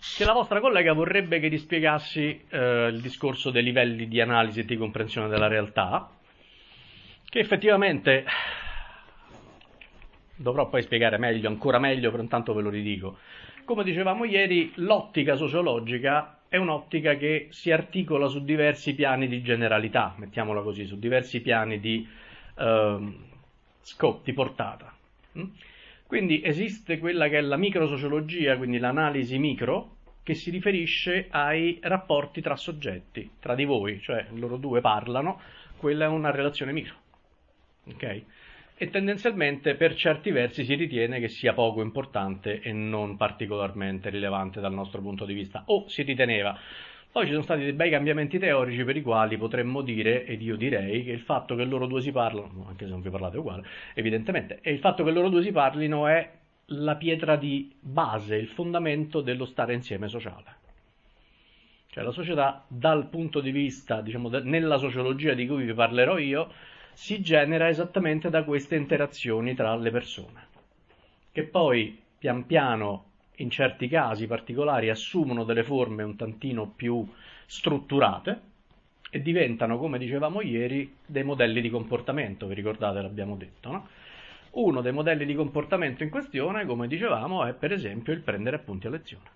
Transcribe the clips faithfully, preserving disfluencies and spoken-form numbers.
che la vostra collega vorrebbe che rispiegassi eh, il discorso dei livelli di analisi e di comprensione della realtà, che effettivamente dovrò poi spiegare meglio, ancora meglio, però intanto ve lo ridico. Come dicevamo ieri, l'ottica sociologica è un'ottica che si articola su diversi piani di generalità, mettiamola così, su diversi piani di eh, scope, di portata. Quindi esiste quella che è la microsociologia, quindi l'analisi micro, che si riferisce ai rapporti tra soggetti, tra di voi, cioè loro due parlano, quella è una relazione micro. Ok? E tendenzialmente per certi versi si ritiene che sia poco importante e non particolarmente rilevante dal nostro punto di vista, o si riteneva. Poi ci sono stati dei bei cambiamenti teorici per i quali potremmo dire, ed io direi, che il fatto che loro due si parlano, anche se non vi parlate uguale, evidentemente, e il fatto che loro due si parlino è la pietra di base, il fondamento dello stare insieme sociale. Cioè la società, dal punto di vista, diciamo, nella sociologia di cui vi parlerò io, si genera esattamente da queste interazioni tra le persone, che poi pian piano, in certi casi particolari, assumono delle forme un tantino più strutturate e diventano, come dicevamo ieri, dei modelli di comportamento, vi ricordate, l'abbiamo detto, no? Uno dei modelli di comportamento in questione, come dicevamo, è per esempio il prendere appunti a lezione.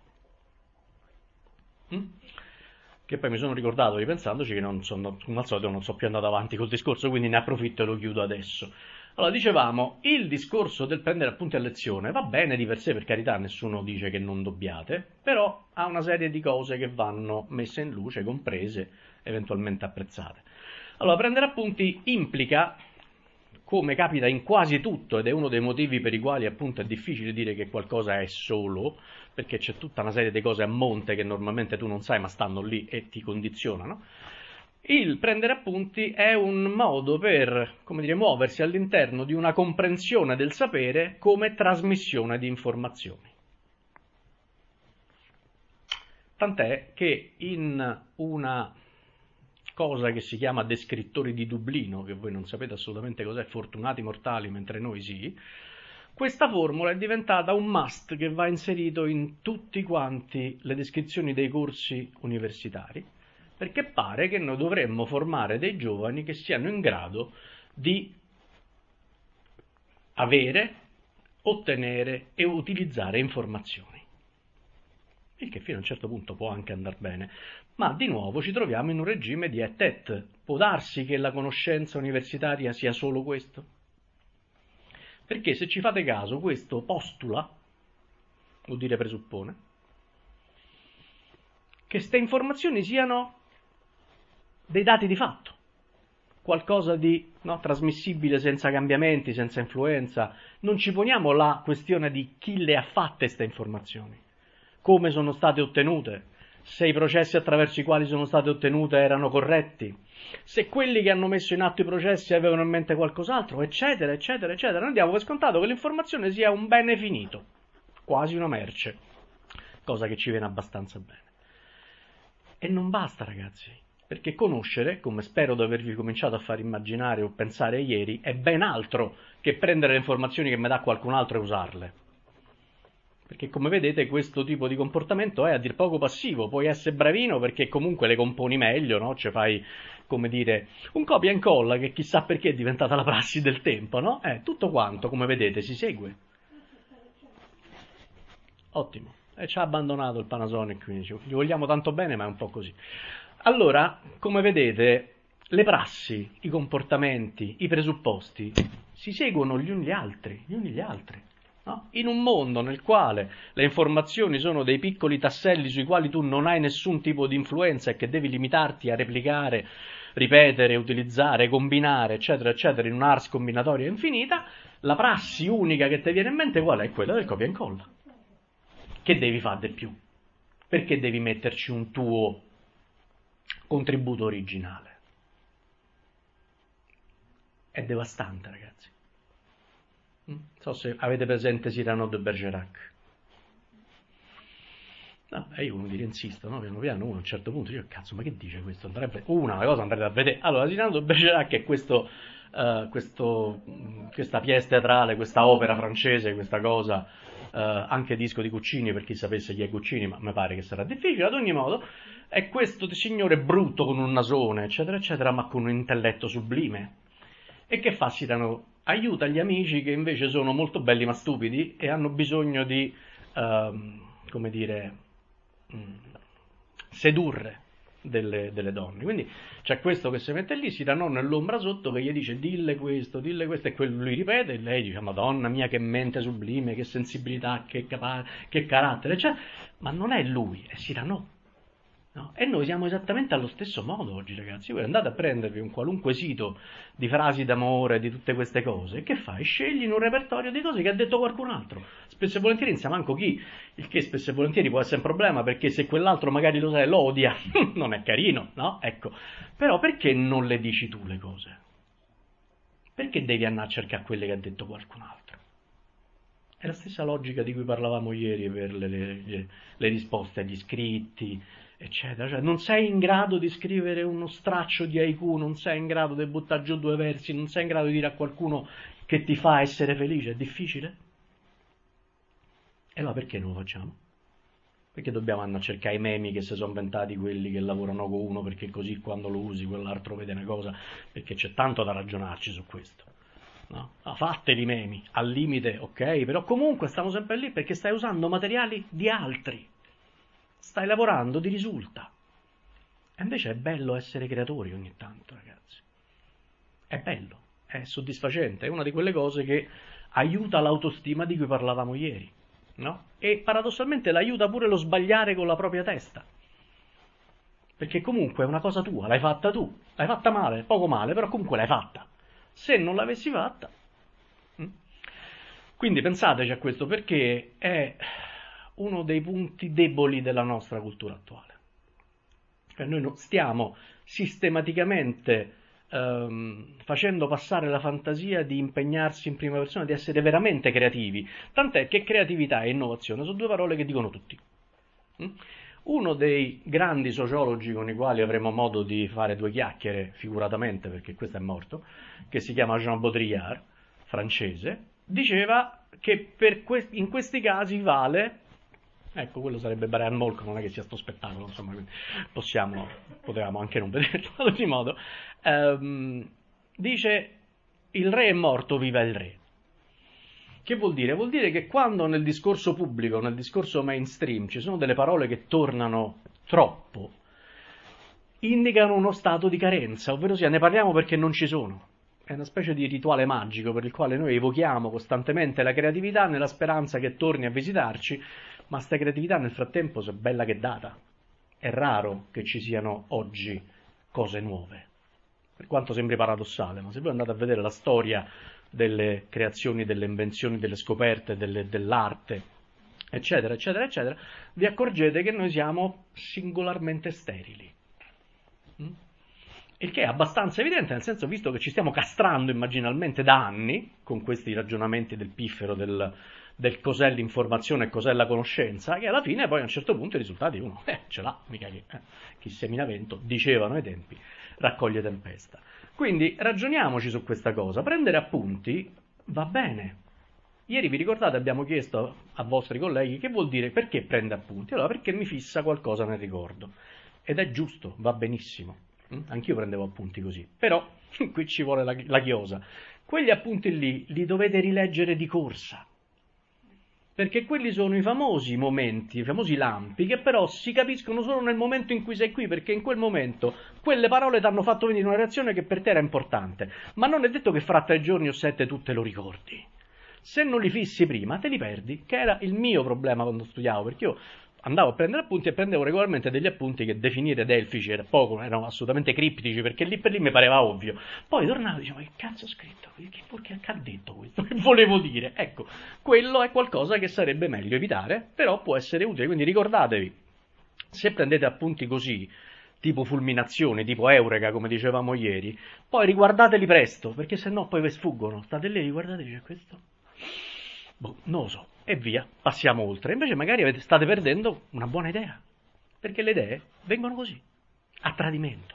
Mm? Che poi mi sono ricordato ripensandoci che non sono, come al solito non so più andato avanti col discorso, quindi ne approfitto e lo chiudo adesso. Allora, dicevamo, il discorso del prendere appunti a lezione va bene di per sé, per carità, nessuno dice che non dobbiate, però ha una serie di cose che vanno messe in luce, comprese, eventualmente apprezzate. Allora, prendere appunti implica, come capita in quasi tutto, ed è uno dei motivi per i quali appunto è difficile dire che qualcosa è solo, perché c'è tutta una serie di cose a monte che normalmente tu non sai ma stanno lì e ti condizionano. Il prendere appunti è un modo per, come dire, muoversi all'interno di una comprensione del sapere come trasmissione di informazioni. Tant'è che in una cosa che si chiama descrittori di Dublino, che voi non sapete assolutamente cos'è, fortunati mortali, mentre noi sì, questa formula è diventata un must che va inserito in tutti quanti le descrizioni dei corsi universitari, perché pare che noi dovremmo formare dei giovani che siano in grado di avere, ottenere e utilizzare informazioni. Il che fino a un certo punto può anche andare bene, ma di nuovo ci troviamo in un regime di et et. Può darsi che la conoscenza universitaria sia solo questo? Perché se ci fate caso, questo postula, vuol dire presuppone, che queste informazioni siano dei dati di fatto, qualcosa di no, trasmissibile senza cambiamenti, senza influenza. Non ci poniamo la questione di chi le ha fatte queste informazioni, come sono state ottenute, se i processi attraverso i quali sono state ottenute erano corretti, se quelli che hanno messo in atto i processi avevano in mente qualcos'altro, eccetera, eccetera, eccetera. Noi diamo per scontato che l'informazione sia un bene finito, quasi una merce, cosa che ci viene abbastanza bene. E non basta, ragazzi, perché conoscere, come spero di avervi cominciato a far immaginare o pensare ieri, è ben altro che prendere le informazioni che mi dà qualcun altro e usarle. Perché come vedete questo tipo di comportamento è a dir poco passivo, puoi essere bravino perché comunque le componi meglio, no? Cioè fai, come dire, un copia e incolla che chissà perché è diventata la prassi del tempo, no? Eh, tutto quanto, come vedete, si segue. Ottimo. E ci ha abbandonato il Panasonic, quindi gli vogliamo tanto bene, ma è un po' così. Allora, come vedete, le prassi, i comportamenti, i presupposti si seguono gli uni gli altri, gli uni gli altri. No? In un mondo nel quale le informazioni sono dei piccoli tasselli sui quali tu non hai nessun tipo di influenza e che devi limitarti a replicare, ripetere, utilizzare, combinare, eccetera, eccetera, in un'ars combinatoria infinita, la prassi unica che ti viene in mente qual è? Quella del copia e incolla. Che devi fare di più? Perché devi metterci un tuo contributo originale? È devastante, ragazzi. Non so se avete presente Cyrano de Bergerac. No, e io come dire insisto, no? Piano piano uno a un certo punto dice, cazzo, ma che dice questo? Andrebbe, una, una cosa andrebbe a vedere. Allora, Cyrano de Bergerac è questo, uh, questo, questa pièce teatrale, questa opera francese, questa cosa anche disco di Guccini, per chi sapesse chi è Guccini, ma mi pare che sarà difficile. Ad ogni modo, è questo signore brutto con un nasone, eccetera, eccetera, ma con un intelletto sublime. E che fa? Si danno, aiuta gli amici che invece sono molto belli ma stupidi e hanno bisogno di, uh, come dire, mh, sedurre delle, delle donne. Quindi c'è questo che si mette lì, si dà nell'ombra sotto che gli dice dille questo, dille questo, e quello lui ripete, e lei dice Madonna mia che mente sublime, che sensibilità, che, capa- che carattere, cioè, ma non è lui, è Cyrano. No? E noi siamo esattamente allo stesso modo oggi, ragazzi. Voi andate a prendervi un qualunque sito di frasi d'amore, di tutte queste cose, e che fai? Scegli in un repertorio di cose che ha detto qualcun altro. Spesso e volentieri non sa manco chi, il che spesso e volentieri può essere un problema, perché se quell'altro magari lo sai, lo odia, non è carino, no? Ecco. Però perché non le dici tu le cose? Perché devi andare a cercare quelle che ha detto qualcun altro? È la stessa logica di cui parlavamo ieri per le, le, le risposte agli iscritti, eccetera. Cioè, non sei in grado di scrivere uno straccio di haiku, non sei in grado di buttare giù due versi, non sei in grado di dire a qualcuno che ti fa essere felice, è difficile? E allora perché non lo facciamo? Perché dobbiamo andare a cercare i memi che si sono inventati quelli che lavorano con uno, perché così quando lo usi quell'altro vede una cosa, perché c'è tanto da ragionarci su questo. No? Ah, fateli i memi, al limite, ok, però comunque stiamo sempre lì perché stai usando materiali di altri. Stai lavorando, ti risulta. E invece è bello essere creatori ogni tanto, ragazzi. È bello, è soddisfacente, è una di quelle cose che aiuta l'autostima di cui parlavamo ieri, no? E paradossalmente l'aiuta pure lo sbagliare con la propria testa. Perché comunque è una cosa tua, l'hai fatta tu. L'hai fatta male, poco male, però comunque l'hai fatta. Se non l'avessi fatta... Quindi pensateci a questo, perché è uno dei punti deboli della nostra cultura attuale. Cioè noi stiamo sistematicamente ehm, facendo passare la fantasia di impegnarsi in prima persona, di essere veramente creativi, tant'è che creatività e innovazione sono due parole che dicono tutti. Uno dei grandi sociologi con i quali avremo modo di fare due chiacchiere, figuratamente perché questo è morto, che si chiama Jean Baudrillard, francese, diceva che per que- in questi casi vale, ecco, quello sarebbe Brian Molko, non è che sia sto spettacolo, insomma, quindi possiamo, potevamo anche non vederlo, ad ogni modo, ehm, dice il re è morto, viva il re. Che vuol dire? Vuol dire che quando nel discorso pubblico, nel discorso mainstream, ci sono delle parole che tornano troppo, indicano uno stato di carenza, ovvero sia ne parliamo perché non ci sono. È una specie di rituale magico per il quale noi evochiamo costantemente la creatività nella speranza che torni a visitarci, ma sta creatività nel frattempo è bella che data. È raro che ci siano oggi cose nuove. Per quanto sembri paradossale, ma se voi andate a vedere la storia delle creazioni, delle invenzioni, delle scoperte, delle, dell'arte, eccetera, eccetera, eccetera, vi accorgete che noi siamo singolarmente sterili. Mm? Il che è abbastanza evidente, nel senso, visto che ci stiamo castrando immaginalmente da anni, con questi ragionamenti del piffero, del, del cos'è l'informazione e cos'è la conoscenza, che alla fine poi a un certo punto i risultati uno eh, ce l'ha, mica che eh, chi semina vento, dicevano ai tempi, raccoglie tempesta. Quindi ragioniamoci su questa cosa, prendere appunti va bene. Ieri vi ricordate abbiamo chiesto a vostri colleghi che vuol dire perché prende appunti? Allora perché mi fissa qualcosa nel ricordo. Ed è giusto, va benissimo. Anch'io prendevo appunti così. Però qui ci vuole la, la chiosa. Quegli appunti lì li dovete rileggere di corsa. Perché quelli sono i famosi momenti, i famosi lampi, che però si capiscono solo nel momento in cui sei qui, perché in quel momento quelle parole ti hanno fatto venire una reazione che per te era importante. Ma non è detto che fra tre giorni o sette tu te lo ricordi. Se non li fissi prima, te li perdi, che era il mio problema quando studiavo, perché io andavo a prendere appunti e prendevo regolarmente degli appunti che definire delfici era poco, erano assolutamente criptici, perché lì per lì mi pareva ovvio. Poi tornavo e dicevo, ma che cazzo ho scritto? Che, che, che ha detto questo? Che volevo dire? Ecco, quello è qualcosa che sarebbe meglio evitare, però può essere utile, quindi ricordatevi, se prendete appunti così, tipo fulminazioni, tipo eureka, come dicevamo ieri, poi riguardateli presto, perché sennò poi vi sfuggono. State lì, riguardate, c'è questo? Boh, non lo so, e via, passiamo oltre. Invece magari avete, state perdendo una buona idea, perché le idee vengono così, a tradimento.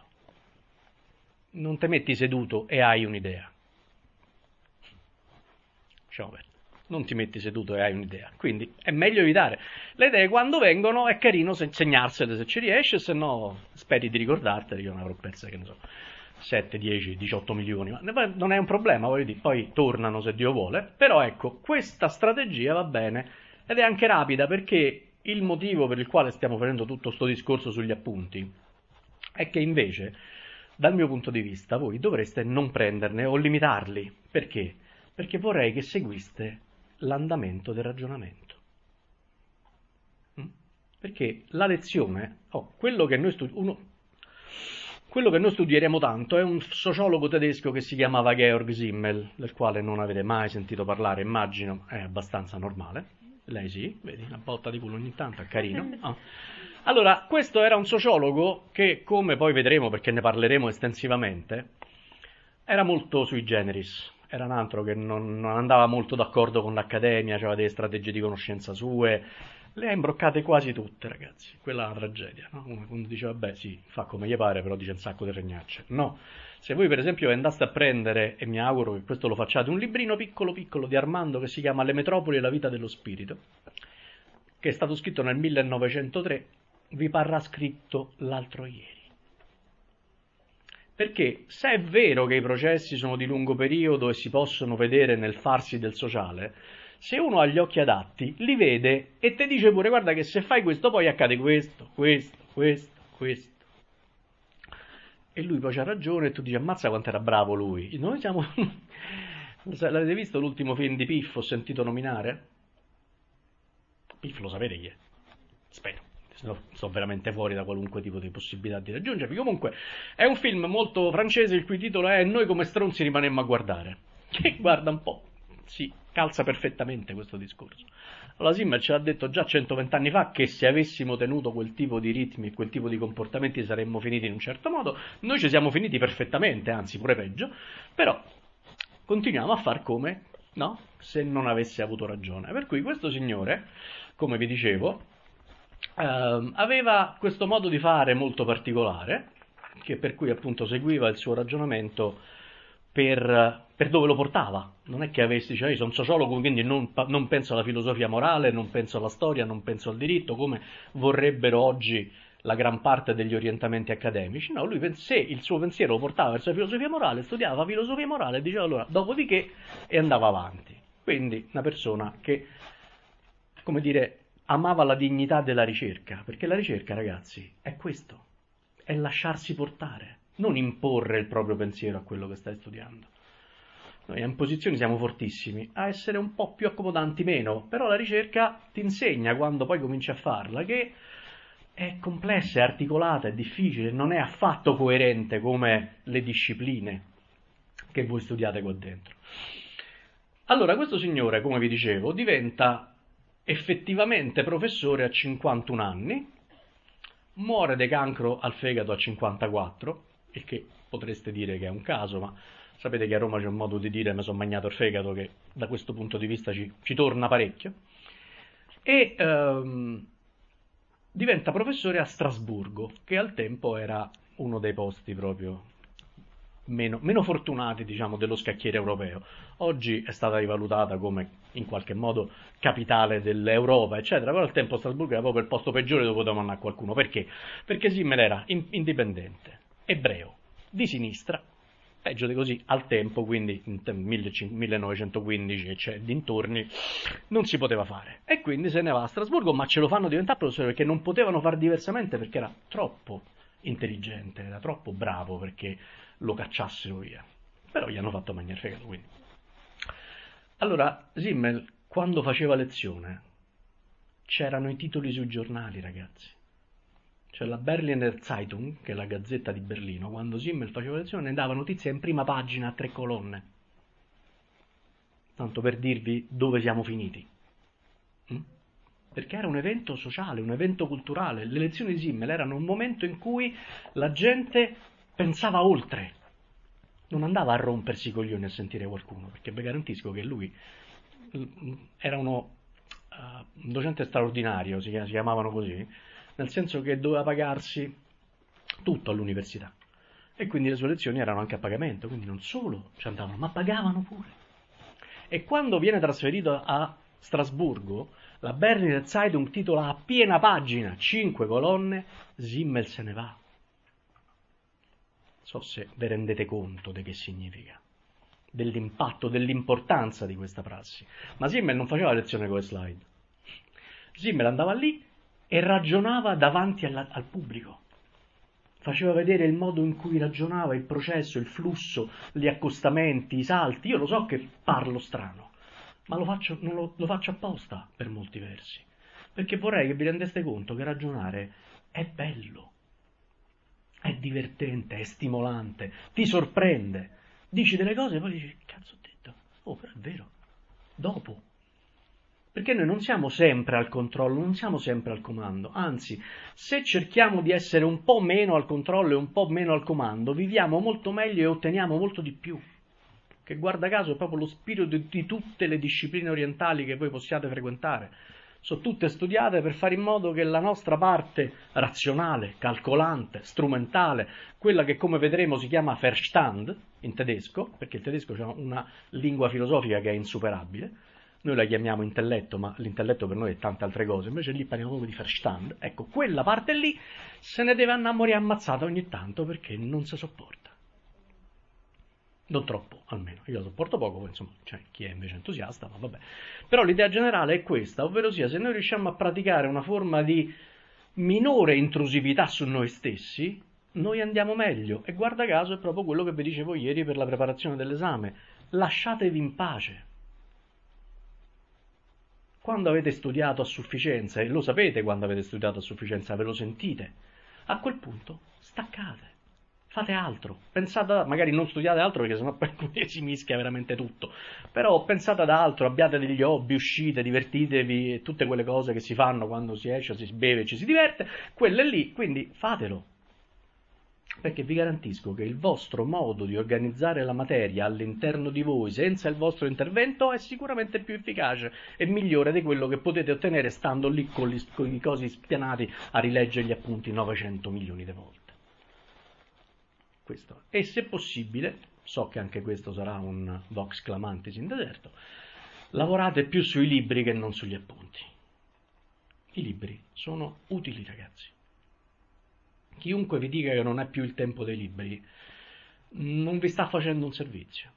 Non ti metti seduto e hai un'idea. Lasciamo perdere. non ti metti seduto e hai un'idea. Quindi è meglio evitare. Le idee quando vengono è carino segnarsele se ci riesce, se no speri di ricordartele, io ne avrò perse, che ne so, sette, dieci, diciotto milioni, ma non è un problema, voglio dire, poi tornano se Dio vuole, però ecco, questa strategia va bene ed è anche rapida, perché il motivo per il quale stiamo facendo tutto sto discorso sugli appunti è che invece, dal mio punto di vista, voi dovreste non prenderne o limitarli. Perché? Perché vorrei che seguiste l'andamento del ragionamento. Perché la lezione, oh, quello che noi studi- uno, quello che noi studieremo tanto è un sociologo tedesco che si chiamava Georg Simmel, del quale non avete mai sentito parlare, immagino, è abbastanza normale. Lei sì, vedi, una botta di culo ogni tanto, è carino. Oh. Allora, questo era un sociologo che, come poi vedremo perché ne parleremo estensivamente, era molto sui generis. Era un altro che non, non andava molto d'accordo con l'accademia, aveva delle strategie di conoscenza sue, le ha imbroccate quasi tutte, ragazzi. Quella è una tragedia, no? Uno quando dice, vabbè, sì, fa come gli pare, però dice un sacco di regnacce. No, se voi per esempio andaste a prendere, e mi auguro che questo lo facciate, un librino piccolo piccolo di Armando che si chiama Le metropoli e la vita dello spirito, che è stato scritto nel millenovecentotre, vi parrà scritto l'altro ieri. Perché se è vero che i processi sono di lungo periodo e si possono vedere nel farsi del sociale, se uno ha gli occhi adatti, li vede e ti dice pure, guarda che se fai questo poi accade questo, questo, questo, questo. E lui poi c'ha ragione e tu dici, ammazza quanto era bravo lui. Noi siamo... L'avete visto l'ultimo film di Piff, ho sentito nominare? Piff lo sapete chi è? Spero. No, sto veramente fuori da qualunque tipo di possibilità di raggiungervi. Comunque è un film molto francese il cui titolo è Noi come stronzi rimanemmo a guardare, che guarda un po', sì, calza perfettamente questo discorso. Allora Simmel ce l'ha detto già centoventi anni fa che se avessimo tenuto quel tipo di ritmi e quel tipo di comportamenti saremmo finiti in un certo modo. Noi ci siamo finiti perfettamente, anzi pure peggio, però continuiamo a far come, no, se non avesse avuto ragione. Per cui questo signore, come vi dicevo, Uh, aveva questo modo di fare molto particolare, che per cui appunto seguiva il suo ragionamento per, per dove lo portava. Non è che avessi, cioè io sono sociologo, quindi non, non penso alla filosofia morale, non penso alla storia, non penso al diritto, come vorrebbero oggi la gran parte degli orientamenti accademici. No, lui se il suo pensiero lo portava verso la filosofia morale, studiava filosofia morale e diceva allora, dopodiché, e andava avanti. Quindi una persona che, come dire, amava la dignità della ricerca, perché la ricerca, ragazzi, è questo, è lasciarsi portare, non imporre il proprio pensiero a quello che stai studiando. Noi in posizioni siamo fortissimi, a essere un po' più accomodanti meno, però la ricerca ti insegna, quando poi cominci a farla, che è complessa, è articolata, è difficile, non è affatto coerente come le discipline che voi studiate qua dentro. Allora, questo signore, come vi dicevo, diventa effettivamente professore a cinquantuno anni, muore di cancro al fegato a cinquantaquattro, il che potreste dire che è un caso, ma sapete che a Roma c'è un modo di dire mi sono magnato il fegato che da questo punto di vista ci, ci torna parecchio, e ehm, diventa professore a Strasburgo, che al tempo era uno dei posti proprio Meno, meno fortunati, diciamo, dello scacchiere europeo. Oggi è stata rivalutata come in qualche modo capitale dell'Europa, eccetera, però al tempo Strasburgo era proprio il posto peggiore dove poteva andare qualcuno. Perché? Perché Simmel era in, indipendente, ebreo, di sinistra, peggio di così, al tempo, quindi nel millenovecentoquindici e cioè dintorni, non si poteva fare. E quindi se ne va a Strasburgo, ma ce lo fanno diventare professore perché non potevano fare diversamente, perché era troppo intelligente, era troppo bravo perché lo cacciassero via, però gli hanno fatto mangiare il fegato, quindi. Allora Simmel, quando faceva lezione, c'erano i titoli sui giornali, ragazzi. Cioè la Berliner Zeitung, che è la gazzetta di Berlino, quando Simmel faceva lezione ne dava notizia in prima pagina a tre colonne, tanto per dirvi dove siamo finiti. Mm? Perché era un evento sociale, un evento culturale. Le lezioni di Simmel erano un momento in cui la gente pensava oltre, non andava a rompersi i coglioni a sentire qualcuno, perché vi garantisco che lui era uno, uh, un docente straordinario, si chiamavano così, nel senso che doveva pagarsi tutto all'università, e quindi le sue lezioni erano anche a pagamento, quindi non solo ci andavano, ma pagavano pure. E quando viene trasferito a Strasburgo, la Berliner Zeitung titola a piena pagina, cinque colonne, Simmel se ne va. Non so se vi rendete conto di che significa, dell'impatto, dell'importanza di questa prassi. Ma Simmel non faceva lezione con le slide. Simmel andava lì e ragionava davanti alla, al pubblico. Faceva vedere il modo in cui ragionava, il processo, il flusso, gli accostamenti, i salti. Io lo so che parlo strano, ma lo faccio, non lo, lo faccio apposta per molti versi, perché vorrei che vi rendeste conto che ragionare è bello, è divertente, è stimolante, ti sorprende, dici delle cose e poi dici, cazzo ho detto, oh però è vero, dopo. Perché noi non siamo sempre al controllo, non siamo sempre al comando, anzi, se cerchiamo di essere un po' meno al controllo e un po' meno al comando, viviamo molto meglio e otteniamo molto di più. Che guarda caso è proprio lo spirito di, di tutte le discipline orientali che voi possiate frequentare. Sono tutte studiate per fare in modo che la nostra parte razionale, calcolante, strumentale, quella che come vedremo si chiama Verstand in tedesco, perché il tedesco ha una lingua filosofica che è insuperabile. Noi la chiamiamo intelletto, ma l'intelletto per noi è tante altre cose, invece lì parliamo proprio di Verstand. Ecco, quella parte lì se ne deve andare a morire ammazzata ogni tanto perché non si sopporta. Non troppo, almeno. Io la sopporto poco, insomma, c'è chi è invece entusiasta, ma vabbè. Però l'idea generale è questa, ovvero sia, se noi riusciamo a praticare una forma di minore intrusività su noi stessi, noi andiamo meglio. E guarda caso è proprio quello che vi dicevo ieri per la preparazione dell'esame. Lasciatevi in pace. Quando avete studiato a sufficienza, e lo sapete quando avete studiato a sufficienza, ve lo sentite, a quel punto staccate, fate altro, pensate, magari non studiate altro perché sennò poi si mischia veramente tutto, però pensate ad altro, abbiate degli hobby, uscite, divertitevi, tutte quelle cose che si fanno quando si esce, si beve, ci si diverte, quelle lì, quindi fatelo. Perché vi garantisco che il vostro modo di organizzare la materia all'interno di voi senza il vostro intervento è sicuramente più efficace e migliore di quello che potete ottenere stando lì con, gli, con i cosi spianati a rileggere gli appunti novecento milioni di volte. Questo. E se possibile, so che anche questo sarà un vox clamantis in deserto, lavorate più sui libri che non sugli appunti. I libri sono utili, ragazzi. Chiunque vi dica che non è più il tempo dei libri non vi sta facendo un servizio,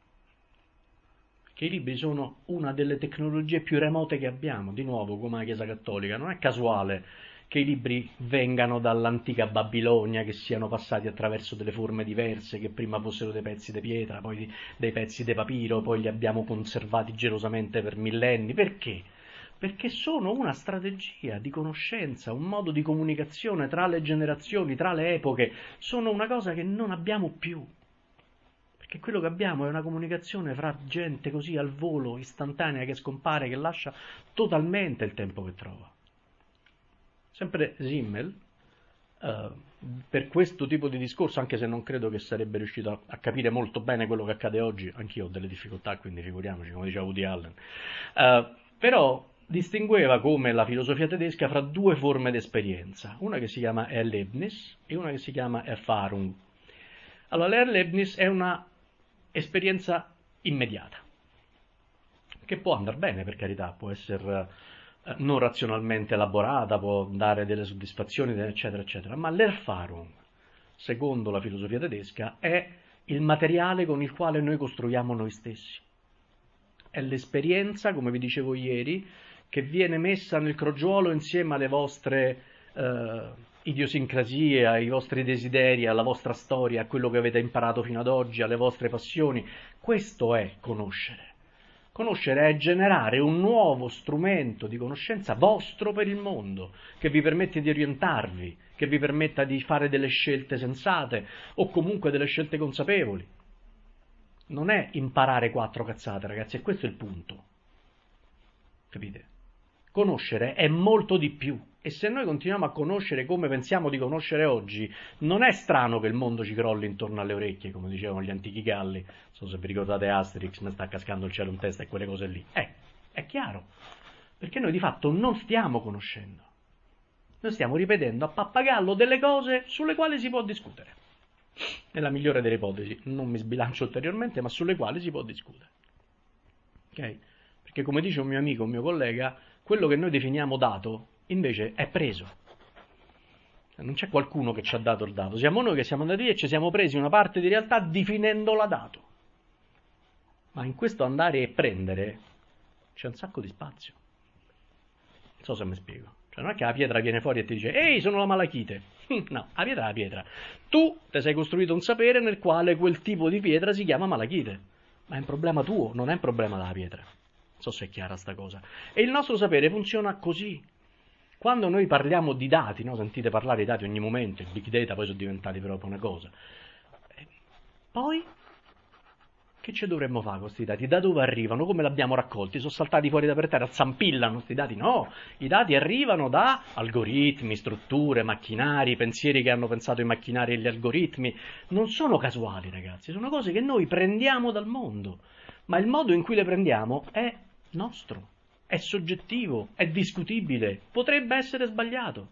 perché i libri sono una delle tecnologie più remote che abbiamo. Di nuovo, come la Chiesa Cattolica, non è casuale che i libri vengano dall'antica Babilonia, che siano passati attraverso delle forme diverse, che prima fossero dei pezzi di pietra, poi dei pezzi di papiro, poi li abbiamo conservati gelosamente per millenni. Perché? Perché sono una strategia di conoscenza, un modo di comunicazione tra le generazioni, tra le epoche, sono una cosa che non abbiamo più, perché quello che abbiamo è una comunicazione fra gente così al volo, istantanea, che scompare, che lascia totalmente il tempo che trova. Sempre Simmel, eh, per questo tipo di discorso, anche se non credo che sarebbe riuscito a, a capire molto bene quello che accade oggi, anch'io ho delle difficoltà, quindi figuriamoci, come diceva Woody Allen, eh, però distingueva come la filosofia tedesca fra due forme di esperienza, una che si chiama Erlebnis e una che si chiama Erfahrung. Allora, l'Erlebnis è una esperienza immediata, che può andare bene, per carità, può essere eh, non razionalmente elaborata, può dare delle soddisfazioni, eccetera, eccetera, ma l'Erfahrung, secondo la filosofia tedesca, è il materiale con il quale noi costruiamo noi stessi. È l'esperienza, come vi dicevo ieri, che viene messa nel crogiuolo insieme alle vostre eh, idiosincrasie, ai vostri desideri, alla vostra storia, a quello che avete imparato fino ad oggi, alle vostre passioni. Questo è conoscere. Conoscere è generare un nuovo strumento di conoscenza vostro per il mondo, che vi permette di orientarvi, che vi permetta di fare delle scelte sensate o comunque delle scelte consapevoli. Non è imparare quattro cazzate, ragazzi, e questo è il punto. Capite? Conoscere è molto di più, e se noi continuiamo a conoscere come pensiamo di conoscere oggi, non è strano che il mondo ci crolli intorno alle orecchie, come dicevano gli antichi Galli. Non so se vi ricordate Asterix, mi sta cascando il cielo in testa e quelle cose lì. Eh, è chiaro, perché noi di fatto non stiamo conoscendo. Noi stiamo ripetendo a pappagallo delle cose sulle quali si può discutere. Nella migliore delle ipotesi, non mi sbilancio ulteriormente, ma sulle quali si può discutere. ok? Perché come dice un mio amico, un mio collega, quello che noi definiamo dato invece è preso. Non c'è qualcuno che ci ha dato il dato, siamo noi che siamo andati lì e ci siamo presi una parte di realtà definendola dato. Ma in questo andare e prendere c'è un sacco di spazio. Non so se mi spiego. Cioè non è che la pietra viene fuori e ti dice ehi, sono la malachite. No, la pietra è la pietra. Tu ti sei costruito un sapere nel quale quel tipo di pietra si chiama malachite. Ma è un problema tuo, non è un problema della pietra. Non so se è chiara sta cosa. E il nostro sapere funziona così. Quando noi parliamo di dati, no? Sentite parlare di dati ogni momento, i big data poi sono diventati proprio una cosa. E poi, che ci dovremmo fare con questi dati? Da dove arrivano? Come li abbiamo raccolti? Sono saltati fuori da per terra, zampillano questi dati? No, i dati arrivano da algoritmi, strutture, macchinari, pensieri che hanno pensato i macchinari e gli algoritmi. Non sono casuali, ragazzi, sono cose che noi prendiamo dal mondo, ma il modo in cui le prendiamo è nostro. È soggettivo, è discutibile, potrebbe essere sbagliato.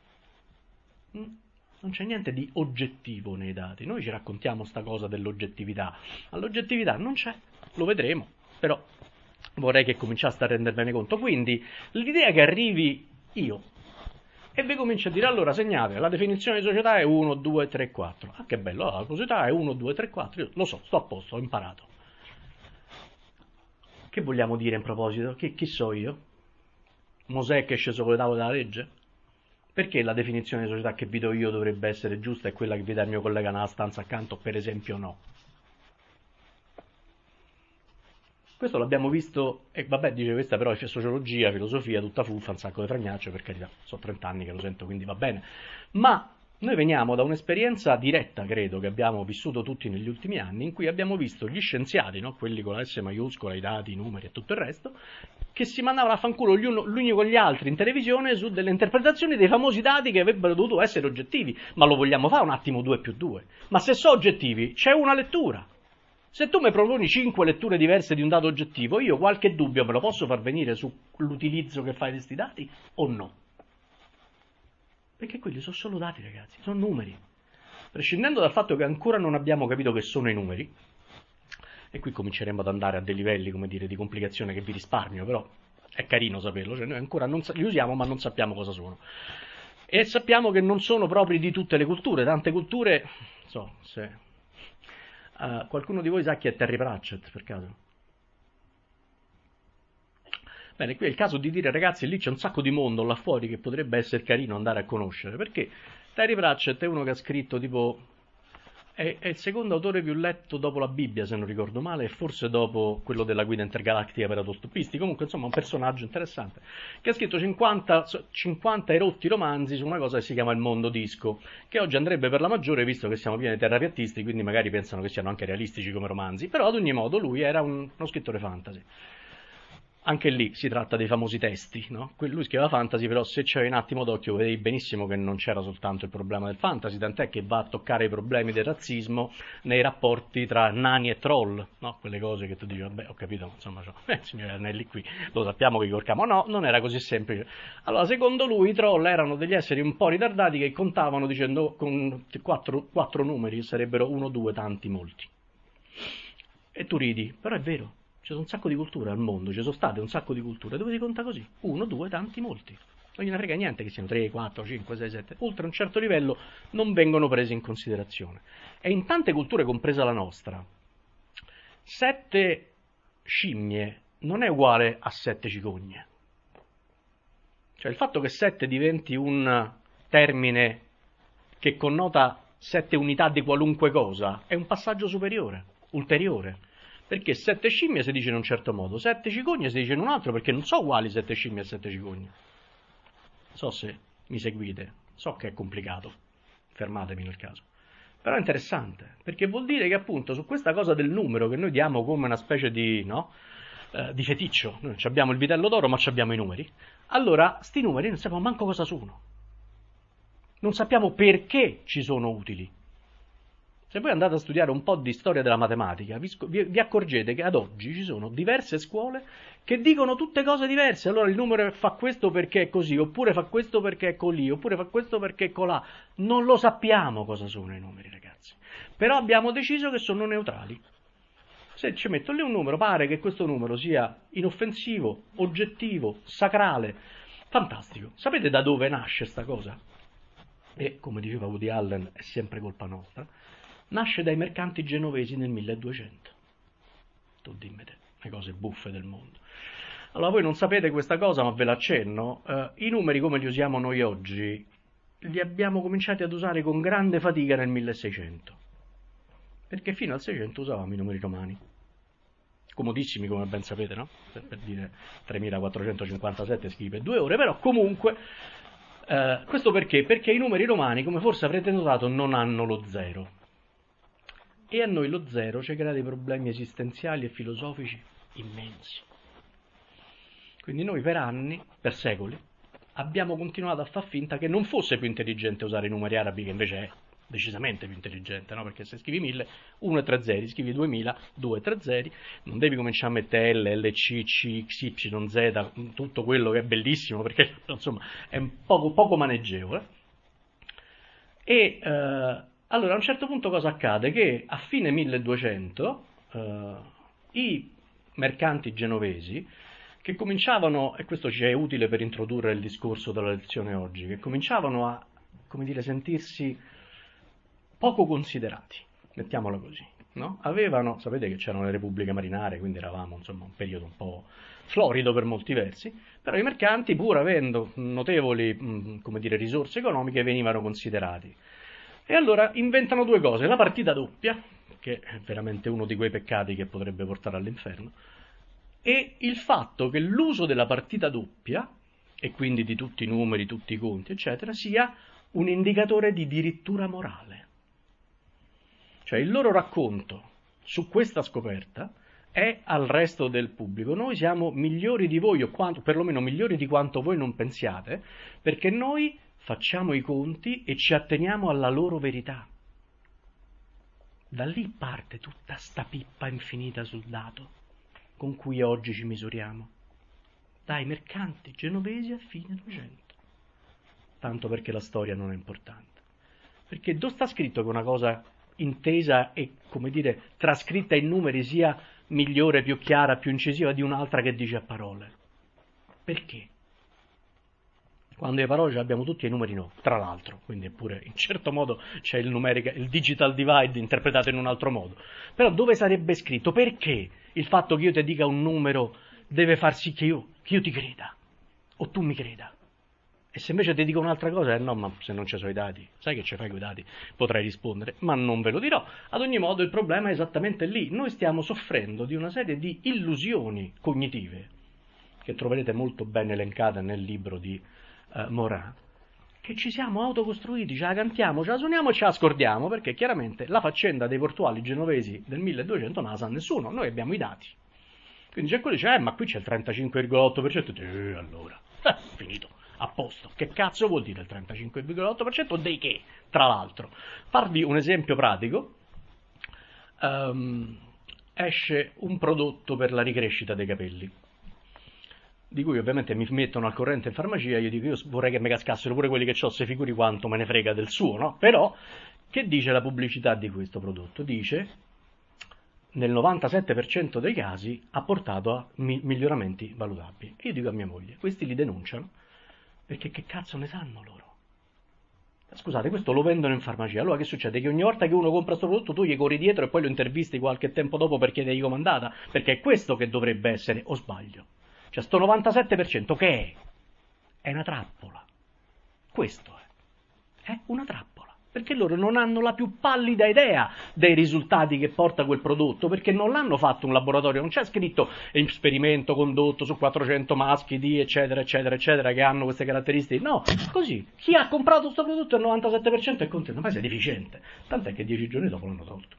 Non c'è niente di oggettivo nei dati. Noi ci raccontiamo sta cosa dell'oggettività, ma l'oggettività non c'è, lo vedremo, però vorrei che cominciaste a rendervene conto. Quindi l'idea che arrivi io e vi comincio a dire allora segnate, la definizione di società è uno, due, tre, quattro. Ah che bello, la società è uno, due, tre, quattro, io lo so, sto a posto, ho imparato. Che vogliamo dire in proposito? Che, chi so io? Mosè che è sceso con le tavole della legge? Perché la definizione di società che vi do io dovrebbe essere giusta e quella che vi dà il mio collega nella stanza accanto, per esempio, no? Questo l'abbiamo visto, e vabbè, dice questa però è sociologia, filosofia, tutta fuffa, un sacco di fragnaccio, per carità, sono trent'anni che lo sento, quindi va bene. Ma noi veniamo da un'esperienza diretta, credo, che abbiamo vissuto tutti negli ultimi anni, in cui abbiamo visto gli scienziati, no? Quelli con la S maiuscola, i dati, i numeri e tutto il resto, che si mandavano a fanculo gli uni, gli uni con gli altri in televisione su delle interpretazioni dei famosi dati che avrebbero dovuto essere oggettivi. Ma lo vogliamo fare un attimo due più due? Ma se sono oggettivi, c'è una lettura. Se tu mi proponi cinque letture diverse di un dato oggettivo, io qualche dubbio me lo posso far venire sull'utilizzo che fai di questi dati o no? Perché quelli sono solo dati, ragazzi, sono numeri. Prescindendo dal fatto che ancora non abbiamo capito che sono i numeri, e qui cominceremo ad andare a dei livelli, come dire, di complicazione che vi risparmio, però è carino saperlo, cioè noi ancora non sa- li usiamo ma non sappiamo cosa sono. E sappiamo che non sono propri di tutte le culture, tante culture, non so se... Uh, qualcuno di voi sa chi è Terry Pratchett, per caso? Bene, qui è il caso di dire, ragazzi, lì c'è un sacco di mondo là fuori che potrebbe essere carino andare a conoscere, perché Terry Pratchett è uno che ha scritto tipo... È, è il secondo autore più letto dopo la Bibbia, se non ricordo male, e forse dopo quello della guida intergalattica per autostoppisti. Comunque, insomma, un personaggio interessante, che ha scritto cinquanta, cinquanta erotti romanzi su una cosa che si chiama il mondo disco, che oggi andrebbe per la maggiore, visto che siamo pieni di terrapiattisti, quindi magari pensano che siano anche realistici come romanzi. Però, ad ogni modo, lui era un, uno scrittore fantasy. Anche lì si tratta dei famosi testi, no? Lui scriveva fantasy, però se c'avevi un attimo d'occhio vedevi benissimo che non c'era soltanto il problema del fantasy, tant'è che va a toccare i problemi del razzismo nei rapporti tra nani e troll, no? Quelle cose che tu dici, vabbè, ho capito, insomma, cioè, eh, signore Arnelli qui, lo sappiamo che corcamo, no, non era così semplice. Allora, secondo lui, i troll erano degli esseri un po' ritardati che contavano dicendo con quattro, quattro numeri, sarebbero uno, due, tanti, molti. E tu ridi, però è vero. Ci sono un sacco di culture al mondo, ci sono state un sacco di culture dove si conta così, uno, due, tanti, molti. Non gliene frega niente che siano tre, quattro, cinque, sei, sette. Oltre un certo livello non vengono presi in considerazione. E in tante culture, compresa la nostra, sette scimmie non è uguale a sette cicogne. Cioè il fatto che sette diventi un termine che connota sette unità di qualunque cosa è un passaggio superiore, ulteriore. Perché sette scimmie si dice in un certo modo, sette cicogne si dice in un altro, perché non so uguali sette scimmie e sette cicogne. Non so se mi seguite, so che è complicato, fermatemi nel caso. Però è interessante, perché vuol dire che appunto su questa cosa del numero, che noi diamo come una specie di, no, eh, di feticcio, noi abbiamo il vitello d'oro ma abbiamo i numeri, allora sti numeri non sappiamo manco cosa sono. Non sappiamo perché ci sono utili. Se voi andate a studiare un po' di storia della matematica, vi, vi accorgete che ad oggi ci sono diverse scuole che dicono tutte cose diverse. Allora il numero fa questo perché è così, oppure fa questo perché è colì, oppure fa questo perché è colà. Non lo sappiamo cosa sono i numeri, ragazzi. Però abbiamo deciso che sono neutrali. Se ci metto lì un numero, pare che questo numero sia inoffensivo, oggettivo, sacrale, fantastico. Sapete da dove nasce sta cosa? E, come diceva Woody Allen, è sempre colpa nostra. Nasce dai mercanti genovesi nel milleduecento. Tu dimmi te, le cose buffe del mondo. Allora, voi non sapete questa cosa, ma ve l'accenno. Eh, I numeri come li usiamo noi oggi, li abbiamo cominciati ad usare con grande fatica nel milleseicento. Perché fino al seicento usavamo i numeri romani. Comodissimi, come ben sapete, no? Per, per dire tremilaquattrocentocinquantasette scrivi per due ore, però comunque... Eh, questo perché? Perché i numeri romani, come forse avrete notato, non hanno lo zero. E a noi lo zero ci crea dei problemi esistenziali e filosofici immensi. Quindi noi per anni, per secoli, abbiamo continuato a far finta che non fosse più intelligente usare i numeri arabi, che invece è decisamente più intelligente, no? Perché se scrivi mille, uno e tre zeri, scrivi duemila, due e tre zeri, non devi cominciare a mettere L, L C, C, X, Y, Z, tutto quello che è bellissimo, perché insomma è un poco, poco maneggevole. E eh, allora a un certo punto cosa accade? Che a fine milleduecento eh, i mercanti genovesi, che cominciavano, e questo ci è utile per introdurre il discorso della lezione oggi, che cominciavano a, come dire, sentirsi poco considerati, mettiamola così, no? Avevano, sapete che c'erano le repubbliche marinare, quindi eravamo insomma un periodo un po' florido per molti versi, però i mercanti, pur avendo notevoli, mh, come dire, risorse economiche, venivano considerati. E allora inventano due cose: la partita doppia, che è veramente uno di quei peccati che potrebbe portare all'inferno, e il fatto che l'uso della partita doppia, e quindi di tutti i numeri, tutti i conti, eccetera, sia un indicatore di dirittura morale. Cioè il loro racconto su questa scoperta è al resto del pubblico: noi siamo migliori di voi, o quanto, perlomeno migliori di quanto voi non pensiate, perché noi facciamo i conti e ci atteniamo alla loro verità. Da lì parte tutta sta pippa infinita sul dato con cui oggi ci misuriamo, dai mercanti genovesi a fine Novecento. Tanto perché la storia non è importante. Perché dove sta scritto che una cosa intesa e, come dire, trascritta in numeri sia migliore, più chiara, più incisiva di un'altra che dice a parole? Perché? Quando le parole ce le abbiamo tutti e i numeri no, tra l'altro, quindi eppure in certo modo c'è il numerica, il digital divide interpretato in un altro modo. Però dove sarebbe scritto? Perché il fatto che io ti dica un numero deve far sì che io, che io ti creda, o tu mi creda? E se invece ti dico un'altra cosa, eh no, ma se non ci sono i dati, sai che ci fai con i dati? Potrai rispondere, ma non ve lo dirò. Ad ogni modo il problema è esattamente lì. Noi stiamo soffrendo di una serie di illusioni cognitive, che troverete molto ben elencate nel libro di uh, Morin, che ci siamo autocostruiti, ce la cantiamo, ce la suoniamo e ce la scordiamo, perché chiaramente la faccenda dei portuali genovesi del milleduecento non la sa nessuno, noi abbiamo i dati. Quindi c'è quello che dice, eh, ma qui c'è il trentacinque virgola otto per cento, eh, allora, eh, finito. A posto. Che cazzo vuol dire il trentacinque virgola otto per cento dei che? Tra l'altro, farvi un esempio pratico, um, esce un prodotto per la ricrescita dei capelli, di cui ovviamente mi mettono al corrente in farmacia. Io dico, io vorrei che mi cascassero pure quelli che ho, se figuri quanto me ne frega del suo, no? Però, che dice la pubblicità di questo prodotto? Dice, nel novantasette per cento dei casi ha portato a mi- miglioramenti valutabili. E io dico a mia moglie, questi li denunciano, perché che cazzo ne sanno loro? Scusate, questo lo vendono in farmacia. Allora che succede? Che ogni volta che uno compra questo prodotto tu gli corri dietro e poi lo intervisti qualche tempo dopo per chiedergli com'è andata? Perché è questo che dovrebbe essere, o sbaglio? Cioè sto novantasette per cento che è? È una trappola. Questo è. È una trappola. Perché loro non hanno la più pallida idea dei risultati che porta quel prodotto, perché non l'hanno fatto un laboratorio, non c'è scritto esperimento condotto su quattrocento maschi di eccetera eccetera eccetera che hanno queste caratteristiche. No, così, chi ha comprato questo prodotto il novantasette per cento è contento, ma è deficiente, tant'è che dieci giorni dopo l'hanno tolto.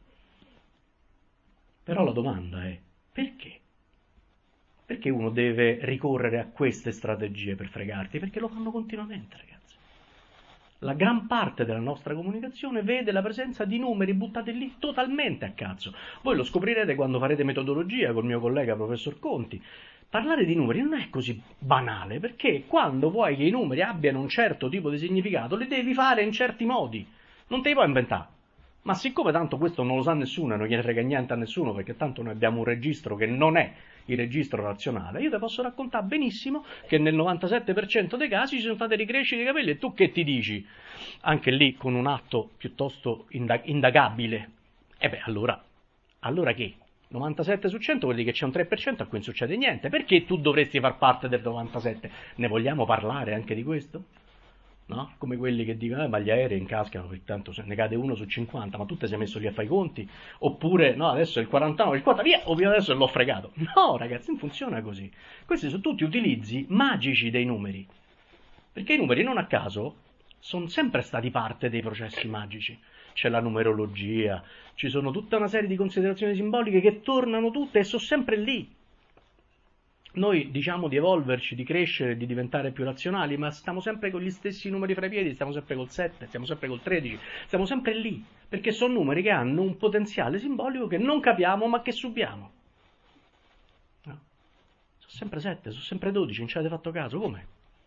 Però la domanda è, perché? Perché uno deve ricorrere a queste strategie per fregarti? Perché lo fanno continuamente, ragazzi. La gran parte della nostra comunicazione vede la presenza di numeri buttati lì totalmente a cazzo. Voi lo scoprirete quando farete metodologia col mio collega professor Conti. Parlare di numeri non è così banale, perché quando vuoi che i numeri abbiano un certo tipo di significato, li devi fare in certi modi. Non te li puoi inventare. Ma siccome tanto questo non lo sa nessuno e non gliene frega niente a nessuno, perché tanto noi abbiamo un registro che non è il registro razionale, io ti posso raccontare benissimo che nel novantasette per cento dei casi ci sono state ricrescite dei capelli e tu che ti dici? Anche lì con un atto piuttosto indag- indagabile. E beh, allora, allora che? novantasette su cento vuol dire che c'è un tre per cento a cui non succede niente. Perché tu dovresti far parte del novantasette? Ne vogliamo parlare anche di questo? No? Come quelli che dicono, eh, ma gli aerei incascano, perché tanto se ne cade uno su cinquanta, ma tu ti sei messo lì a fare i conti? Oppure, no, adesso è il quarantanove, il quaranta, via, ovvio adesso l'ho fregato. No, ragazzi, non funziona così. Questi sono tutti utilizzi magici dei numeri. Perché i numeri, non a caso, sono sempre stati parte dei processi magici. C'è la numerologia, ci sono tutta una serie di considerazioni simboliche che tornano tutte e sono sempre lì. Noi diciamo di evolverci, di crescere, di diventare più razionali, ma stiamo sempre con gli stessi numeri fra i piedi, stiamo sempre col sette, stiamo sempre col tredici, stiamo sempre lì, perché sono numeri che hanno un potenziale simbolico che non capiamo ma che subiamo. No. Sono sempre sette, sono sempre dodici, non ci avete fatto caso, come?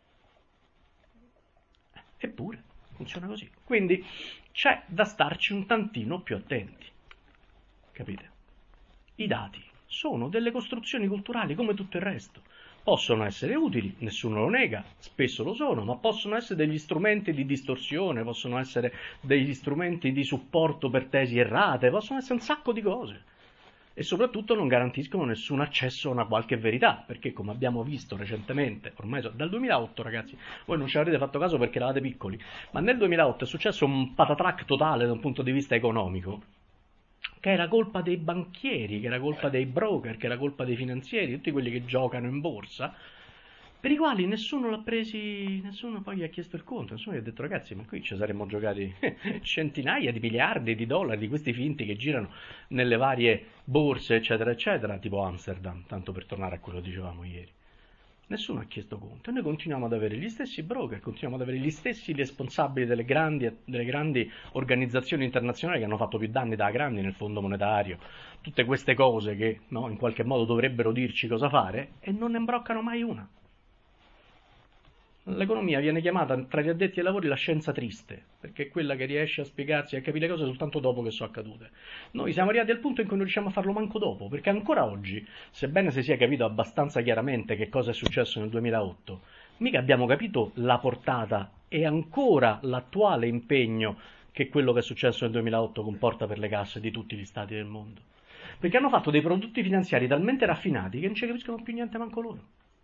Eppure, funziona così. Quindi c'è da starci un tantino più attenti, capite? I dati sono delle costruzioni culturali come tutto il resto. Possono essere utili, nessuno lo nega, spesso lo sono, ma possono essere degli strumenti di distorsione, possono essere degli strumenti di supporto per tesi errate, possono essere un sacco di cose. E soprattutto non garantiscono nessun accesso a una qualche verità, perché come abbiamo visto recentemente, ormai dal duemilaotto ragazzi, voi non ci avrete fatto caso perché eravate piccoli, ma nel duemilaotto è successo un patatrac totale da un punto di vista economico, che era colpa dei banchieri, che era colpa dei broker, che era colpa dei finanzieri, tutti quelli che giocano in borsa, per i quali nessuno l'ha presi, nessuno poi gli ha chiesto il conto, nessuno gli ha detto ragazzi ma qui ci saremmo giocati centinaia di miliardi di dollari di questi finti che girano nelle varie borse eccetera eccetera, tipo Amsterdam, tanto per tornare a quello che dicevamo ieri. Nessuno ha chiesto conto e noi continuiamo ad avere gli stessi broker, continuiamo ad avere gli stessi responsabili delle grandi, delle grandi organizzazioni internazionali che hanno fatto più danni da grandi nel Fondo Monetario, tutte queste cose che no, in qualche modo dovrebbero dirci cosa fare e non ne imbroccano mai una. L'economia viene chiamata tra gli addetti ai lavori la scienza triste, perché è quella che riesce a spiegarsi e a capire le cose soltanto dopo che sono accadute. Noi siamo arrivati al punto in cui non riusciamo a farlo manco dopo, perché ancora oggi, sebbene si sia capito abbastanza chiaramente che cosa è successo nel duemilaotto, mica abbiamo capito la portata e ancora l'attuale impegno che quello che è successo nel duemilaotto comporta per le casse di tutti gli stati del mondo. Perché hanno fatto dei prodotti finanziari talmente raffinati che non ci capiscono più niente manco loro.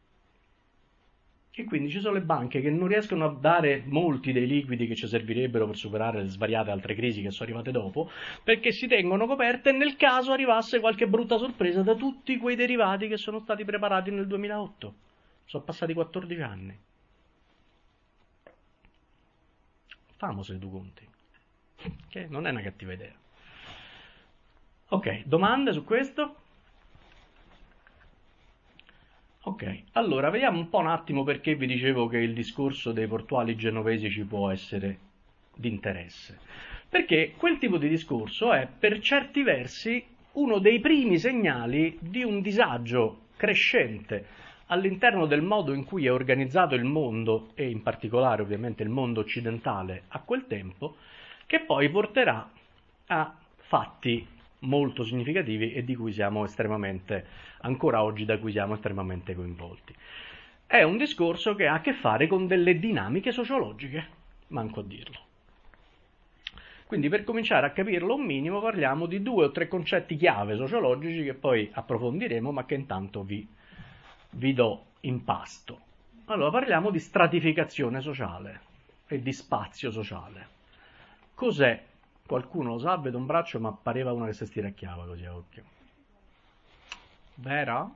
E quindi ci sono le banche che non riescono a dare molti dei liquidi che ci servirebbero per superare le svariate altre crisi che sono arrivate dopo, perché si tengono coperte nel caso arrivasse qualche brutta sorpresa da tutti quei derivati che sono stati preparati nel duemilaotto. Sono passati quattordici anni. Famo se tu conti. Che non è una cattiva idea. Ok, domande su questo? Ok, allora vediamo un po' un attimo perché vi dicevo che il discorso dei portuali genovesi ci può essere di interesse. Perché quel tipo di discorso è per certi versi uno dei primi segnali di un disagio crescente all'interno del modo in cui è organizzato il mondo e in particolare ovviamente il mondo occidentale a quel tempo, che poi porterà a fatti molto significativi e di cui siamo estremamente, ancora oggi da cui siamo estremamente coinvolti. È un discorso che ha a che fare con delle dinamiche sociologiche, manco a dirlo. Quindi per cominciare a capirlo un minimo parliamo di due o tre concetti chiave sociologici che poi approfondiremo ma che intanto vi, vi do in pasto. Allora parliamo di stratificazione sociale e di spazio sociale. Cos'è? Qualcuno lo sa, vedo un braccio, ma pareva una che si stiracchiava così a occhio. Vera?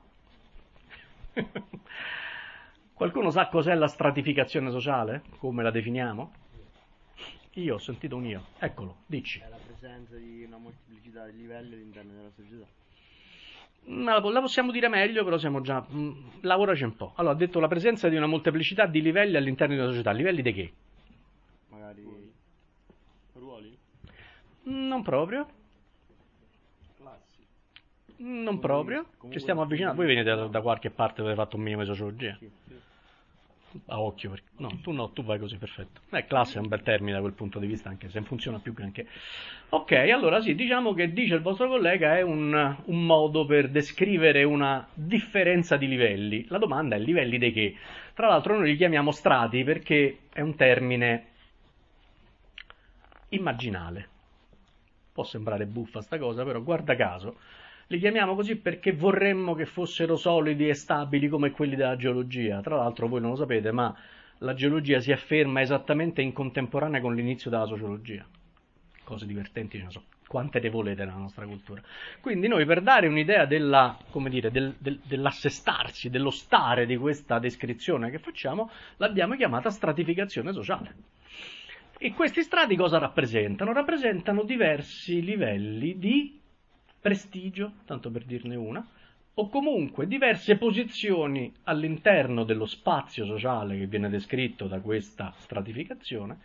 Qualcuno sa cos'è la stratificazione sociale? Come la definiamo? Io ho sentito un io. Eccolo, dici. È la presenza di una molteplicità di livelli all'interno della società. La, la possiamo dire meglio, però siamo già... Mh, lavoraci un po'. Allora, ha detto la presenza di una molteplicità di livelli all'interno della società. Livelli di che? Magari... ruoli? Non proprio. Classi. Non Comunque, proprio. comunque Ci stiamo avvicinando. Voi venite da, da qualche parte dove avete fatto un minimo di sociologia. Sì, sì. a occhio, perché, no, tu no, tu vai così, perfetto. Eh, classe è un bel termine da quel punto di vista, anche se non funziona più granché. Ok, allora sì, diciamo che dice il vostro collega è un, un modo per descrivere una differenza di livelli. La domanda è livelli di che? Tra l'altro noi li chiamiamo strati perché è un termine immaginale. Può sembrare buffa sta cosa, però guarda caso, li chiamiamo così perché vorremmo che fossero solidi e stabili come quelli della geologia. Tra l'altro voi non lo sapete, ma la geologia si afferma esattamente in contemporanea con l'inizio della sociologia. Cose divertenti ce ne so, quante ne volete nella nostra cultura. Quindi noi per dare un'idea della, come dire, del, del, dell'assestarsi, dello stare di questa descrizione che facciamo, l'abbiamo chiamata stratificazione sociale. E questi strati cosa rappresentano? Rappresentano diversi livelli di prestigio, tanto per dirne una, o comunque diverse posizioni all'interno dello spazio sociale che viene descritto da questa stratificazione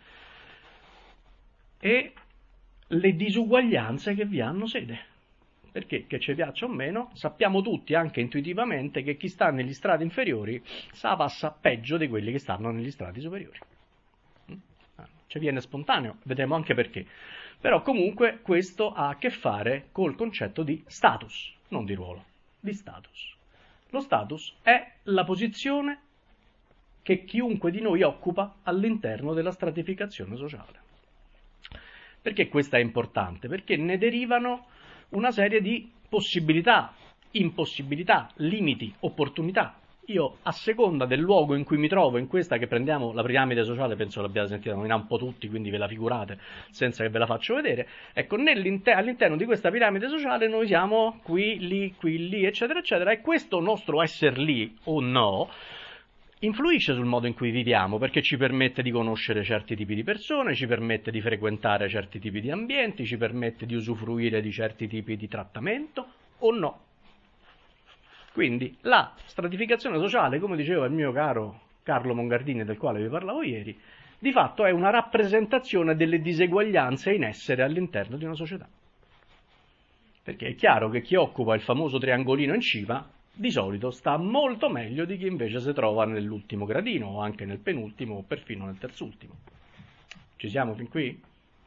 e le disuguaglianze che vi hanno sede. Perché, che ci piaccia o meno, sappiamo tutti anche intuitivamente che chi sta negli strati inferiori sa passa peggio di quelli che stanno negli strati superiori. Ci viene spontaneo, vedremo anche perché. Però comunque questo ha a che fare col concetto di status, non di ruolo, di status. Lo status è la posizione che chiunque di noi occupa all'interno della stratificazione sociale. Perché questo è importante? Perché ne derivano una serie di possibilità, impossibilità, limiti, opportunità. Io, a seconda del luogo in cui mi trovo, in questa che prendiamo la piramide sociale, penso l'abbiate sentita nominare un po' tutti, quindi ve la figurate senza che ve la faccio vedere. Ecco, all'interno di questa piramide sociale noi siamo qui, lì, qui, lì, eccetera, eccetera, e questo nostro essere lì o no influisce sul modo in cui viviamo, perché ci permette di conoscere certi tipi di persone, ci permette di frequentare certi tipi di ambienti, ci permette di usufruire di certi tipi di trattamento o no. Quindi la stratificazione sociale, come diceva il mio caro Carlo Mongardini, del quale vi parlavo ieri, di fatto è una rappresentazione delle diseguaglianze in essere all'interno di una società. Perché è chiaro che chi occupa il famoso triangolino in cima, di solito sta molto meglio di chi invece si trova nell'ultimo gradino, o anche nel penultimo, o perfino nel terzultimo. Ci siamo fin qui?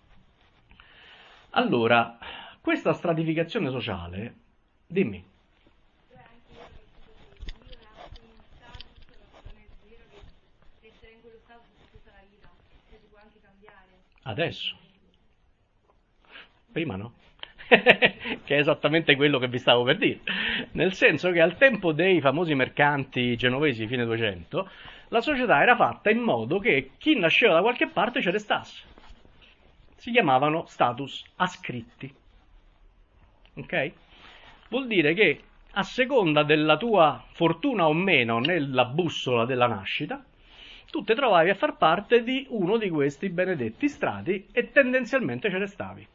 Allora, questa stratificazione sociale, dimmi. Adesso? Prima no? Che è esattamente quello che vi stavo per dire. Nel senso che al tempo dei famosi mercanti genovesi fine duecento, la società era fatta in modo che chi nasceva da qualche parte ce ne stasse. Si chiamavano status ascritti. Ok? Vuol dire che a seconda della tua fortuna o meno nella bussola della nascita, tu ti trovavi a far parte di uno di questi benedetti strati e tendenzialmente ce ne stavi.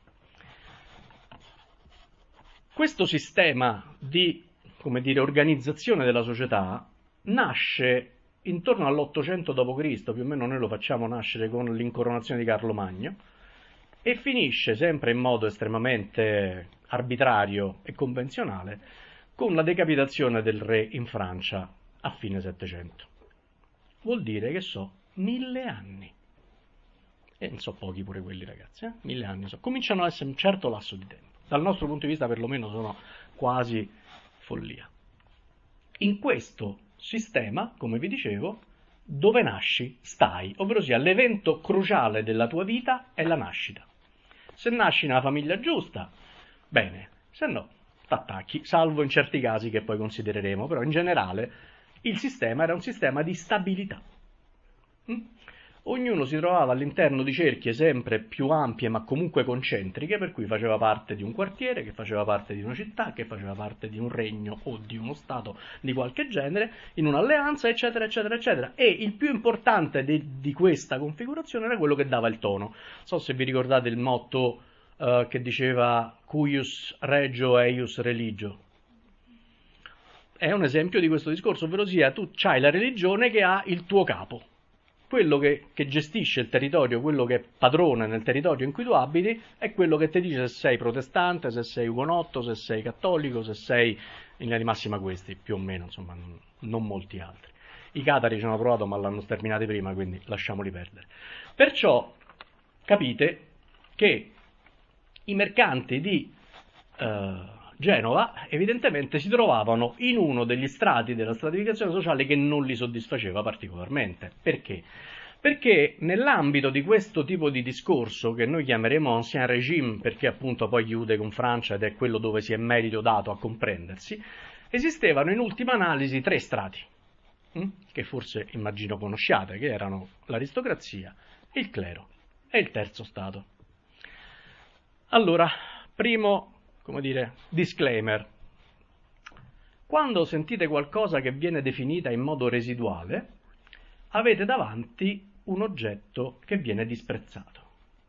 Questo sistema di, come dire, organizzazione della società nasce intorno all'ottocento dopo Cristo, più o meno noi lo facciamo nascere con l'incoronazione di Carlo Magno, e finisce sempre in modo estremamente arbitrario e convenzionale con la decapitazione del re in Francia a fine Settecento. Vuol dire che so mille anni. E non so pochi pure quelli, ragazzi, eh? Mille anni so. Cominciano a essere un certo lasso di tempo. Dal nostro punto di vista, perlomeno, sono quasi follia. In questo sistema, come vi dicevo, dove nasci, stai, ovvero sia l'evento cruciale della tua vita è la nascita. Se nasci nella famiglia giusta, bene, se no, t'attacchi, salvo in certi casi che poi considereremo, però in generale il sistema era un sistema di stabilità. Mm? Ognuno si trovava all'interno di cerchie sempre più ampie ma comunque concentriche, per cui faceva parte di un quartiere, che faceva parte di una città, che faceva parte di un regno o di uno stato di qualche genere, in un'alleanza, eccetera, eccetera, eccetera. E il più importante di, di questa configurazione era quello che dava il tono. Non so se vi ricordate il motto uh, che diceva cuius regio eius religio. È un esempio di questo discorso, ovvero sia tu c'hai la religione che ha il tuo capo. Quello che, che gestisce il territorio, quello che è padrone nel territorio in cui tu abiti, è quello che ti dice se sei protestante, se sei ugonotto, se sei cattolico, se sei in linea di massima questi, più o meno, insomma, non, non molti altri. I catari ci hanno provato ma l'hanno sterminati prima, quindi lasciamoli perdere. Perciò capite che i mercanti di eh, Genova evidentemente si trovavano in uno degli strati della stratificazione sociale che non li soddisfaceva particolarmente. Perché? Perché nell'ambito di questo tipo di discorso, che noi chiameremo ancien régime, perché appunto poi chiude con Francia ed è quello dove si è merito dato a comprendersi, esistevano in ultima analisi tre strati, che forse immagino conosciate, che erano l'aristocrazia, il clero e il terzo stato. Allora, primo, come dire, disclaimer. Quando sentite qualcosa che viene definita in modo residuale, avete davanti un oggetto che viene disprezzato.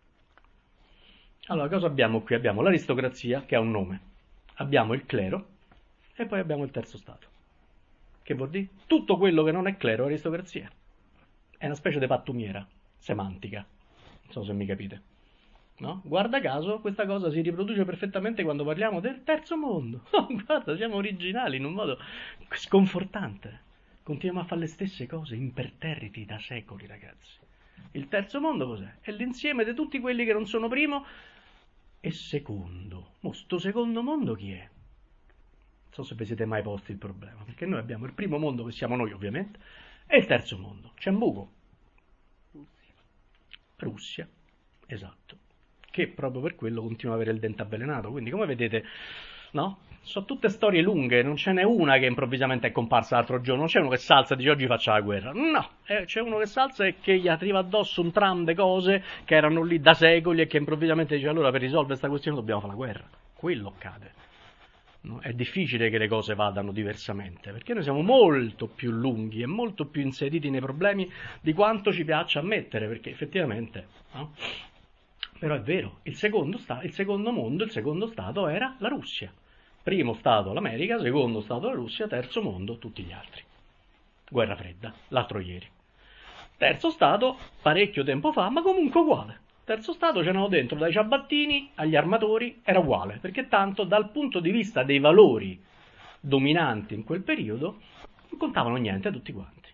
Allora, cosa abbiamo qui? Abbiamo l'aristocrazia, che ha un nome, abbiamo il clero e poi abbiamo il terzo stato. Che vuol dire? Tutto quello che non è clero è aristocrazia. È una specie di pattumiera semantica. Non so se mi capite. No? Guarda caso, questa cosa si riproduce perfettamente quando parliamo del terzo mondo. Oh, guarda, siamo originali in un modo sconfortante. Continuiamo a fare le stesse cose imperterriti da secoli, ragazzi. Il terzo mondo cos'è? È l'insieme di tutti quelli che non sono primo e secondo. Ma sto secondo mondo chi è? Non so se vi siete mai posti il problema, perché noi abbiamo il primo mondo, che siamo noi ovviamente, e il terzo mondo. C'è un buco. Russia. Russia, esatto. Che proprio per quello continua ad avere il dente avvelenato. Quindi, come vedete, no? Sono tutte storie lunghe, non ce n'è una che improvvisamente è comparsa l'altro giorno, non c'è uno che salza e dice oggi faccia la guerra. No, eh, c'è uno che salza e che gli arriva addosso un tram di cose che erano lì da secoli e che improvvisamente dice allora per risolvere questa questione dobbiamo fare la guerra. Quello accade. No? È difficile che le cose vadano diversamente, perché noi siamo molto più lunghi e molto più inseriti nei problemi di quanto ci piaccia ammettere, perché effettivamente... No? Però è vero, il secondo, sta- il secondo mondo, il secondo stato era la Russia. Primo stato l'America, secondo stato la Russia, terzo mondo tutti gli altri. Guerra fredda, l'altro ieri. Terzo stato, parecchio tempo fa, ma comunque uguale. Terzo stato c'erano dentro dai ciabattini agli armatori, era uguale, perché tanto dal punto di vista dei valori dominanti in quel periodo non contavano niente tutti quanti.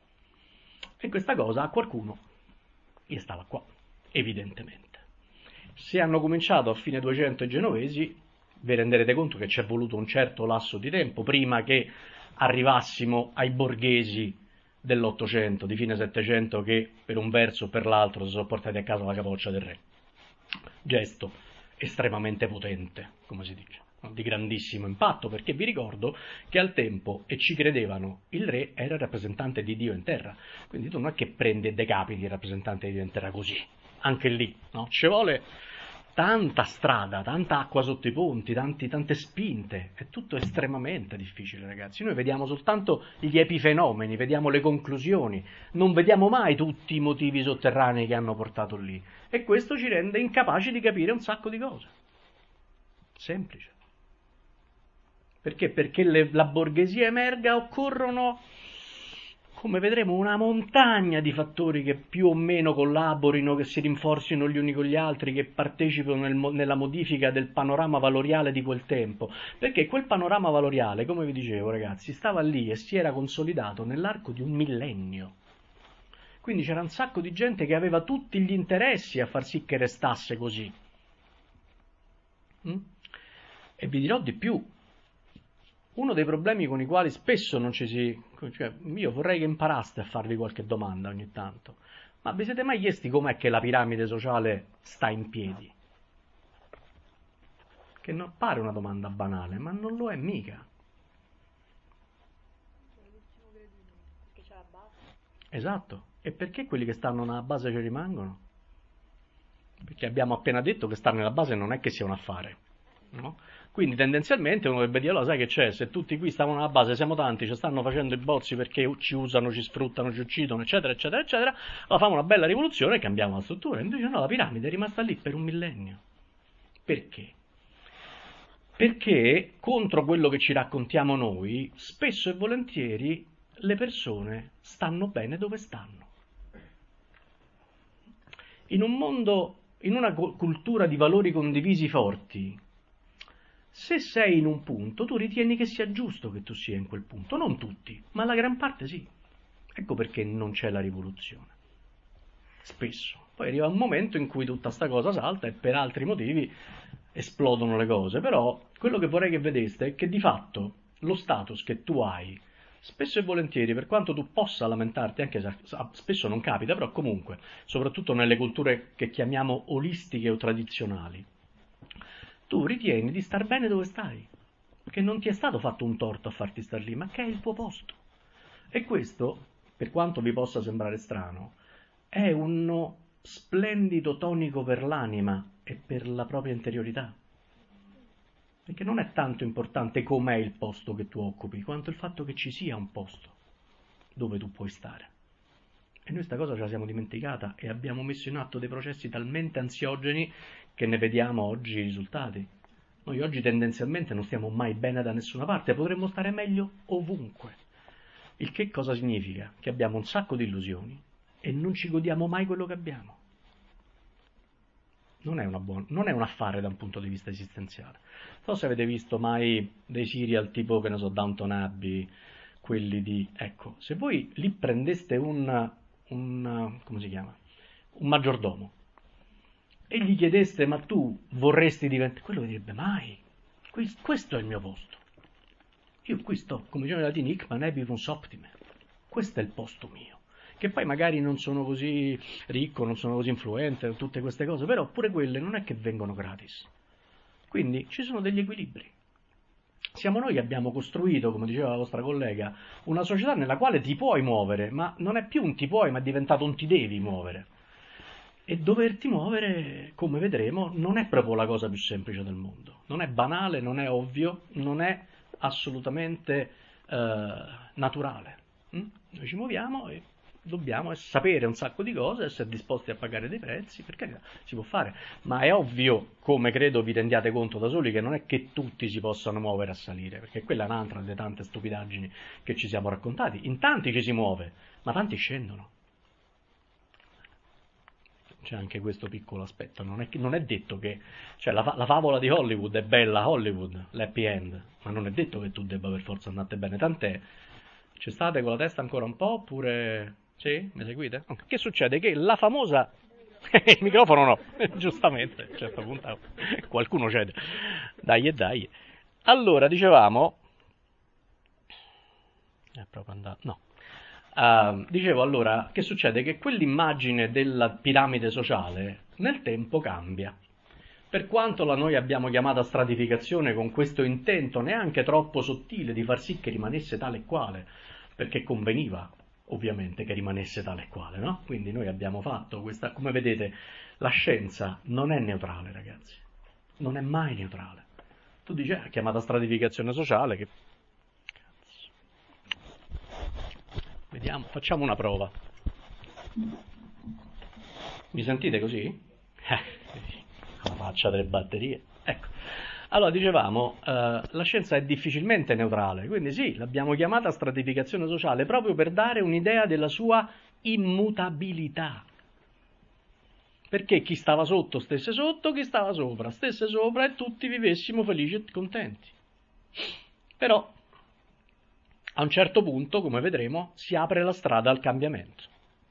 E questa cosa a qualcuno gli stava qua, evidentemente. Se hanno cominciato a fine duecento i genovesi, vi renderete conto che ci è voluto un certo lasso di tempo prima che arrivassimo ai borghesi dell'Ottocento, di fine Settecento, che per un verso o per l'altro si sono portati a casa la capoccia del re. Gesto estremamente potente, come si dice, di grandissimo impatto, perché vi ricordo che al tempo, e ci credevano, il re era il rappresentante di Dio in terra, quindi tu non è che prendi e decapiti il rappresentante di Dio in terra così, anche lì, no? Ci vuole tanta strada, tanta acqua sotto i ponti, tanti, tante spinte, è tutto estremamente difficile, ragazzi. Noi vediamo soltanto gli epifenomeni, vediamo le conclusioni, non vediamo mai tutti i motivi sotterranei che hanno portato lì, e questo ci rende incapaci di capire un sacco di cose. Semplice. Perché? Perché le, la borghesia emerga occorrono, come vedremo, una montagna di fattori che più o meno collaborino, che si rinforzino gli uni con gli altri, che partecipano nel, nella modifica del panorama valoriale di quel tempo. Perché quel panorama valoriale, come vi dicevo ragazzi, stava lì e si era consolidato nell'arco di un millennio. Quindi c'era un sacco di gente che aveva tutti gli interessi a far sì che restasse così. Mm? E vi dirò di più. Uno dei problemi con i quali spesso non ci si... Cioè, io vorrei che imparaste a farvi qualche domanda ogni tanto. Ma vi siete mai chiesti com'è che la piramide sociale sta in piedi? Che non pare una domanda banale, ma non lo è mica. Perché c'è la base. Esatto. E perché quelli che stanno nella base ci rimangono? Perché abbiamo appena detto che stare nella base non è che sia un affare, no? Quindi tendenzialmente uno dovrebbe dire, allora sai che c'è, se tutti qui stavano alla base, siamo tanti, ci stanno facendo i bozzi perché ci usano, ci sfruttano, ci uccidono, eccetera, eccetera, eccetera, allora facciamo una bella rivoluzione e cambiamo la struttura. Invece no, la piramide è rimasta lì per un millennio. Perché? Perché contro quello che ci raccontiamo noi, spesso e volentieri le persone stanno bene dove stanno. In un mondo, in una cultura di valori condivisi forti, se sei in un punto, tu ritieni che sia giusto che tu sia in quel punto. Non tutti, ma la gran parte sì. Ecco perché non c'è la rivoluzione. Spesso. Poi arriva un momento in cui tutta sta cosa salta e per altri motivi esplodono le cose. Però quello che vorrei che vedeste è che di fatto lo status che tu hai, spesso e volentieri, per quanto tu possa lamentarti, anche se spesso non capita, però comunque, soprattutto nelle culture che chiamiamo olistiche o tradizionali, tu ritieni di star bene dove stai, perché non ti è stato fatto un torto a farti star lì, ma che è il tuo posto. E questo, per quanto vi possa sembrare strano, è uno splendido tonico per l'anima e per la propria interiorità. Perché non è tanto importante com'è il posto che tu occupi, quanto il fatto che ci sia un posto dove tu puoi stare. E noi sta cosa ce la siamo dimenticata e abbiamo messo in atto dei processi talmente ansiogeni che ne vediamo oggi i risultati. Noi oggi tendenzialmente non stiamo mai bene da nessuna parte, potremmo stare meglio ovunque. Il che cosa significa? Che abbiamo un sacco di illusioni e non ci godiamo mai quello che abbiamo. Non è, una buona, non è un affare da un punto di vista esistenziale. Non so se avete visto mai dei serial tipo, che ne so, Downton Abbey, quelli di... Ecco, se voi lì prendeste un, un come si chiama? Un maggiordomo e gli chiedeste, ma tu vorresti diventare... Quello direbbe, mai, questo è il mio posto. Io qui sto, come dicevano i latini, hic manebivus optime. Questo è il posto mio. Che poi magari non sono così ricco, non sono così influente, tutte queste cose, però pure quelle non è che vengono gratis. Quindi ci sono degli equilibri. Siamo noi che abbiamo costruito, come diceva la vostra collega, una società nella quale ti puoi muovere, ma non è più un ti puoi, ma è diventato un ti devi muovere. E doverti muovere, come vedremo, non è proprio la cosa più semplice del mondo. Non è banale, non è ovvio, non è assolutamente eh, naturale. Mm? Noi ci muoviamo e dobbiamo sapere un sacco di cose, essere disposti a pagare dei prezzi, perché si può fare, ma è ovvio, come credo vi rendiate conto da soli, che non è che tutti si possano muovere a salire, perché quella è un'altra delle tante stupidaggini che ci siamo raccontati. In tanti ci si muove, ma tanti scendono. C'è anche questo piccolo aspetto, non è, non è detto che, cioè la, la favola di Hollywood è bella Hollywood, l'happy end, ma non è detto che tu debba per forza andate bene, tant'è, ci state con la testa ancora un po', oppure... Sì? Mi seguite? Che succede? Che la famosa... il microfono no, giustamente, a un certo punto qualcuno cede. Dai e dai. Allora, dicevamo... È proprio andato... No. Uh, dicevo allora, che succede? Che quell'immagine della piramide sociale nel tempo cambia. Per quanto la noi abbiamo chiamata stratificazione con questo intento neanche troppo sottile di far sì che rimanesse tale e quale, perché conveniva ovviamente che rimanesse tale e quale, no? Quindi noi abbiamo fatto questa, come vedete, la scienza non è neutrale, ragazzi, non è mai neutrale. Tu dici, eh, chiamata stratificazione sociale, che... Vediamo, facciamo una prova. Mi sentite così? Eh, la faccia delle batterie. Ecco. Allora, dicevamo, eh, la scienza è difficilmente neutrale, quindi sì, l'abbiamo chiamata stratificazione sociale proprio per dare un'idea della sua immutabilità. Perché chi stava sotto stesse sotto, chi stava sopra stesse sopra e tutti vivessimo felici e contenti. Però, a un certo punto, come vedremo, si apre la strada al cambiamento.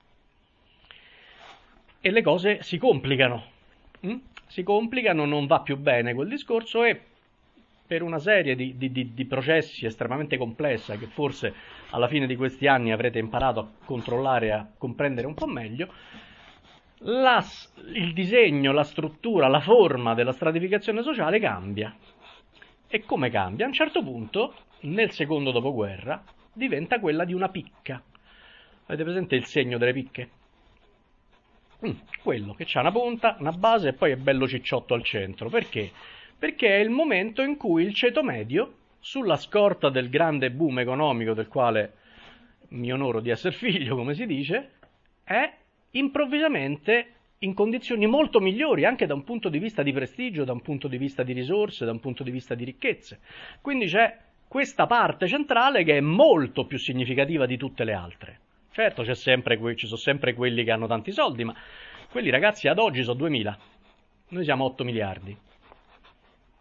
E le cose si complicano. Mm? Si complicano, non va più bene quel discorso e per una serie di, di, di, di processi estremamente complessa che forse alla fine di questi anni avrete imparato a controllare e a comprendere un po' meglio, la, il disegno, la struttura, la forma della stratificazione sociale cambia. E come cambia? A un certo punto, nel secondo dopoguerra, diventa quella di una picca. Avete presente il segno delle picche? Mm, quello che c'ha una punta, una base e poi è bello cicciotto al centro. Perché? Perché è il momento in cui il ceto medio, sulla scorta del grande boom economico del quale mi onoro di essere figlio, come si dice, è improvvisamente in condizioni molto migliori anche da un punto di vista di prestigio, da un punto di vista di risorse, da un punto di vista di ricchezze. Quindi c'è questa parte centrale che è molto più significativa di tutte le altre. Certo, c'è sempre, ci sono sempre quelli che hanno tanti soldi, ma quelli ragazzi ad oggi sono duemila, noi siamo otto miliardi.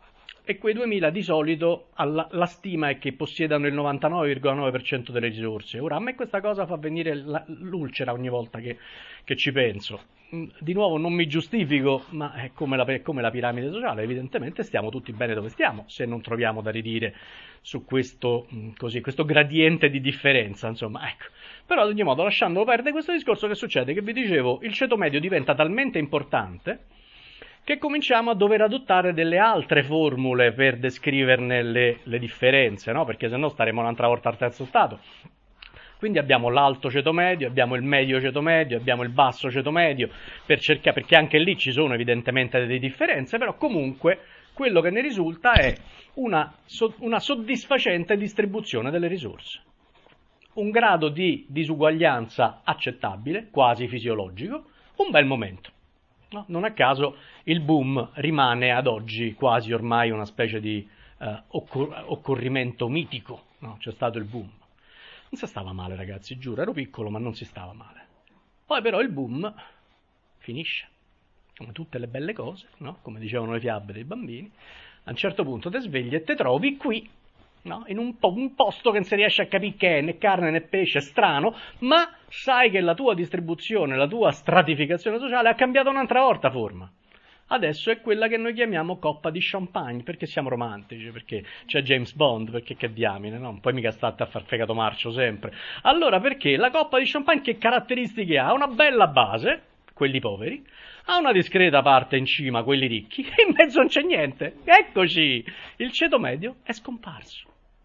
e quei duemila di solito alla, la stima è che possiedano il novantanove virgola nove per cento delle risorse. Ora, a me questa cosa fa venire la, l'ulcera ogni volta che, che ci penso. Di nuovo non mi giustifico, ma è come la, è come la piramide sociale, evidentemente stiamo tutti bene dove stiamo, se non troviamo da ridire su questo, così, questo gradiente di differenza, insomma, ecco. Però ad ogni modo, lasciando perdere questo discorso, che succede? Che vi dicevo, il ceto medio diventa talmente importante che cominciamo a dover adottare delle altre formule per descriverne le, le differenze, no? Perché sennò staremo un'altra volta al terzo stato. Quindi abbiamo l'alto ceto medio, abbiamo il medio ceto medio, abbiamo il basso ceto medio, per cercare, perché anche lì ci sono evidentemente delle differenze, però comunque quello che ne risulta è una, una soddisfacente distribuzione delle risorse. Un grado di disuguaglianza accettabile, quasi fisiologico, un bel momento. No? Non a caso il boom rimane ad oggi quasi ormai una specie di uh, occor- occorrimento mitico. No? C'è stato il boom. Non si stava male, ragazzi, giuro, ero piccolo ma non si stava male. Poi però il boom finisce, come tutte le belle cose, no? Come dicevano le fiabe dei bambini. A un certo punto ti svegli e ti trovi qui, no? In un, po- un posto che non si riesce a capire che è, né carne né pesce, strano, ma sai che la tua distribuzione, la tua stratificazione sociale ha cambiato un'altra volta forma. Adesso è quella che noi chiamiamo coppa di champagne, perché siamo romantici, perché c'è James Bond, perché che diamine, no? Poi mica state a far fegato marcio sempre. Allora perché la coppa di champagne che caratteristiche ha? Ha una bella base, quelli poveri, ha una discreta parte in cima, quelli ricchi, e in mezzo non c'è niente. Eccoci, il ceto medio è scomparso.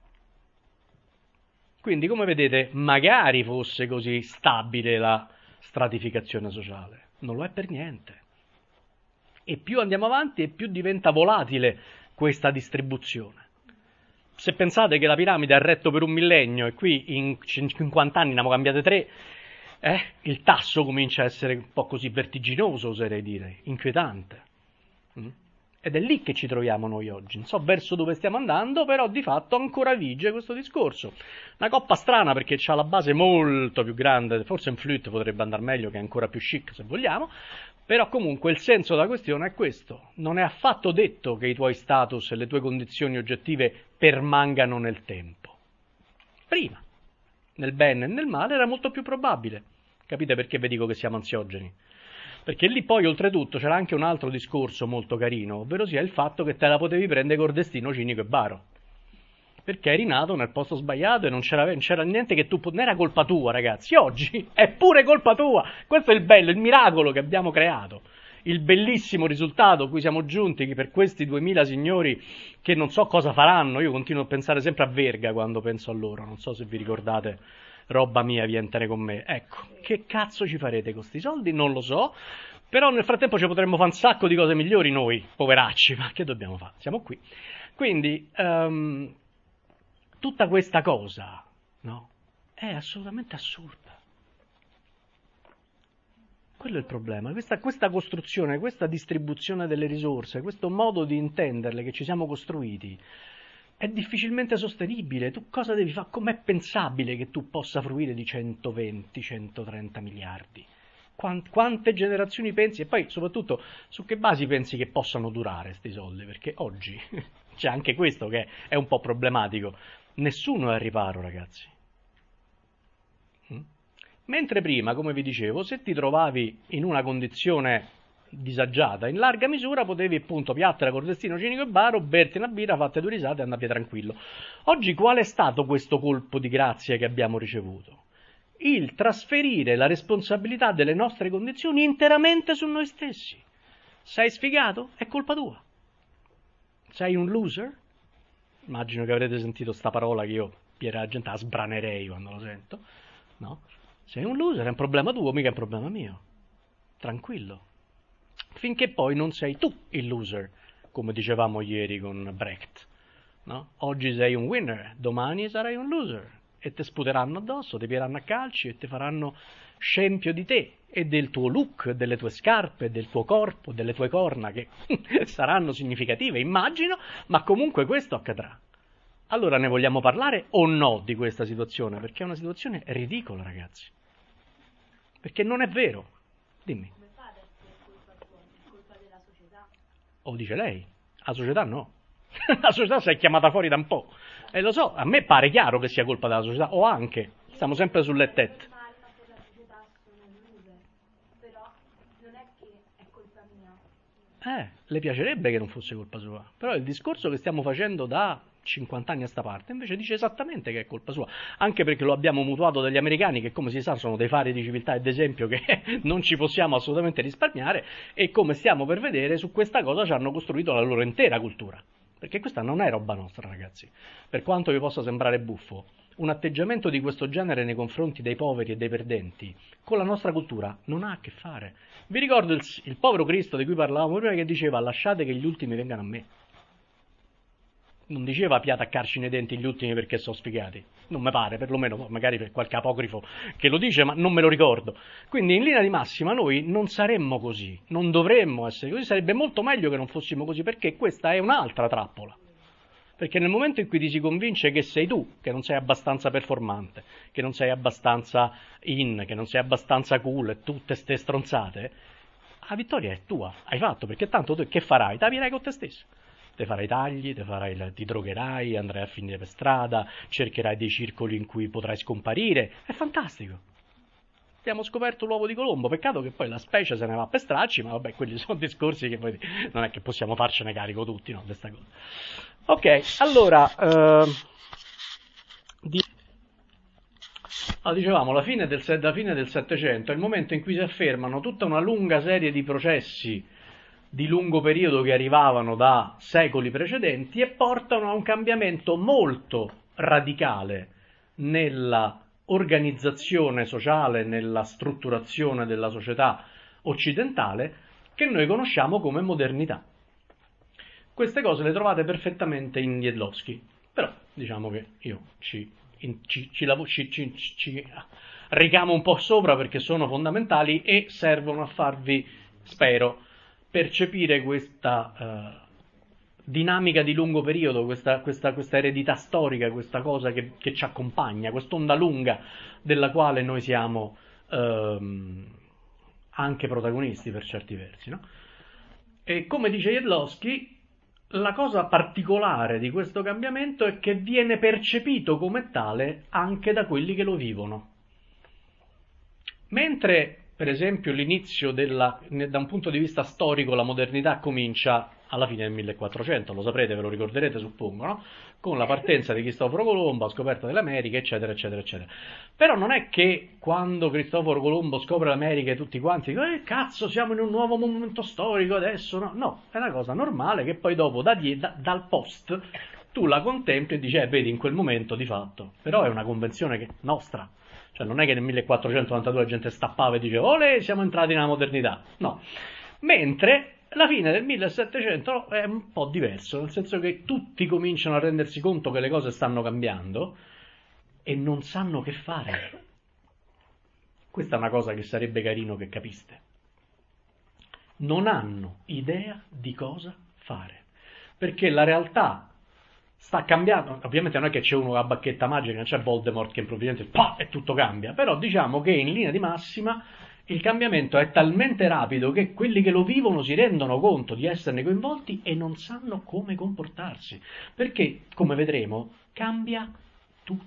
Quindi, come vedete, magari fosse così stabile la stratificazione sociale. Non lo è per niente. E più andiamo avanti e più diventa volatile questa distribuzione. Se pensate che la piramide ha retto per un millennio e qui in cinquanta anni ne abbiamo cambiate tre, eh, il tasso comincia a essere un po' così vertiginoso, oserei dire, inquietante. Mm? Ed è lì che ci troviamo noi oggi. Non so verso dove stiamo andando, però di fatto ancora vige questo discorso. Una coppa strana perché ha la base molto più grande, forse in flute potrebbe andare meglio, che è ancora più chic se vogliamo, però comunque il senso della questione è questo. Non è affatto detto che i tuoi status e le tue condizioni oggettive permangano nel tempo. Prima, nel bene e nel male, era molto più probabile. Capite perché vi dico che siamo ansiogeni? Perché lì poi oltretutto c'era anche un altro discorso molto carino, ovvero sia il fatto che te la potevi prendere col destino cinico e baro. Perché eri nato nel posto sbagliato e non c'era, non c'era niente che tu... Non era colpa tua, ragazzi, oggi è pure colpa tua. Questo è il bello, il miracolo che abbiamo creato. Il bellissimo risultato a cui siamo giunti per questi duemila signori che non so cosa faranno. Io continuo a pensare sempre a Verga quando penso a loro, non so se vi ricordate... roba mia, vientene con me. Ecco, che cazzo ci farete con questi soldi? Non lo so, però nel frattempo ci potremmo fare un sacco di cose migliori noi, poveracci, ma che dobbiamo fare? Siamo qui. Quindi, um, tutta questa cosa, no, è assolutamente assurda. Quello è il problema, questa, questa costruzione, questa distribuzione delle risorse, questo modo di intenderle che ci siamo costruiti, è difficilmente sostenibile. Tu cosa devi fare? Com'è pensabile che tu possa fruire di centoventi centotrenta miliardi? Quant- quante generazioni pensi? E poi soprattutto su che basi pensi che possano durare questi soldi? Perché oggi c'è anche questo che è un po' problematico. Nessuno è al riparo, ragazzi. Mm? Mentre prima, come vi dicevo, se ti trovavi in una condizione disagiata, in larga misura potevi appunto piattera col destino cinico e baro, berti una birra, fatte due risate e andare via tranquillo. Oggi qual è stato questo colpo di grazia che abbiamo ricevuto? Il trasferire la responsabilità delle nostre condizioni interamente su noi stessi. Sei sfigato? È colpa tua. Sei un loser? Immagino che avrete sentito sta parola che io, Piera la gente, la sbranerei quando lo sento. No? Sei un loser, è un problema tuo, mica è un problema mio. Tranquillo. Finché poi non sei tu il loser, come dicevamo ieri con Brecht. No? Oggi sei un winner, domani sarai un loser e ti sputeranno addosso, ti pireranno a calci e ti faranno scempio di te e del tuo look, delle tue scarpe, del tuo corpo, delle tue corna, che saranno significative, immagino, ma comunque questo accadrà. Allora ne vogliamo parlare o no di questa situazione? Perché è una situazione ridicola, ragazzi. Perché non è vero. Dimmi. O dice lei, la società no. La società si è chiamata fuori da un po'. E lo so, a me pare chiaro che sia colpa della società, o anche, stiamo sempre sulle tette. Eh, le piacerebbe che non fosse colpa sua, però il discorso che stiamo facendo da cinquanta anni a sta parte invece dice esattamente che è colpa sua, anche perché lo abbiamo mutuato dagli americani, che come si sa sono dei fari di civiltà e d'esempio che non ci possiamo assolutamente risparmiare, e come stiamo per vedere su questa cosa ci hanno costruito la loro intera cultura, perché questa non è roba nostra, ragazzi. Per quanto vi possa sembrare buffo, un atteggiamento di questo genere nei confronti dei poveri e dei perdenti con la nostra cultura non ha a che fare. Vi ricordo il, il povero Cristo di cui parlavamo prima, che diceva lasciate che gli ultimi vengano a me. Non diceva più attaccarci nei denti gli ultimi perché sono sfigati. Non mi pare, perlomeno, magari per qualche apocrifo che lo dice, ma non me lo ricordo. Quindi in linea di massima noi non saremmo così, non dovremmo essere così, sarebbe molto meglio che non fossimo così, perché questa è un'altra trappola. Perché nel momento in cui ti si convince che sei tu, che non sei abbastanza performante, che non sei abbastanza in, che non sei abbastanza cool e tutte ste stronzate, la vittoria è tua, hai fatto, perché tanto tu che farai? Ti avvirai con te stesso. Te farai tagli, te farai, ti drogherai, andrai a finire per strada, cercherai dei circoli in cui potrai scomparire. È fantastico. Abbiamo scoperto l'uovo di Colombo, peccato che poi la specie se ne va per stracci, ma vabbè, quelli sono discorsi che poi non è che possiamo farcene carico tutti, no, di questa cosa. Ok, allora, eh, di... allora dicevamo, la fine del, la fine del Settecento è il momento in cui si affermano tutta una lunga serie di processi di lungo periodo che arrivavano da secoli precedenti e portano a un cambiamento molto radicale nella organizzazione sociale, nella strutturazione della società occidentale, che noi conosciamo come modernità. Queste cose le trovate perfettamente in Jedlowski, però diciamo che io ci, in, ci, ci, ci, ci, ci ricamo un po' sopra perché sono fondamentali e servono a farvi, spero, percepire questa uh, dinamica di lungo periodo, questa, questa, questa eredità storica, questa cosa che, che ci accompagna, quest'onda lunga della quale noi siamo uh, anche protagonisti per certi versi, no? E come dice Jedlowski, la cosa particolare di questo cambiamento è che viene percepito come tale anche da quelli che lo vivono. Mentre, per esempio, l'inizio della, da un punto di vista storico, la modernità comincia alla fine del millequattrocento, lo saprete, ve lo ricorderete, suppongo, no? Con la partenza di Cristoforo Colombo, la scoperta delle Americhe, eccetera, eccetera, eccetera. Però non è che quando Cristoforo Colombo scopre l'America tutti quanti dicono eh, cazzo, siamo in un nuovo momento storico adesso, no? No, è una cosa normale che poi dopo, da, da, dal post, tu la contempli e dici, eh, vedi, in quel momento di fatto. Però è una convenzione che, nostra. Cioè non è che nel millequattrocentonovantadue la gente stappava e diceva, olè, siamo entrati nella modernità. No. Mentre la fine del millesettecento è un po' diverso, nel senso che tutti cominciano a rendersi conto che le cose stanno cambiando e non sanno che fare. Questa è una cosa che sarebbe carino che capiste. Non hanno idea di cosa fare, perché la realtà sta cambiando. Ovviamente non è che c'è uno con la bacchetta magica, non c'è Voldemort che improvvisamente pa, e tutto cambia, però diciamo che in linea di massima il cambiamento è talmente rapido che quelli che lo vivono si rendono conto di esserne coinvolti e non sanno come comportarsi, perché, come vedremo, cambia tutto.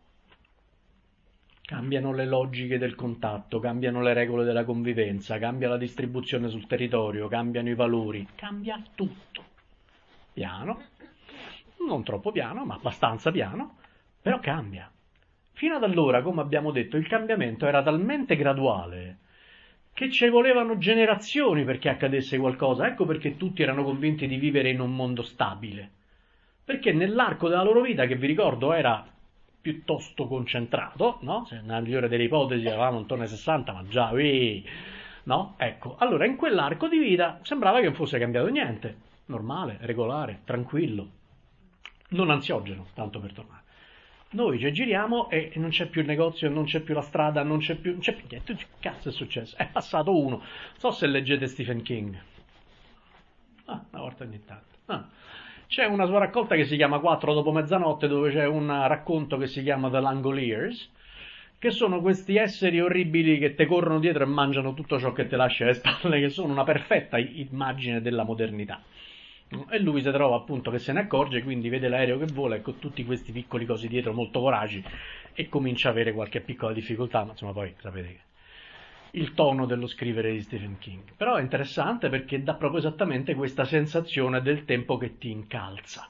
Cambiano le logiche del contatto, cambiano le regole della convivenza, cambia la distribuzione sul territorio, cambiano i valori, cambia tutto. Piano, non troppo piano, ma abbastanza piano, però cambia. Fino ad allora, come abbiamo detto, il cambiamento era talmente graduale che ci volevano generazioni perché accadesse qualcosa. Ecco perché tutti erano convinti di vivere in un mondo stabile. Perché nell'arco della loro vita, che vi ricordo era piuttosto concentrato, no? Se nella migliore delle ipotesi eravamo intorno ai sessanta, ma già, ui, no? Ecco, allora in quell'arco di vita sembrava che non fosse cambiato niente. Normale, regolare, tranquillo, non ansiogeno, tanto per tornare. Noi ci giriamo e non c'è più il negozio, non c'è più la strada, non c'è più, non c'è più niente. Che cazzo è successo? È passato uno. Non so se leggete Stephen King. Ah, una volta ogni tanto. Ah. C'è una sua raccolta che si chiama Quattro dopo mezzanotte, dove c'è un racconto che si chiama The Langoliers, che sono questi esseri orribili che te corrono dietro e mangiano tutto ciò che te lascia alle spalle, che sono una perfetta immagine della modernità. E lui si trova appunto che se ne accorge, quindi vede l'aereo che vola e con tutti questi piccoli cosi dietro molto voraci e comincia a avere qualche piccola difficoltà, ma insomma poi sapete che il tono dello scrivere di Stephen King. Però è interessante perché dà proprio esattamente questa sensazione del tempo che ti incalza.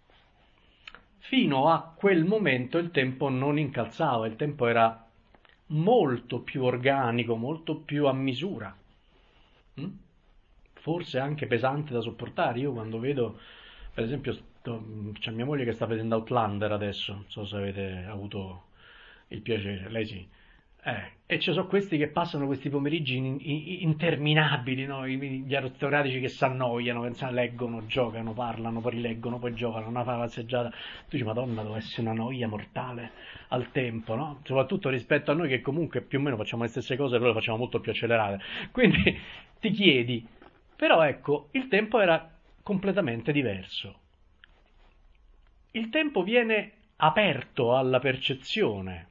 Fino a quel momento il tempo non incalzava, il tempo era molto più organico, molto più a misura. Mm? Forse anche pesante da sopportare. Io quando vedo, per esempio, sto, c'è mia moglie che sta vedendo Outlander adesso, non so se avete avuto il piacere, lei sì. Eh, e ci sono questi che passano questi pomeriggi in, in, interminabili, no? Gli aristocratici che si annoiano, pensano, leggono, giocano, parlano, poi rileggono, poi giocano, una passeggiata. Tu dici, Madonna, deve essere una noia mortale al tempo, no? Soprattutto rispetto a noi che comunque più o meno facciamo le stesse cose, però le facciamo molto più accelerate. Quindi ti chiedi, però ecco, il tempo era completamente diverso. Il tempo viene aperto alla percezione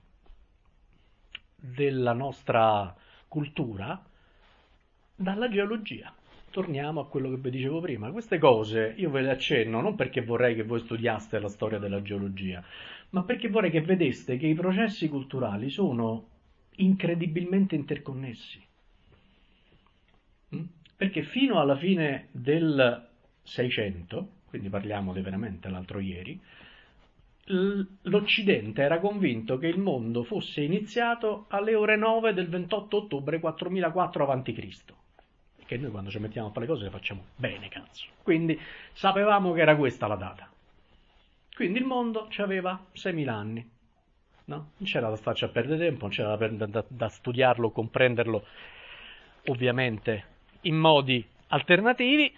della nostra cultura dalla geologia. Torniamo a quello che vi dicevo prima. Queste cose io ve le accenno non perché vorrei che voi studiaste la storia della geologia, ma perché vorrei che vedeste che i processi culturali sono incredibilmente interconnessi. Perché fino alla fine del Seicento, quindi parliamo di veramente l'altro ieri, l'Occidente era convinto che il mondo fosse iniziato alle ore nove del ventotto ottobre quattromilaquattro avanti Cristo. Perché noi quando ci mettiamo a fare le cose le facciamo bene, cazzo. Quindi sapevamo che era questa la data. Quindi il mondo ci aveva seimila anni. No? Non c'era da starci a perdere tempo, non c'era da, da, da studiarlo, comprenderlo, ovviamente, in modi alternativi.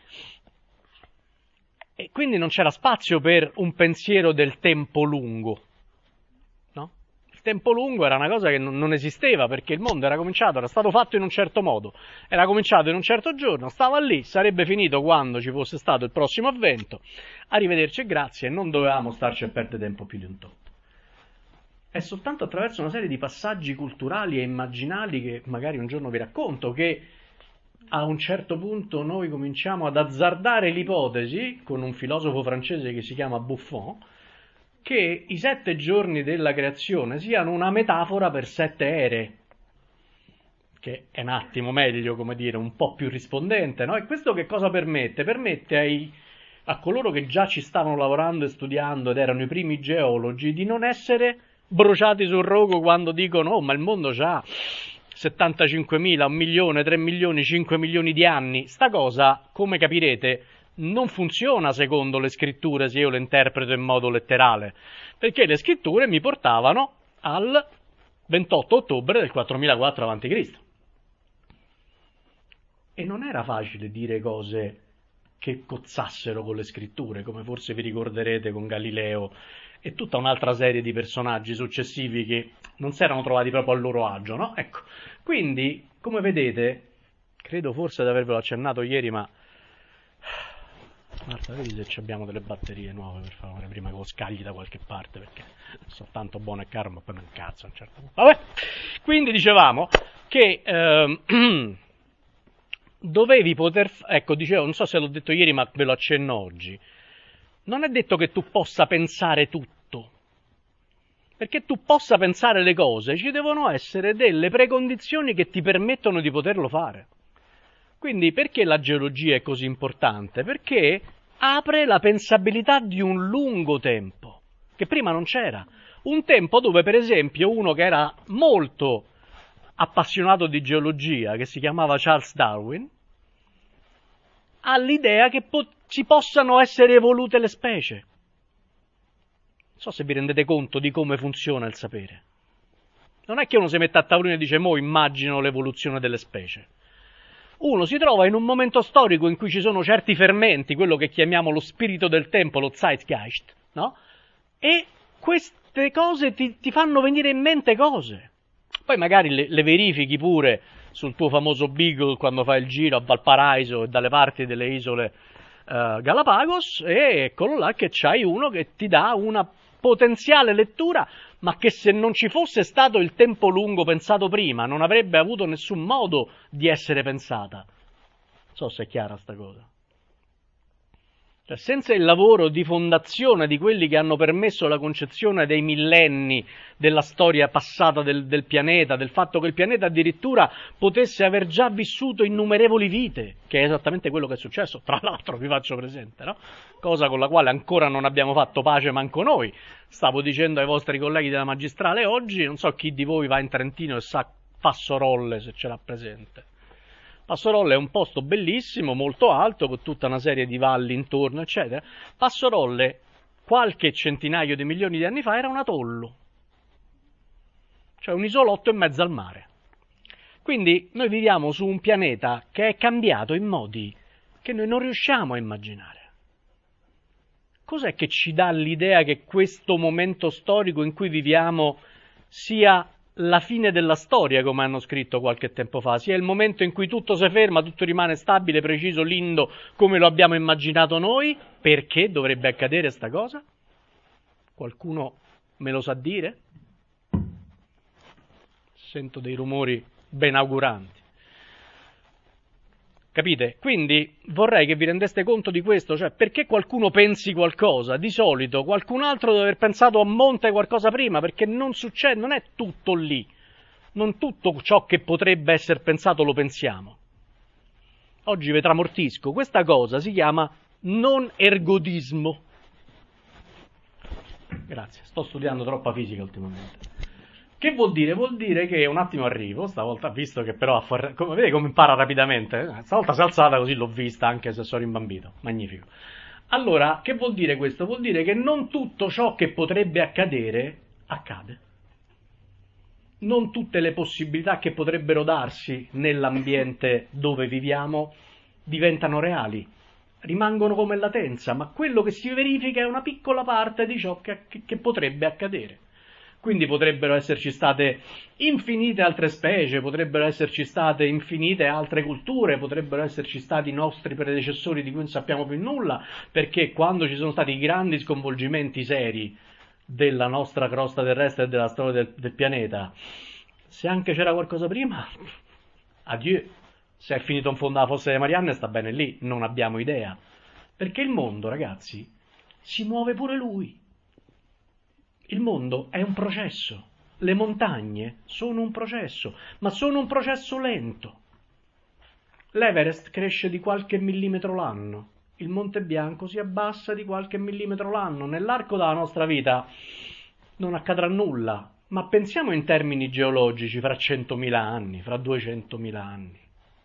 E quindi non c'era spazio per un pensiero del tempo lungo, no? Il tempo lungo era una cosa che non esisteva perché il mondo era cominciato, era stato fatto in un certo modo, era cominciato in un certo giorno, stava lì, sarebbe finito quando ci fosse stato il prossimo avvento, arrivederci e grazie, e non dovevamo starci a perdere tempo più di un tot. È soltanto attraverso una serie di passaggi culturali e immaginali che magari un giorno vi racconto che a un certo punto noi cominciamo ad azzardare l'ipotesi, con un filosofo francese che si chiama Buffon, che i sette giorni della creazione siano una metafora per sette ere, che è un attimo meglio, come dire, un po' più rispondente, no? E questo che cosa permette? Permette ai, a coloro che già ci stavano lavorando e studiando ed erano i primi geologi di non essere bruciati sul rogo quando dicono oh, ma il mondo c'ha settantacinquemila, un milione, tre milioni, cinque milioni di anni. Sta cosa, come capirete, non funziona secondo le scritture se io le interpreto in modo letterale, perché le scritture mi portavano al ventotto ottobre del quattromilaquattro avanti Cristo. E non era facile dire cose che cozzassero con le scritture, come forse vi ricorderete con Galileo e tutta un'altra serie di personaggi successivi che non si erano trovati proprio a loro agio, no? Ecco, quindi, come vedete, credo forse di avervelo accennato ieri, ma Marta, vedi se abbiamo delle batterie nuove, per favore, prima che lo scagli da qualche parte, perché sono tanto buono e caro, ma poi mi incazzo a un certo punto. Vabbè, quindi dicevamo che ehm, dovevi poter, ecco, dicevo, non so se l'ho detto ieri, ma ve lo accenno oggi, non è detto che tu possa pensare tutto. Perché tu possa pensare le cose, ci devono essere delle precondizioni che ti permettono di poterlo fare. Quindi perché la geologia è così importante? Perché apre la pensabilità di un lungo tempo, che prima non c'era. Un tempo dove, per esempio, uno che era molto appassionato di geologia, che si chiamava Charles Darwin, ha l'idea che po- ci possano essere evolute le specie. Non so se vi rendete conto di come funziona il sapere. Non è che uno si mette a tavolino e dice mo immagino l'evoluzione delle specie. Uno si trova in un momento storico in cui ci sono certi fermenti, quello che chiamiamo lo spirito del tempo, lo Zeitgeist, no? E queste cose ti, ti fanno venire in mente cose. Poi magari le, le verifichi pure sul tuo famoso Beagle quando fai il giro a Valparaiso e dalle parti delle isole uh, Galapagos, e eccolo là che c'hai uno che ti dà una potenziale lettura, ma che se non ci fosse stato il tempo lungo pensato prima, non avrebbe avuto nessun modo di essere pensata. Non so se è chiara sta cosa. Cioè, senza il lavoro di fondazione di quelli che hanno permesso la concezione dei millenni della storia passata del, del pianeta, del fatto che il pianeta addirittura potesse aver già vissuto innumerevoli vite, che è esattamente quello che è successo, tra l'altro vi faccio presente, no? Cosa con la quale ancora non abbiamo fatto pace manco noi. Stavo dicendo ai vostri colleghi della magistrale oggi, non so chi di voi va in Trentino e sa Passorolle, se ce l'ha presente. Passorolle è un posto bellissimo, molto alto, con tutta una serie di valli intorno, eccetera. Passorolle, qualche centinaio di milioni di anni fa, era un atollo, cioè un isolotto in mezzo al mare. Quindi noi viviamo su un pianeta che è cambiato in modi che noi non riusciamo a immaginare. Cos'è che ci dà l'idea che questo momento storico in cui viviamo sia la fine della storia, come hanno scritto qualche tempo fa, sia il momento in cui tutto si ferma, tutto rimane stabile, preciso, lindo, come lo abbiamo immaginato noi? Perché dovrebbe accadere sta cosa? Qualcuno me lo sa dire? Sento dei rumori benauguranti. Capite? Quindi vorrei che vi rendeste conto di questo, cioè perché qualcuno pensi qualcosa, di solito qualcun altro deve aver pensato a monte qualcosa prima, perché non succede, non è tutto lì, non tutto ciò che potrebbe essere pensato lo pensiamo. Oggi vi tramortisco, questa cosa si chiama non ergodismo. Grazie, sto studiando troppa fisica ultimamente. Che vuol dire? Vuol dire che un attimo arrivo, stavolta visto che però, come vedete come impara rapidamente, stavolta si è alzata così l'ho vista anche se sono rimbambito, magnifico. Allora, che vuol dire questo? Vuol dire che non tutto ciò che potrebbe accadere, accade. Non tutte le possibilità che potrebbero darsi nell'ambiente dove viviamo diventano reali, rimangono come latenza, ma quello che si verifica è una piccola parte di ciò che, che, che potrebbe accadere. Quindi potrebbero esserci state infinite altre specie, potrebbero esserci state infinite altre culture, potrebbero esserci stati i nostri predecessori di cui non sappiamo più nulla, perché quando ci sono stati i grandi sconvolgimenti seri della nostra crosta terrestre e della storia del, del pianeta, se anche c'era qualcosa prima, adieu, se è finito in fondo alla fossa delle Marianne sta bene lì, non abbiamo idea. Perché il mondo, ragazzi, si muove pure lui. Il mondo è un processo, le montagne sono un processo, ma sono un processo lento. L'Everest cresce di qualche millimetro l'anno, il Monte Bianco si abbassa di qualche millimetro l'anno, nell'arco della nostra vita non accadrà nulla, ma pensiamo in termini geologici fra centomila anni, fra duecentomila anni.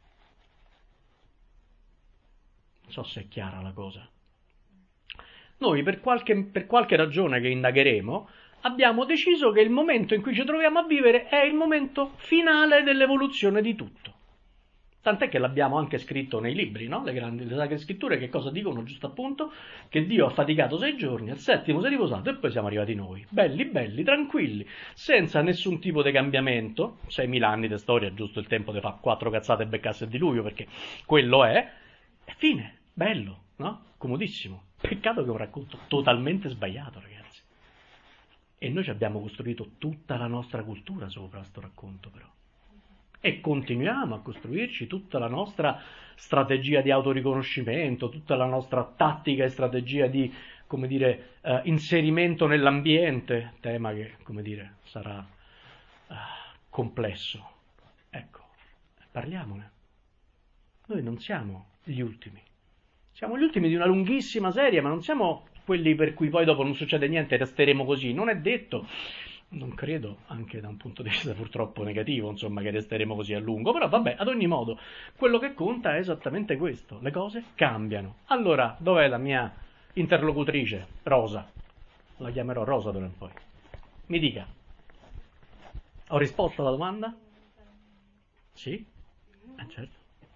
Non so se è chiara la cosa. Noi per qualche, per qualche ragione che indagheremo abbiamo deciso che il momento in cui ci troviamo a vivere è il momento finale dell'evoluzione di tutto. Tant'è che l'abbiamo anche scritto nei libri, no? Le grandi le sacre scritture che cosa dicono? Giusto appunto che Dio ha faticato sei giorni, al settimo si è riposato e poi siamo arrivati noi, belli belli, tranquilli, senza nessun tipo di cambiamento, seimila anni di storia, giusto il tempo di fare quattro cazzate e beccasse il diluvio, perché quello è, e fine, bello, no? Comodissimo. Peccato che è un racconto totalmente sbagliato, ragazzi. E noi ci abbiamo costruito tutta la nostra cultura sopra questo racconto, però. E continuiamo a costruirci tutta la nostra strategia di autoriconoscimento, tutta la nostra tattica e strategia di, come dire, eh, inserimento nell'ambiente, tema che, come dire, sarà eh, complesso. Ecco, parliamone. Noi non siamo gli ultimi. Siamo gli ultimi di una lunghissima serie, ma non siamo quelli per cui poi dopo non succede niente e resteremo così. Non è detto, non credo, anche da un punto di vista purtroppo negativo, insomma, che resteremo così a lungo. Però vabbè, ad ogni modo, quello che conta è esattamente questo. Le cose cambiano. Allora, dov'è la mia interlocutrice? Rosa. La chiamerò Rosa d'ora in poi. Mi dica. Ho risposto alla domanda? Sì? Eh, certo.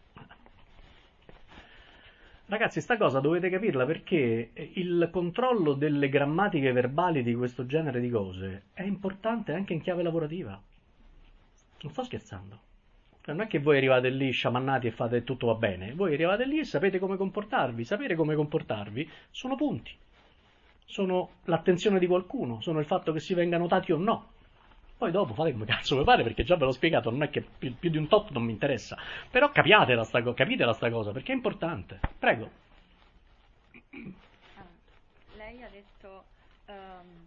Ragazzi, sta cosa dovete capirla perché il controllo delle grammatiche verbali di questo genere di cose è importante anche in chiave lavorativa. Non sto scherzando. Non è che voi arrivate lì sciamannati e fate tutto va bene. Voi arrivate lì e sapete come comportarvi. Sapere come comportarvi sono punti. Sono l'attenzione di qualcuno, sono il fatto che si venga notati o no. Poi dopo fate come cazzo vi pare, perché già ve l'ho spiegato, non è che più, più di un tot non mi interessa. Però capiatela sta, capitela sta cosa, perché è importante. Prego. Ah, lei ha detto, ehm,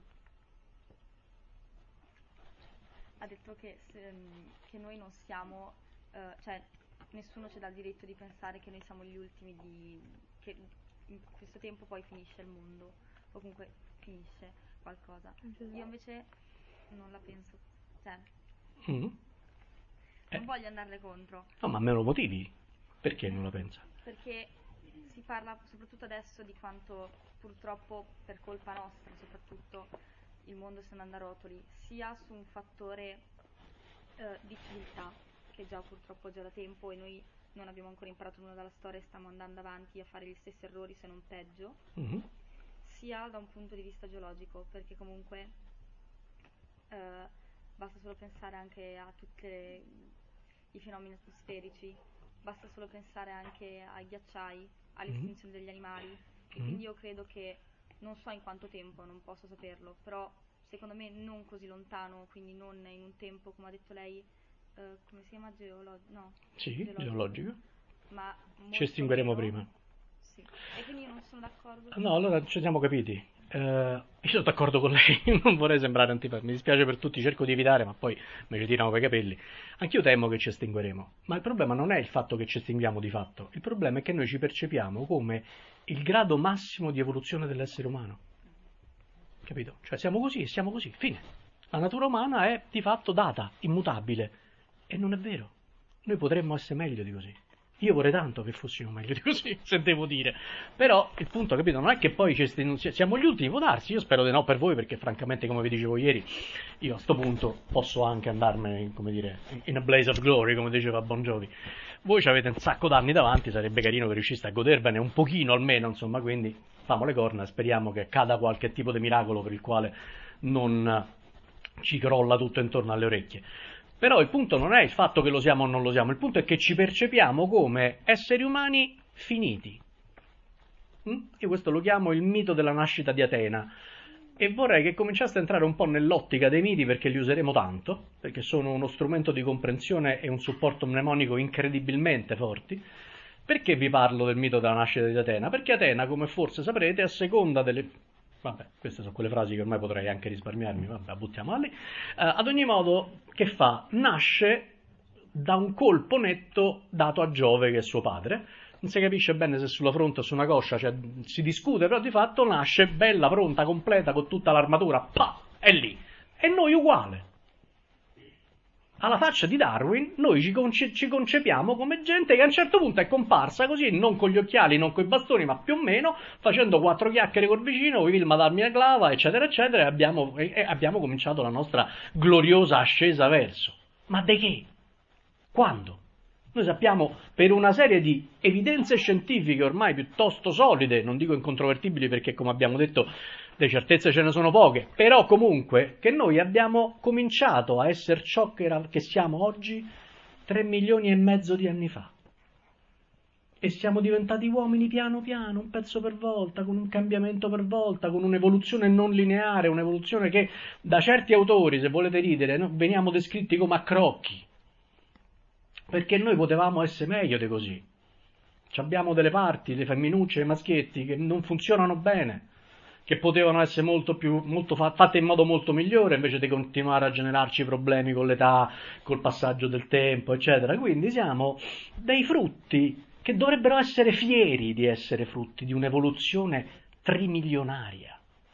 ha detto che, se- che noi non siamo, eh, cioè nessuno ci dà il diritto di pensare che noi siamo gli ultimi, di, che in questo tempo poi finisce il mondo, o comunque finisce qualcosa. Io invece non la penso, cioè Mm. non Eh. voglio andarle contro, No, ma me lo motivi? Perché non la pensa? perché si parla soprattutto adesso di quanto purtroppo per colpa nostra soprattutto il mondo stia andando a rotoli, sia su un fattore eh, di civiltà che già purtroppo già da tempo e noi non abbiamo ancora imparato nulla dalla storia e stiamo andando avanti a fare gli stessi errori se non peggio, Mm. sia da un punto di vista geologico, perché comunque eh, basta solo pensare anche a tutti i fenomeni atmosferici, basta solo pensare anche ai ghiacciai, all'estinzione degli animali, e Mm. quindi io credo che, non so in quanto tempo, non posso saperlo, però secondo me non così lontano, quindi non in un tempo, come ha detto lei, eh, come si chiama? Geolo- no, Sì, geologico. ma Ci molto estingueremo meno. prima. Sì. E quindi io non sono d'accordo. No, allora ci siamo capiti. Eh, io sono d'accordo con lei, non vorrei sembrare antipatico, mi dispiace per tutti, cerco di evitare, ma poi mi ci tirano per i capelli. Anch'io temo che ci estingueremo, ma il problema non è il fatto che ci estinguiamo di fatto, il problema è che noi ci percepiamo come il grado massimo di evoluzione dell'essere umano. Capito? Cioè siamo così e siamo così, fine. La natura umana è di fatto data, immutabile, e non è vero. Noi potremmo essere meglio di così. Io vorrei tanto che fossimo meglio di così, se devo dire. Però il punto, capito, non è che poi ci sti- siamo gli ultimi, può darsi, io spero di no per voi, perché francamente, come vi dicevo ieri, io a sto punto posso anche andarmene, come dire, in a blaze of glory, come diceva Bon Jovi. Voi ci avete un sacco d'anni davanti, sarebbe carino che riusciste a godervene un pochino almeno, insomma, quindi famo le corna, speriamo che accada qualche tipo di miracolo per il quale non ci crolla tutto intorno alle orecchie. Però il punto non è il fatto che lo siamo o non lo siamo, il punto è che ci percepiamo come esseri umani finiti. Mm? Io questo lo chiamo il mito della nascita di Atena, e vorrei che cominciaste a entrare un po' nell'ottica dei miti, perché li useremo tanto, perché sono uno strumento di comprensione e un supporto mnemonico incredibilmente forti. Perché vi parlo del mito della nascita di Atena? Perché Atena, come forse saprete, a seconda delle... Vabbè, queste sono quelle frasi che ormai potrei anche risparmiarmi, vabbè, buttiamola lì. Eh, ad ogni modo, che fa? Nasce da un colpo netto dato a Giove, che è suo padre. Non si capisce bene se sulla fronte o su una coscia, cioè, si discute, però di fatto nasce bella, pronta, completa, con tutta l'armatura, pa, è lì. E noi uguale. Alla faccia di Darwin, noi ci, conce- ci concepiamo come gente che a un certo punto è comparsa così, non con gli occhiali, non con i bastoni, ma più o meno, facendo quattro chiacchiere col vicino, vi film darmi la clava, eccetera, eccetera, e abbiamo, e, e abbiamo cominciato la nostra gloriosa ascesa verso. Ma di che? Quando? Noi sappiamo, per una serie di evidenze scientifiche ormai piuttosto solide, non dico incontrovertibili perché, come abbiamo detto, le certezze ce ne sono poche, però comunque che noi abbiamo cominciato a essere ciò che, era, che siamo oggi tre milioni e mezzo di anni fa. E siamo diventati uomini piano piano, un pezzo per volta, con un cambiamento per volta, con un'evoluzione non lineare, un'evoluzione che da certi autori, se volete ridere, no, veniamo descritti come a crocchi. Perché noi potevamo essere meglio di così. Ci abbiamo delle parti, le femminucce e i maschietti, che non funzionano bene, che potevano essere molto più, molto fa- fatte in modo molto migliore, invece di continuare a generarci problemi con l'età, col passaggio del tempo, eccetera. Quindi siamo dei frutti che dovrebbero essere fieri di essere frutti di un'evoluzione trimilionaria.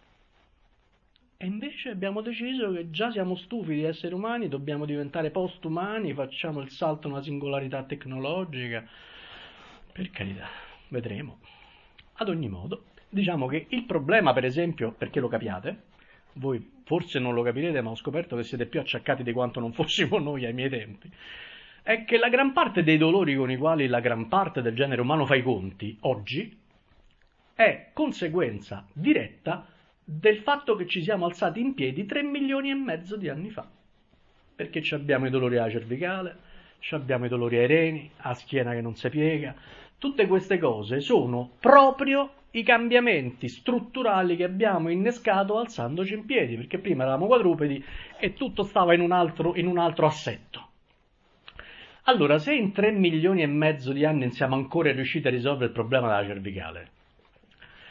E invece abbiamo deciso che già siamo stufi di esseri umani, dobbiamo diventare post-umani, facciamo il salto a una singolarità tecnologica. Per carità, vedremo. Ad ogni modo, diciamo che il problema, per esempio, perché lo capiate, voi forse non lo capirete, ma ho scoperto che siete più acciaccati di quanto non fossimo noi ai miei tempi, è che la gran parte dei dolori con i quali la gran parte del genere umano fa i conti, oggi, è conseguenza diretta del fatto che ci siamo alzati in piedi tre milioni e mezzo di anni fa. Perché abbiamo i dolori alla cervicale, abbiamo i dolori ai reni, alla schiena che non si piega. Tutte queste cose sono proprio i cambiamenti strutturali che abbiamo innescato alzandoci in piedi, perché prima eravamo quadrupedi e tutto stava in un altro, in un altro assetto. Allora, se in tre milioni e mezzo di anni siamo ancora riusciti a risolvere il problema della cervicale,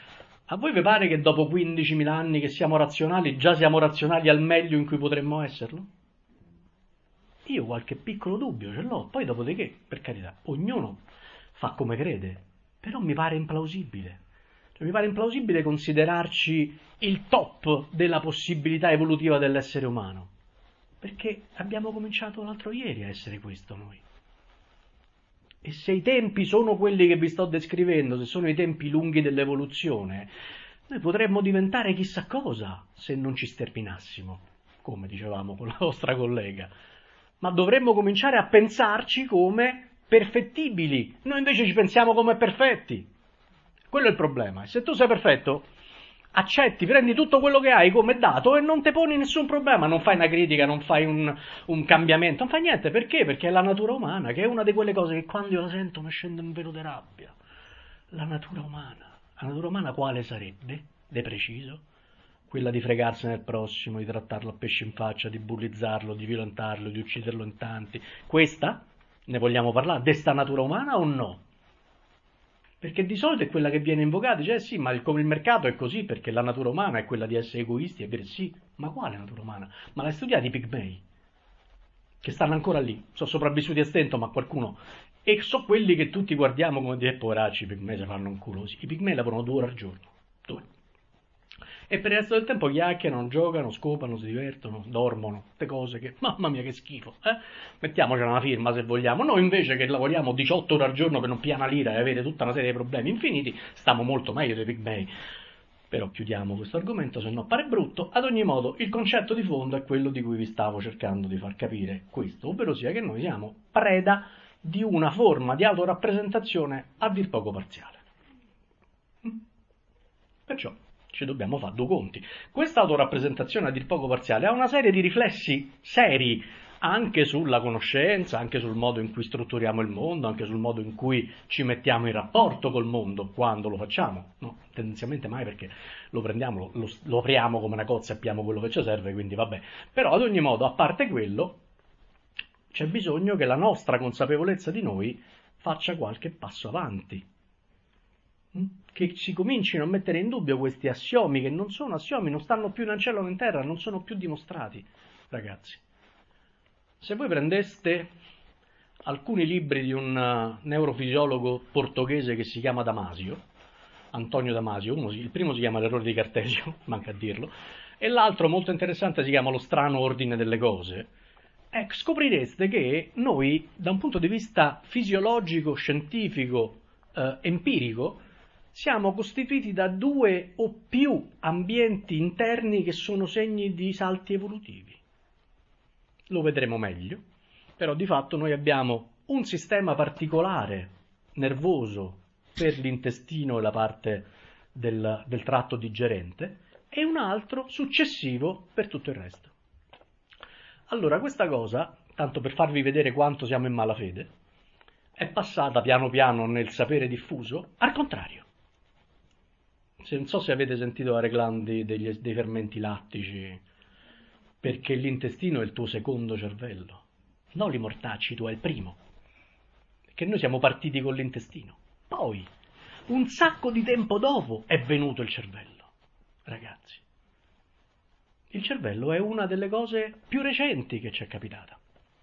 A voi vi pare che dopo quindicimila anni che siamo razionali, già siamo razionali al meglio in cui potremmo esserlo? Io qualche piccolo dubbio ce l'ho, poi dopodiché, per carità, ognuno fa come crede, però mi pare implausibile. Cioè, mi pare implausibile considerarci il top della possibilità evolutiva dell'essere umano, perché abbiamo cominciato l'altro ieri a essere questo noi. E se i tempi sono quelli che vi sto descrivendo, se sono i tempi lunghi dell'evoluzione, noi potremmo diventare chissà cosa se non ci sterminassimo, come dicevamo con la vostra collega. Ma dovremmo cominciare a pensarci come perfettibili. Noi invece ci pensiamo come perfetti. Quello è il problema. Se tu sei perfetto, accetti, prendi tutto quello che hai come dato e non ti poni nessun problema. Non fai una critica, non fai un, un cambiamento, non fai niente. Perché? Perché è la natura umana, che è una di quelle cose che quando io la sento mi scende un velo di rabbia. La natura umana. La natura umana quale sarebbe? De preciso? Quella di fregarsene del prossimo, di trattarlo a pesce in faccia, di bullizzarlo, di violentarlo, di ucciderlo in tanti. Questa? Ne vogliamo parlare? Desta natura umana o no? Perché di solito è quella che viene invocata, dice eh sì, ma il, come il mercato è così, perché la natura umana è quella di essere egoisti e dire sì, ma quale natura umana? Ma l'hai studiata i pigmei? Che stanno ancora lì, sono sopravvissuti a stento, ma qualcuno... E so quelli che tutti guardiamo come dire, poveracci, i pigmei si fanno un culo così. I pigmei lavorano due ore al giorno, due. E per il resto del tempo chiacchierano, giocano, scopano, si divertono, dormono, tutte cose che, mamma mia che schifo, eh? Mettiamoci una firma se vogliamo. Noi invece che lavoriamo diciotto ore al giorno per non piana lira e avere tutta una serie di problemi infiniti, stiamo molto meglio dei pigmei. Però chiudiamo questo argomento, se no pare brutto. Ad ogni modo, il concetto di fondo è quello di cui vi stavo cercando di far capire questo, ovvero sia che noi siamo preda di una forma di autorappresentazione a dir poco parziale. Perciò ci dobbiamo fare due conti. Questa autorappresentazione a dir poco parziale ha una serie di riflessi seri anche sulla conoscenza, anche sul modo in cui strutturiamo il mondo, anche sul modo in cui ci mettiamo in rapporto col mondo quando lo facciamo. No, tendenzialmente mai, perché lo prendiamo, lo, lo apriamo come una cozza e abbiamo quello che ci serve, quindi vabbè. Però ad ogni modo, a parte quello, c'è bisogno che la nostra consapevolezza di noi faccia qualche passo avanti. Che si comincino a mettere in dubbio questi assiomi, che non sono assiomi, non stanno più né in cielo né in terra, non sono più dimostrati, ragazzi. Se voi prendeste alcuni libri di un neurofisiologo portoghese che si chiama Damasio, Antonio Damasio, uno, il primo si chiama L'errore di Cartesio, manca a dirlo, e l'altro molto interessante si chiama Lo strano ordine delle cose, ecco, scoprireste che noi, da un punto di vista fisiologico, scientifico, eh, empirico, siamo costituiti da due o più ambienti interni che sono segni di salti evolutivi. Lo vedremo meglio, però di fatto noi abbiamo un sistema particolare, nervoso, per l'intestino e la parte del, del tratto digerente, e un altro successivo per tutto il resto. Allora, questa cosa, tanto per farvi vedere quanto siamo in malafede, è passata piano piano nel sapere diffuso al contrario. Se, non so se avete sentito la reclama degli, dei fermenti lattici, perché l'intestino è il tuo secondo cervello. Non li mortacci, tu hai il primo. Perché noi siamo partiti con l'intestino. Poi, un sacco di tempo dopo, è venuto il cervello. Ragazzi, il cervello è una delle cose più recenti che ci è capitata.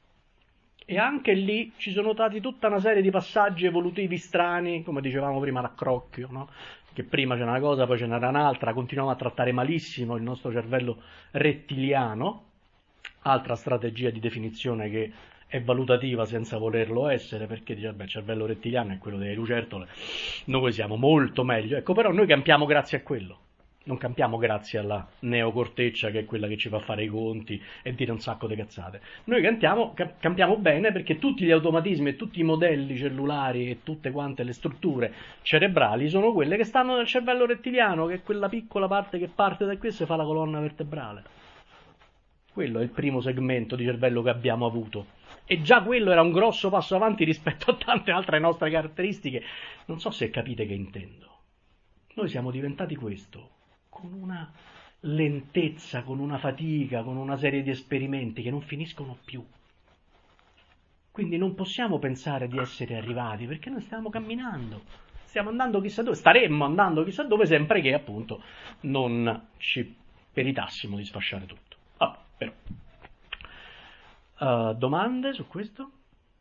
E anche lì ci sono stati tutta una serie di passaggi evolutivi strani, come dicevamo prima l'accrocchio, no? Che prima c'era una cosa, poi ce n'era un'altra, continuiamo a trattare malissimo il nostro cervello rettiliano, altra strategia di definizione che è valutativa senza volerlo essere, perché dice, beh, il cervello rettiliano è quello delle lucertole, noi siamo molto meglio, ecco, però noi campiamo grazie a quello. Non campiamo grazie alla neocorteccia, che è quella che ci fa fare i conti e dire un sacco di cazzate. Noi campiamo, campiamo bene perché tutti gli automatismi e tutti i modelli cellulari e tutte quante le strutture cerebrali sono quelle che stanno nel cervello rettiliano, che è quella piccola parte che parte da qui e si fa la colonna vertebrale. Quello è il primo segmento di cervello che abbiamo avuto. E già quello era un grosso passo avanti rispetto a tante altre nostre caratteristiche. Non so se capite che intendo. Noi siamo diventati questo, con una lentezza, con una fatica, con una serie di esperimenti che non finiscono più. Quindi non possiamo pensare di essere arrivati, perché noi stiamo camminando, stiamo andando chissà dove, staremmo andando chissà dove, sempre che appunto non ci peritassimo di sfasciare tutto. Vabbè, però. Uh, domande su questo?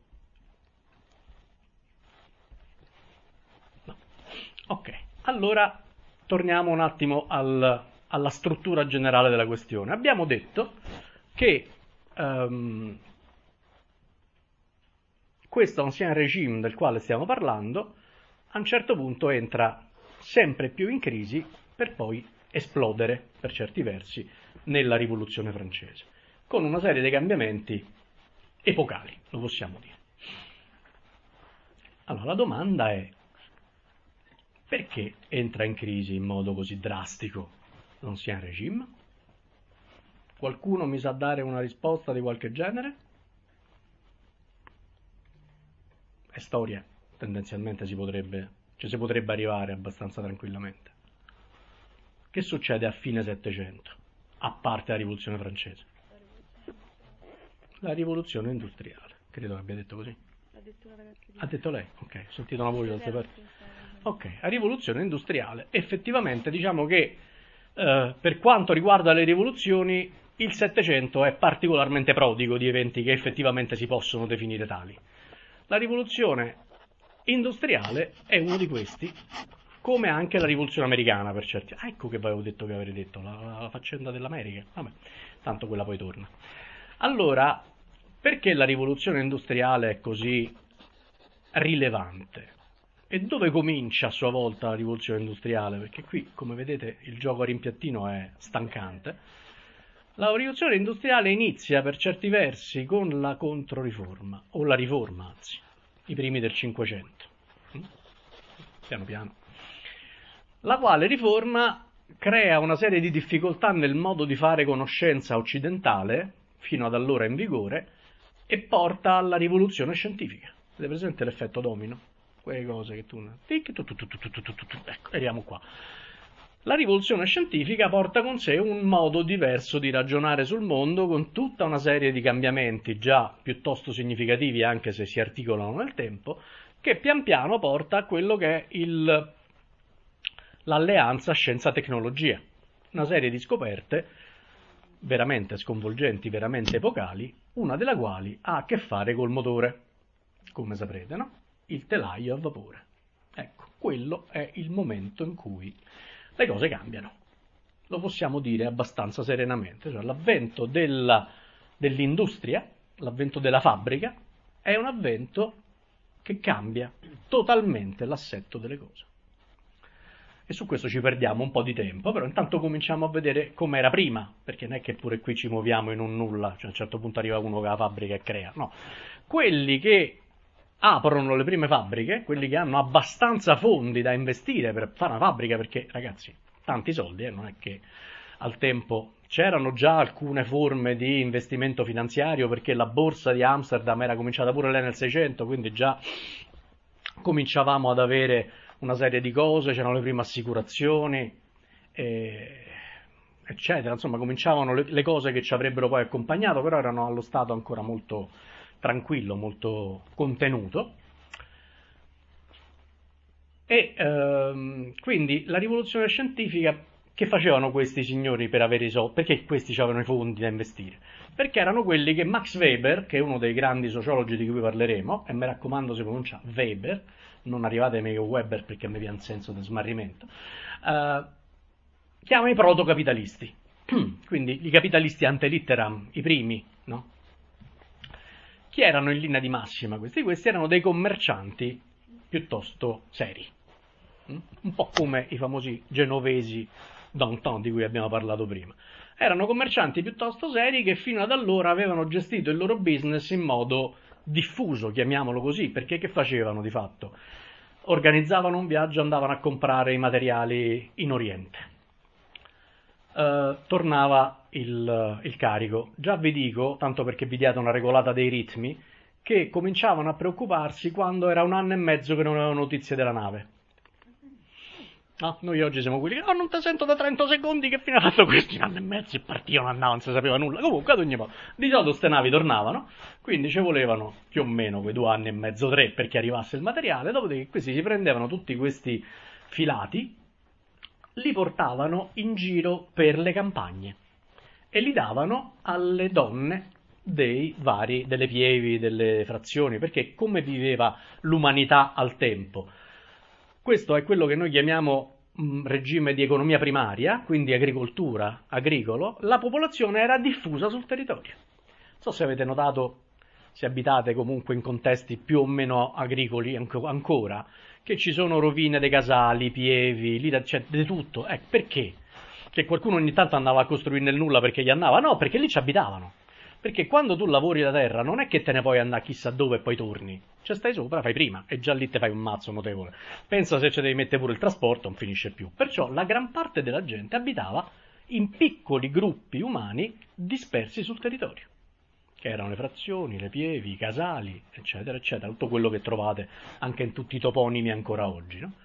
No. Ok, allora torniamo un attimo al, alla struttura generale della questione. Abbiamo detto che um, questo ancien regime del quale stiamo parlando a un certo punto entra sempre più in crisi per poi esplodere, per certi versi, nella Rivoluzione francese, con una serie di cambiamenti epocali, lo possiamo dire. Allora, la domanda è: perché entra in crisi in modo così drastico l'Ancien Régime? Qualcuno mi sa dare una risposta di qualche genere? È storia, tendenzialmente si potrebbe, cioè si potrebbe arrivare abbastanza tranquillamente. Che succede a fine Settecento, a parte la Rivoluzione francese? La Rivoluzione industriale, credo che abbia detto così. Ha detto, ha detto lei? Ok, ho sentito una voce da altre parti. Ok, la rivoluzione industriale. Effettivamente diciamo che eh, per quanto riguarda le rivoluzioni, il Settecento è particolarmente prodigo di eventi che effettivamente si possono definire tali. La rivoluzione industriale è uno di questi, come anche la rivoluzione americana per certi. Ah, ecco che vi avevo detto che avrei detto, la, la faccenda dell'America. Vabbè, tanto quella poi torna. Allora, perché la rivoluzione industriale è così rilevante? E dove comincia a sua volta la rivoluzione industriale? Perché qui, come vedete, il gioco a rimpiattino è stancante. La rivoluzione industriale inizia per certi versi con la Controriforma, o la Riforma, anzi, i primi del Cinquecento. Piano piano. La quale riforma crea una serie di difficoltà nel modo di fare conoscenza occidentale, fino ad allora in vigore, e porta alla rivoluzione scientifica. Avete presente l'effetto domino? Quelle cose che tu... Ecco, arriviamo qua. La rivoluzione scientifica porta con sé un modo diverso di ragionare sul mondo, con tutta una serie di cambiamenti già piuttosto significativi, anche se si articolano nel tempo, che pian piano porta a quello che è il, l'alleanza scienza-tecnologia. Una serie di scoperte veramente sconvolgenti, veramente epocali, una delle quali ha a che fare col motore, come saprete, no? Il telaio a vapore. Ecco, quello è il momento in cui le cose cambiano. Lo possiamo dire abbastanza serenamente. Cioè, l'avvento della, dell'industria, l'avvento della fabbrica, è un avvento che cambia totalmente l'assetto delle cose. E su questo ci perdiamo un po' di tempo, però intanto cominciamo a vedere com'era prima, perché non è che pure qui ci muoviamo in un nulla, cioè a un certo punto arriva uno che ha la fabbrica e crea, no. Quelli che aprono le prime fabbriche, quelli che hanno abbastanza fondi da investire per fare una fabbrica, perché ragazzi, tanti soldi, eh, non è che al tempo c'erano già alcune forme di investimento finanziario, perché la borsa di Amsterdam era cominciata pure lei nel Seicento, quindi già cominciavamo ad avere una serie di cose, c'erano le prime assicurazioni, eh, eccetera, insomma cominciavano le, le cose che ci avrebbero poi accompagnato, però erano allo stato ancora molto tranquillo, molto contenuto. E ehm, quindi la rivoluzione scientifica, che facevano questi signori per avere i soldi? Perché questi avevano i fondi da investire? Perché erano quelli che Max Weber, che è uno dei grandi sociologi di cui parleremo, e mi raccomando si pronuncia Weber, non arrivate meglio Weber perché mi viene un senso di smarrimento, eh, chiama i protocapitalisti, quindi i capitalisti ante litteram, i primi, no? Chi erano in linea di massima questi? Questi erano dei commercianti piuttosto seri, un po' come i famosi genovesi d'antan di cui abbiamo parlato prima. Erano commercianti piuttosto seri che fino ad allora avevano gestito il loro business in modo diffuso, chiamiamolo così, perché che facevano di fatto? Organizzavano un viaggio, andavano a comprare i materiali in Oriente. Uh, tornava il, il carico. Già vi dico, tanto perché vi diate una regolata dei ritmi, che cominciavano a preoccuparsi quando era un anno e mezzo che non avevano notizie della nave. No, noi oggi siamo quelli che oh, non ti sento da trenta secondi che fino a fatto questi un anno e mezzo e partivano, andavano, non si sapeva nulla. Comunque ad ogni modo, di solito ste navi tornavano, quindi ci volevano più o meno quei due anni e mezzo, tre perché arrivasse il materiale, dopodiché questi si prendevano tutti questi filati, li portavano in giro per le campagne e li davano alle donne dei vari, delle pievi, delle frazioni, perché come viveva l'umanità al tempo? Questo è quello che noi chiamiamo mh, regime di economia primaria, quindi agricoltura, agricolo. La popolazione era diffusa sul territorio. Non so se avete notato, se abitate comunque in contesti più o meno agricoli anco, ancora, che ci sono rovine dei casali, pievi, lì c'è di tutto. Eh, perché? Che qualcuno ogni tanto andava a costruire nel nulla perché gli andava? No, perché lì ci abitavano. Perché quando tu lavori la terra non è che te ne puoi andare chissà dove e poi torni. Cioè stai sopra, fai prima e già lì te fai un mazzo notevole. Pensa se ci devi mettere pure il trasporto, non finisce più. Perciò la gran parte della gente abitava in piccoli gruppi umani dispersi sul territorio, che erano le frazioni, le pievi, i casali, eccetera, eccetera. Tutto quello che trovate anche in tutti i toponimi ancora oggi, no?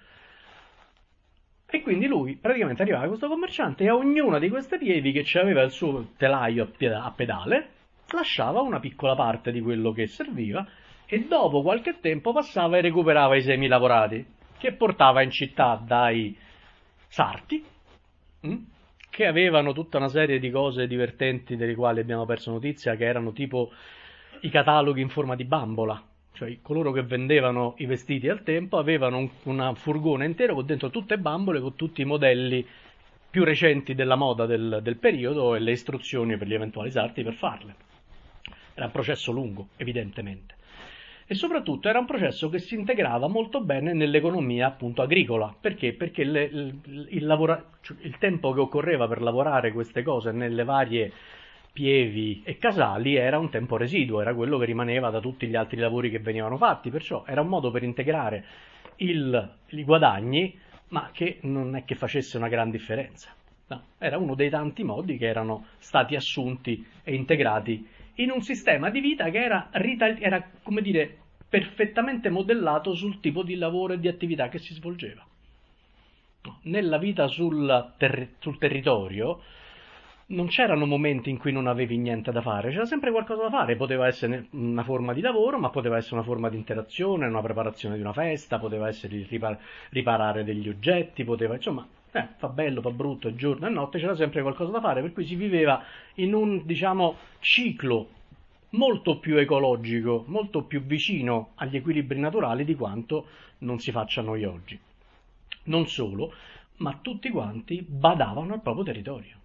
E quindi lui praticamente arrivava questo commerciante e a ognuna di queste pievi che aveva il suo telaio a pedale lasciava una piccola parte di quello che serviva e dopo qualche tempo passava e recuperava i semi lavorati che portava in città dai sarti mh, che avevano tutta una serie di cose divertenti delle quali abbiamo perso notizia, che erano tipo i cataloghi in forma di bambola. Cioè coloro che vendevano i vestiti al tempo avevano un una furgone intero con dentro tutte bambole con tutti i modelli più recenti della moda del, del periodo e le istruzioni per gli eventuali sarti per farle. Era un processo lungo, evidentemente. E soprattutto era un processo che si integrava molto bene nell'economia appunto agricola. Perché? Perché le, il, il, lavora, cioè, il tempo che occorreva per lavorare queste cose nelle varie pievi e casali era un tempo residuo, era quello che rimaneva da tutti gli altri lavori che venivano fatti, perciò era un modo per integrare il, i guadagni, ma che non è che facesse una gran differenza. No, era uno dei tanti modi che erano stati assunti e integrati in un sistema di vita che era, era come dire, perfettamente modellato sul tipo di lavoro e di attività che si svolgeva. No, nella vita sul, ter- sul territorio non c'erano momenti in cui non avevi niente da fare, c'era sempre qualcosa da fare, poteva essere una forma di lavoro, ma poteva essere una forma di interazione, una preparazione di una festa, poteva essere ripar- riparare degli oggetti, poteva, insomma, eh, fa bello, fa brutto, è giorno e notte, c'era sempre qualcosa da fare, per cui si viveva in un, diciamo, ciclo molto più ecologico, molto più vicino agli equilibri naturali di quanto non si faccia noi oggi. Non solo, ma tutti quanti badavano al proprio territorio.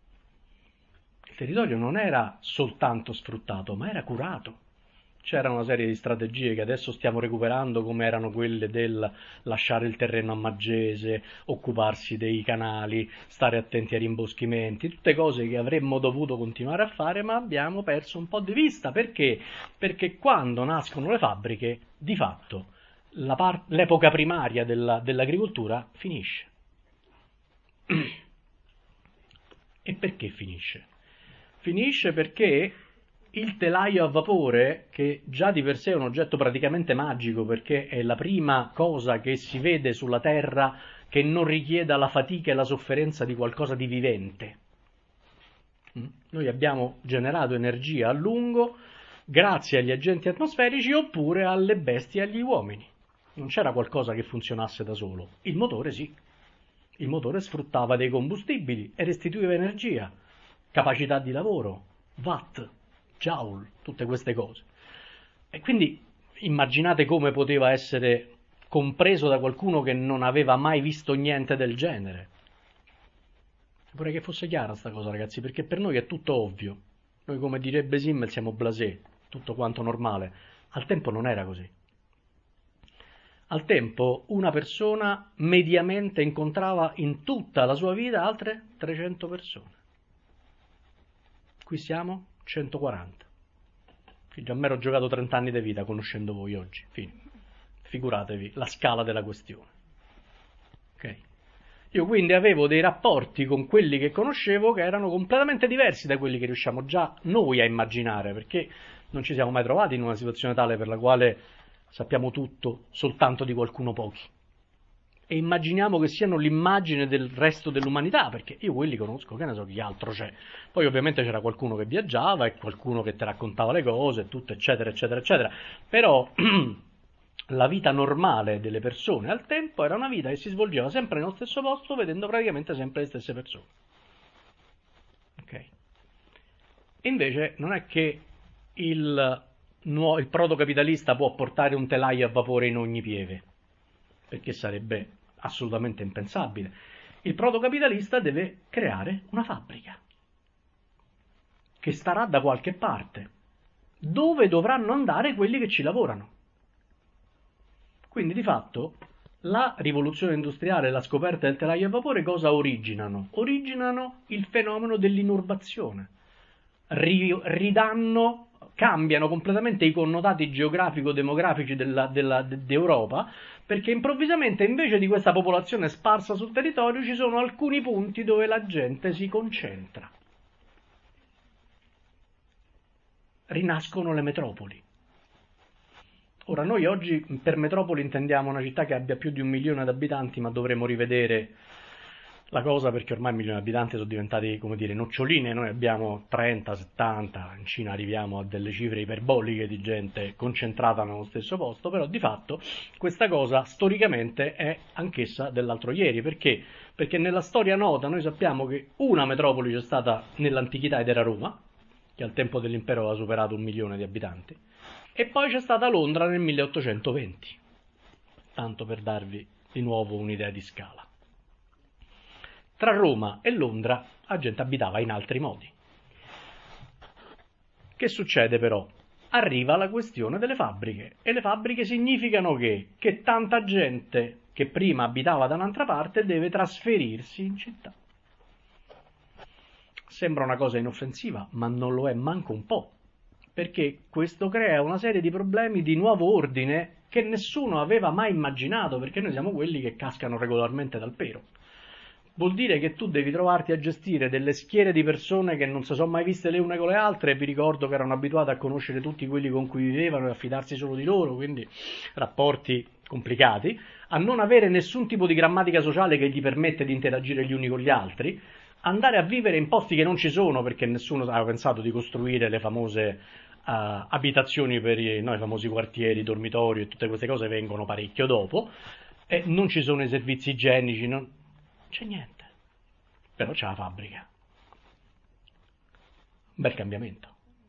Il territorio non era soltanto sfruttato, ma era curato. C'era una serie di strategie che adesso stiamo recuperando, come erano quelle del lasciare il terreno a maggese, occuparsi dei canali, stare attenti ai rimboschimenti, tutte cose che avremmo dovuto continuare a fare, ma abbiamo perso un po' di vista. Perché? Perché quando nascono le fabbriche, di fatto, la par- l'epoca primaria della, dell'agricoltura finisce. E perché finisce? Finisce perché il telaio a vapore, che già di per sé è un oggetto praticamente magico, perché è la prima cosa che si vede sulla Terra che non richieda la fatica e la sofferenza di qualcosa di vivente. Noi abbiamo generato energia a lungo grazie agli agenti atmosferici oppure alle bestie e agli uomini. Non c'era qualcosa che funzionasse da solo. Il motore sì. Il motore sfruttava dei combustibili e restituiva energia. Capacità di lavoro, watt, joule, tutte queste cose. E quindi immaginate come poteva essere compreso da qualcuno che non aveva mai visto niente del genere. Vorrei che fosse chiara sta cosa, ragazzi, perché per noi è tutto ovvio. Noi, come direbbe Simmel, siamo blasé, tutto quanto normale. Al tempo non era così. Al tempo una persona mediamente incontrava in tutta la sua vita altre trecento persone. Qui siamo centoquaranta. Quindi a me ero giocato trenta anni di vita conoscendo voi oggi. Fine. Figuratevi la scala della questione. Ok? Io quindi avevo dei rapporti con quelli che conoscevo che erano completamente diversi da quelli che riusciamo già noi a immaginare, perché non ci siamo mai trovati in una situazione tale per la quale sappiamo tutto soltanto di qualcuno pochi. e immaginiamo che siano l'immagine del resto dell'umanità, perché io quelli conosco, che ne so chi altro c'è. Poi ovviamente c'era qualcuno che viaggiava e qualcuno che ti raccontava le cose, tutto eccetera eccetera eccetera, però la vita normale delle persone al tempo era una vita che si svolgeva sempre nello stesso posto, vedendo praticamente sempre le stesse persone. Ok? E invece non è che il, il protocapitalista può portare un telaio a vapore in ogni pieve, perché sarebbe assolutamente impensabile. Il protocapitalista deve creare una fabbrica che starà da qualche parte, dove dovranno andare quelli che ci lavorano. Quindi di fatto la rivoluzione industriale e la scoperta del telaio a vapore cosa originano? Originano il fenomeno dell'inurbazione, ridanno, cambiano completamente i connotati geografico-demografici della, della, d'Europa, perché improvvisamente invece di questa popolazione sparsa sul territorio ci sono alcuni punti dove la gente si concentra. Rinascono le metropoli. Ora, noi oggi per metropoli intendiamo una città che abbia più di un milione di abitanti, ma dovremo rivedere la cosa perché ormai milioni di abitanti sono diventati, come dire, noccioline. Noi abbiamo trenta, settanta, in Cina arriviamo a delle cifre iperboliche di gente concentrata nello stesso posto, però di fatto questa cosa storicamente è anch'essa dell'altro ieri. Perché? Perché nella storia nota noi sappiamo che una metropoli c'è stata nell'antichità ed era Roma, che al tempo dell'impero aveva superato un milione di abitanti, e poi c'è stata Londra nel milleottocentoventi, tanto per darvi di nuovo un'idea di scala. Tra Roma e Londra la gente abitava in altri modi. Che succede però? Arriva la questione delle fabbriche, e le fabbriche significano che, che tanta gente che prima abitava da un'altra parte deve trasferirsi in città. Sembra una cosa inoffensiva, ma non lo è manco un po', perché questo crea una serie di problemi di nuovo ordine che nessuno aveva mai immaginato, perché noi siamo quelli che cascano regolarmente dal pero. Vuol dire che tu devi trovarti a gestire delle schiere di persone che non si sono mai viste le une con le altre, e vi ricordo che erano abituate a conoscere tutti quelli con cui vivevano e a fidarsi solo di loro, quindi rapporti complicati, a non avere nessun tipo di grammatica sociale che gli permette di interagire gli uni con gli altri, andare a vivere in posti che non ci sono, perché nessuno aveva pensato di costruire le famose uh, abitazioni per i, no, i famosi quartieri, i dormitori, e tutte queste cose vengono parecchio dopo, e non ci sono i servizi igienici, non c'è niente, però c'è la fabbrica. Un bel cambiamento.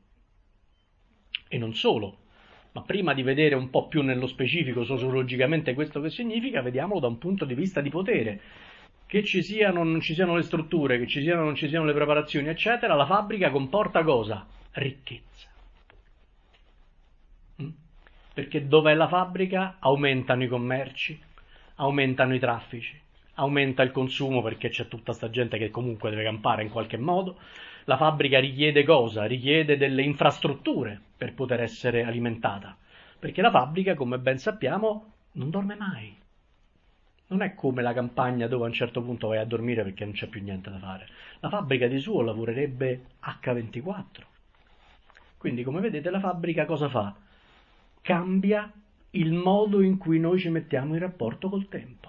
E non solo, ma prima di vedere un po' più nello specifico sociologicamente questo che significa, vediamolo da un punto di vista di potere. Che ci siano o non ci siano le strutture, che ci siano o non ci siano le preparazioni, eccetera, la fabbrica comporta cosa? Ricchezza. Mm? Perché dov'è la fabbrica? Aumentano i commerci, aumentano i traffici, aumenta il consumo perché c'è tutta sta gente che comunque deve campare in qualche modo. La fabbrica richiede cosa? Richiede delle infrastrutture per poter essere alimentata, perché la fabbrica, come ben sappiamo, non dorme mai. Non è come la campagna dove a un certo punto vai a dormire perché non c'è più niente da fare. La fabbrica di suo lavorerebbe acca ventiquattro. Quindi, come vedete, la fabbrica cosa fa? Cambia il modo in cui noi ci mettiamo in rapporto col tempo.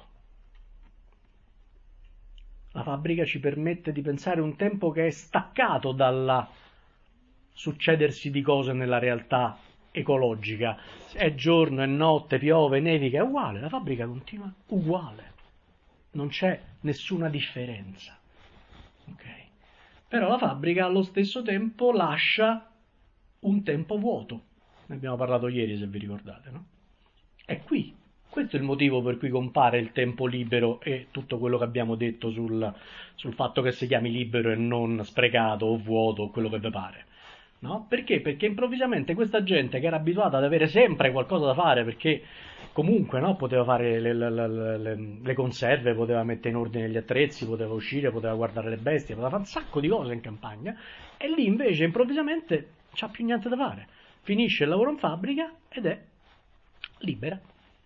La fabbrica ci permette di pensare un tempo che è staccato dal succedersi di cose nella realtà ecologica. È giorno, è notte, piove, nevica, è uguale, la fabbrica continua uguale, non c'è nessuna differenza. Okay. Però la fabbrica allo stesso tempo lascia un tempo vuoto, ne abbiamo parlato ieri se vi ricordate, no? È qui. Questo è il motivo per cui compare il tempo libero e tutto quello che abbiamo detto sul, sul fatto che si chiami libero e non sprecato o vuoto o quello che vi pare. No? Perché? Perché improvvisamente questa gente che era abituata ad avere sempre qualcosa da fare, perché comunque no, poteva fare le, le, le, le conserve, poteva mettere in ordine gli attrezzi, poteva uscire, poteva guardare le bestie, poteva fare un sacco di cose in campagna, e lì invece improvvisamente non c'ha più niente da fare. Finisce il lavoro in fabbrica ed è libera.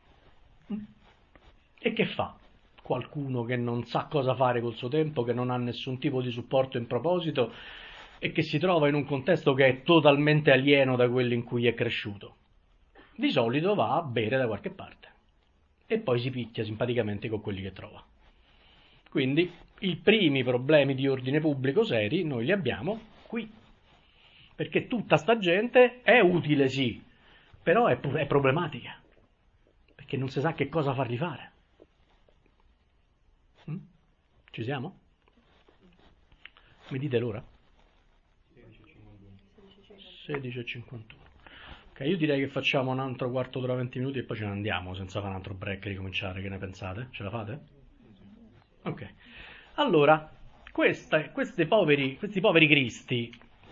E che fa? Qualcuno che non sa cosa fare col suo tempo, che non ha nessun tipo di supporto in proposito e che si trova in un contesto che è totalmente alieno da quello in cui è cresciuto. Di solito va a bere da qualche parte. e poi si picchia simpaticamente con quelli che trova. Quindi i primi problemi di ordine pubblico seri noi li abbiamo qui, perché tutta sta gente è utile sì, però è, è problematica, perché non si sa che cosa fargli fare. Mm? Ci siamo? Mi dite l'ora? sedici e cinquantuno. Ok, io direi che facciamo un altro quarto d'ora, venti minuti e poi ce ne andiamo senza fare un altro break e ricominciare. Che ne pensate? Ce la fate? Ok. Allora, questa, questi, poveri, questi poveri cristi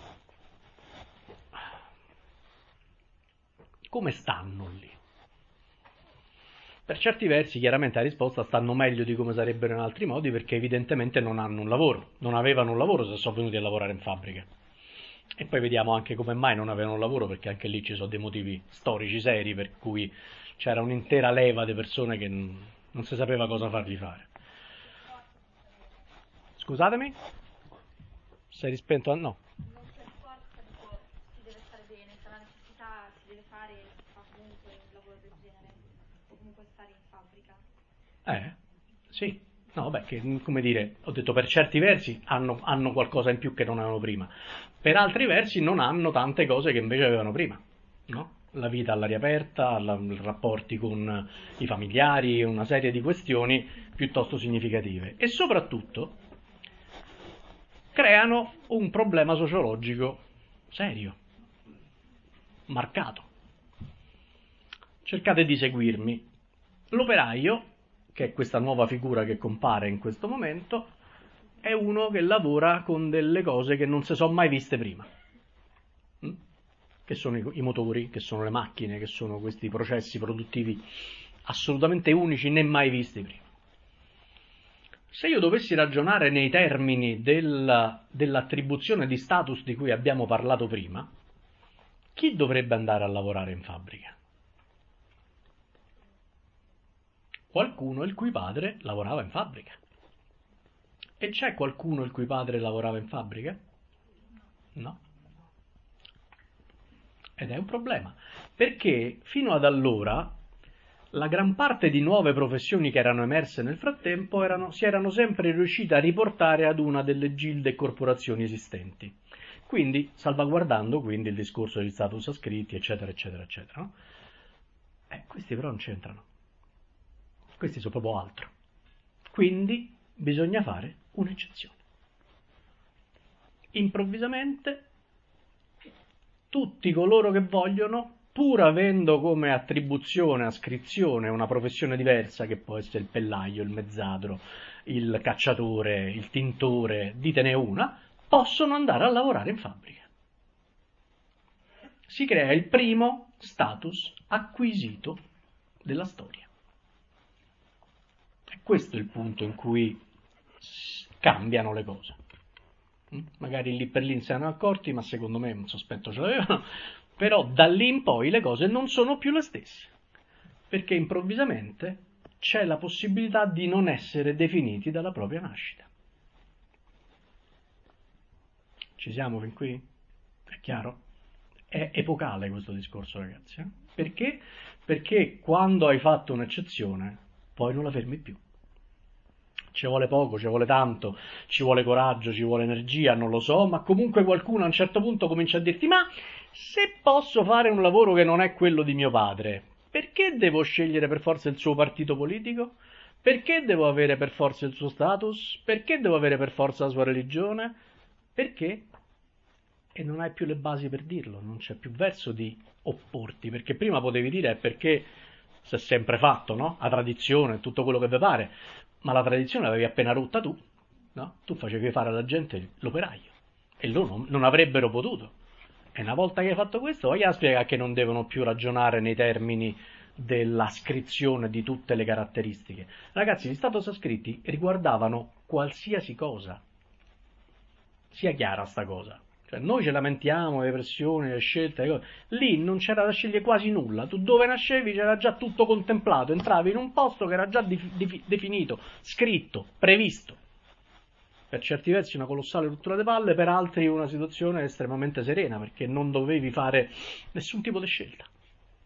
come stanno lì? Per certi versi, chiaramente la risposta stanno meglio di come sarebbero in altri modi, perché evidentemente non hanno un lavoro, non avevano un lavoro se sono venuti a lavorare in fabbrica. E poi vediamo anche come mai non avevano un lavoro, perché anche lì ci sono dei motivi storici seri per cui c'era un'intera leva di persone che non, non si sapeva cosa fargli fare. Scusatemi? Sei rispento a no? Non per forza dico, si deve stare bene, se la necessità si deve fare, fa comunque un lavoro del genere, o comunque stare in fabbrica. Eh, sì. No, beh, che, come dire, ho detto per certi versi hanno, hanno qualcosa in più che non avevano prima, per altri versi non hanno tante cose che invece avevano prima, no? La vita all'aria aperta, la, i rapporti con i familiari, una serie di questioni piuttosto significative. E soprattutto creano un problema sociologico serio, marcato. Cercate di seguirmi. L'operaio, che è questa nuova figura che compare in questo momento, è uno che lavora con delle cose che non si sono mai viste prima, mm? Che sono i, i motori, che sono le macchine, che sono questi processi produttivi assolutamente unici, né mai visti prima. Se io dovessi ragionare nei termini del, dell'attribuzione di status di cui abbiamo parlato prima, chi dovrebbe andare a lavorare in fabbrica? Qualcuno il cui padre lavorava in fabbrica. E c'è qualcuno il cui padre lavorava in fabbrica? No. Ed è un problema, perché fino ad allora la gran parte di nuove professioni che erano emerse nel frattempo erano, si erano sempre riuscite a riportare ad una delle gilde e corporazioni esistenti. Quindi, salvaguardando quindi il discorso degli status ascritti, eccetera, eccetera, eccetera. No? Eh, questi però non c'entrano. Questi sono proprio altro. Quindi bisogna fare un'eccezione. Improvvisamente tutti coloro che vogliono, pur avendo come attribuzione, ascrizione una professione diversa, che può essere il pellaio, il mezzadro, il cacciatore, il tintore, ditene una, possono andare a lavorare in fabbrica. Si crea il primo status acquisito della storia. E questo è il punto in cui cambiano le cose. Magari lì per lì se ne erano accorti, ma secondo me un sospetto ce l'avevano, però da lì in poi le cose non sono più le stesse, perché improvvisamente c'è la possibilità di non essere definiti dalla propria nascita. Ci siamo fin qui? È chiaro? È epocale questo discorso, ragazzi. Eh? Perché? Perché quando hai fatto un'eccezione, poi non la fermi più. Ci vuole poco, ci vuole tanto, ci vuole coraggio, ci vuole energia, non lo so, ma comunque qualcuno a un certo punto comincia a dirti: ma se posso fare un lavoro che non è quello di mio padre, perché devo scegliere per forza il suo partito politico? Perché devo avere per forza il suo status? Perché devo avere per forza la sua religione? Perché? E non hai più le basi per dirlo, non c'è più verso di opporti, perché prima potevi dire è perché si è sempre fatto, no? La tradizione, tutto quello che vi pare. Ma la tradizione l'avevi appena rotta tu, no? Tu facevi fare alla gente l'operaio e loro non, non avrebbero potuto. E una volta che hai fatto questo, vai a spiegare che non devono più ragionare nei termini dell'ascrizione di tutte le caratteristiche. Ragazzi, gli status ascritti riguardavano qualsiasi cosa. Sia chiara sta cosa. Cioè, noi ci lamentiamo, le pressioni, le scelte, le cose. Lì non c'era da scegliere quasi nulla. Tu dove nascevi c'era già tutto contemplato, entravi in un posto che era già di, di, definito, scritto, previsto. Per certi versi una colossale rottura di palle, per altri una situazione estremamente serena, perché non dovevi fare nessun tipo di scelta.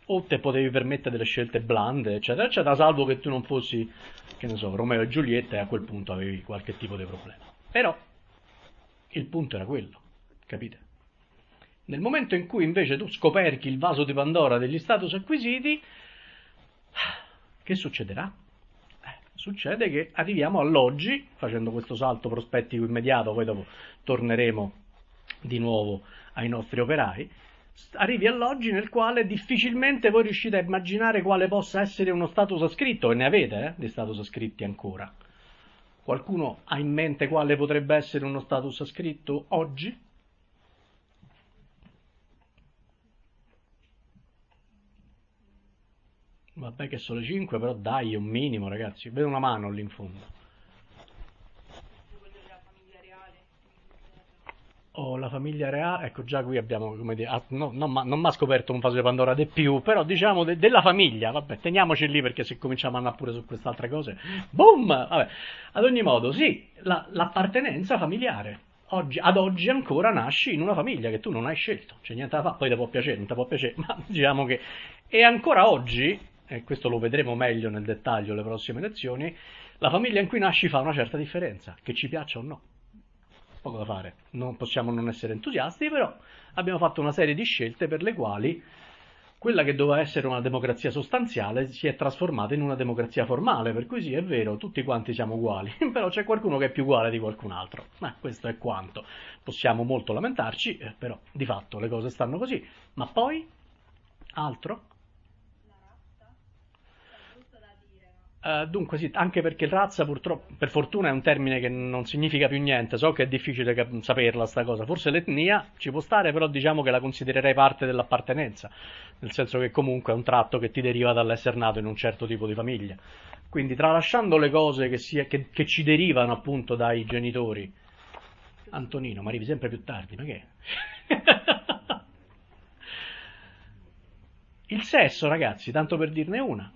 o te potevi permettere delle scelte blande, eccetera, eccetera, salvo che tu non fossi, che ne so, Romeo e Giulietta, e a quel punto avevi qualche tipo di problema. Però il punto era quello, capite? Nel momento in cui invece tu scoperchi il vaso di Pandora degli status acquisiti, che succederà? Eh, succede che arriviamo all'oggi, facendo questo salto prospettico immediato, poi dopo torneremo di nuovo ai nostri operai, arrivi all'oggi nel quale difficilmente voi riuscite a immaginare quale possa essere uno status ascritto, e ne avete eh, di status ascritti ancora. Qualcuno ha in mente quale potrebbe essere uno status ascritto oggi? Vabbè che sono le cinque, però dai, è un minimo, ragazzi. Vedo una mano lì in fondo. Oh, la famiglia reale, ecco già qui abbiamo, come dire, ah, no, non, non mi ha scoperto un vaso di Pandora di più, però diciamo de, della famiglia, vabbè, teniamoci lì perché se cominciamo a andare pure su queste altre cose, boom! Vabbè. Ad ogni modo, sì, la, l'appartenenza familiare. Oggi, ad oggi ancora nasci in una famiglia che tu non hai scelto, c'è niente da fare, poi ti può piacere, non ti può piacere, ma diciamo che... E ancora oggi, e questo lo vedremo meglio nel dettaglio le prossime lezioni, la famiglia in cui nasci fa una certa differenza, che ci piaccia o no. Poco da fare, non possiamo non essere entusiasti, però abbiamo fatto una serie di scelte per le quali quella che doveva essere una democrazia sostanziale si è trasformata in una democrazia formale, per cui sì, è vero, tutti quanti siamo uguali, però c'è qualcuno che è più uguale di qualcun altro, ma questo è quanto. Possiamo molto lamentarci, eh, però di fatto le cose stanno così, ma poi altro? Uh, dunque sì, anche perché razza purtroppo, per fortuna è un termine che non significa più niente, so che è difficile cap- saperla sta cosa, forse l'etnia ci può stare, però diciamo che la considererei parte dell'appartenenza, nel senso che comunque è un tratto che ti deriva dall'essere nato in un certo tipo di famiglia, quindi tralasciando le cose che, si, che, che ci derivano appunto dai genitori. Antonino, ma arrivi sempre più tardi, ma che? Il sesso, ragazzi, tanto per dirne una.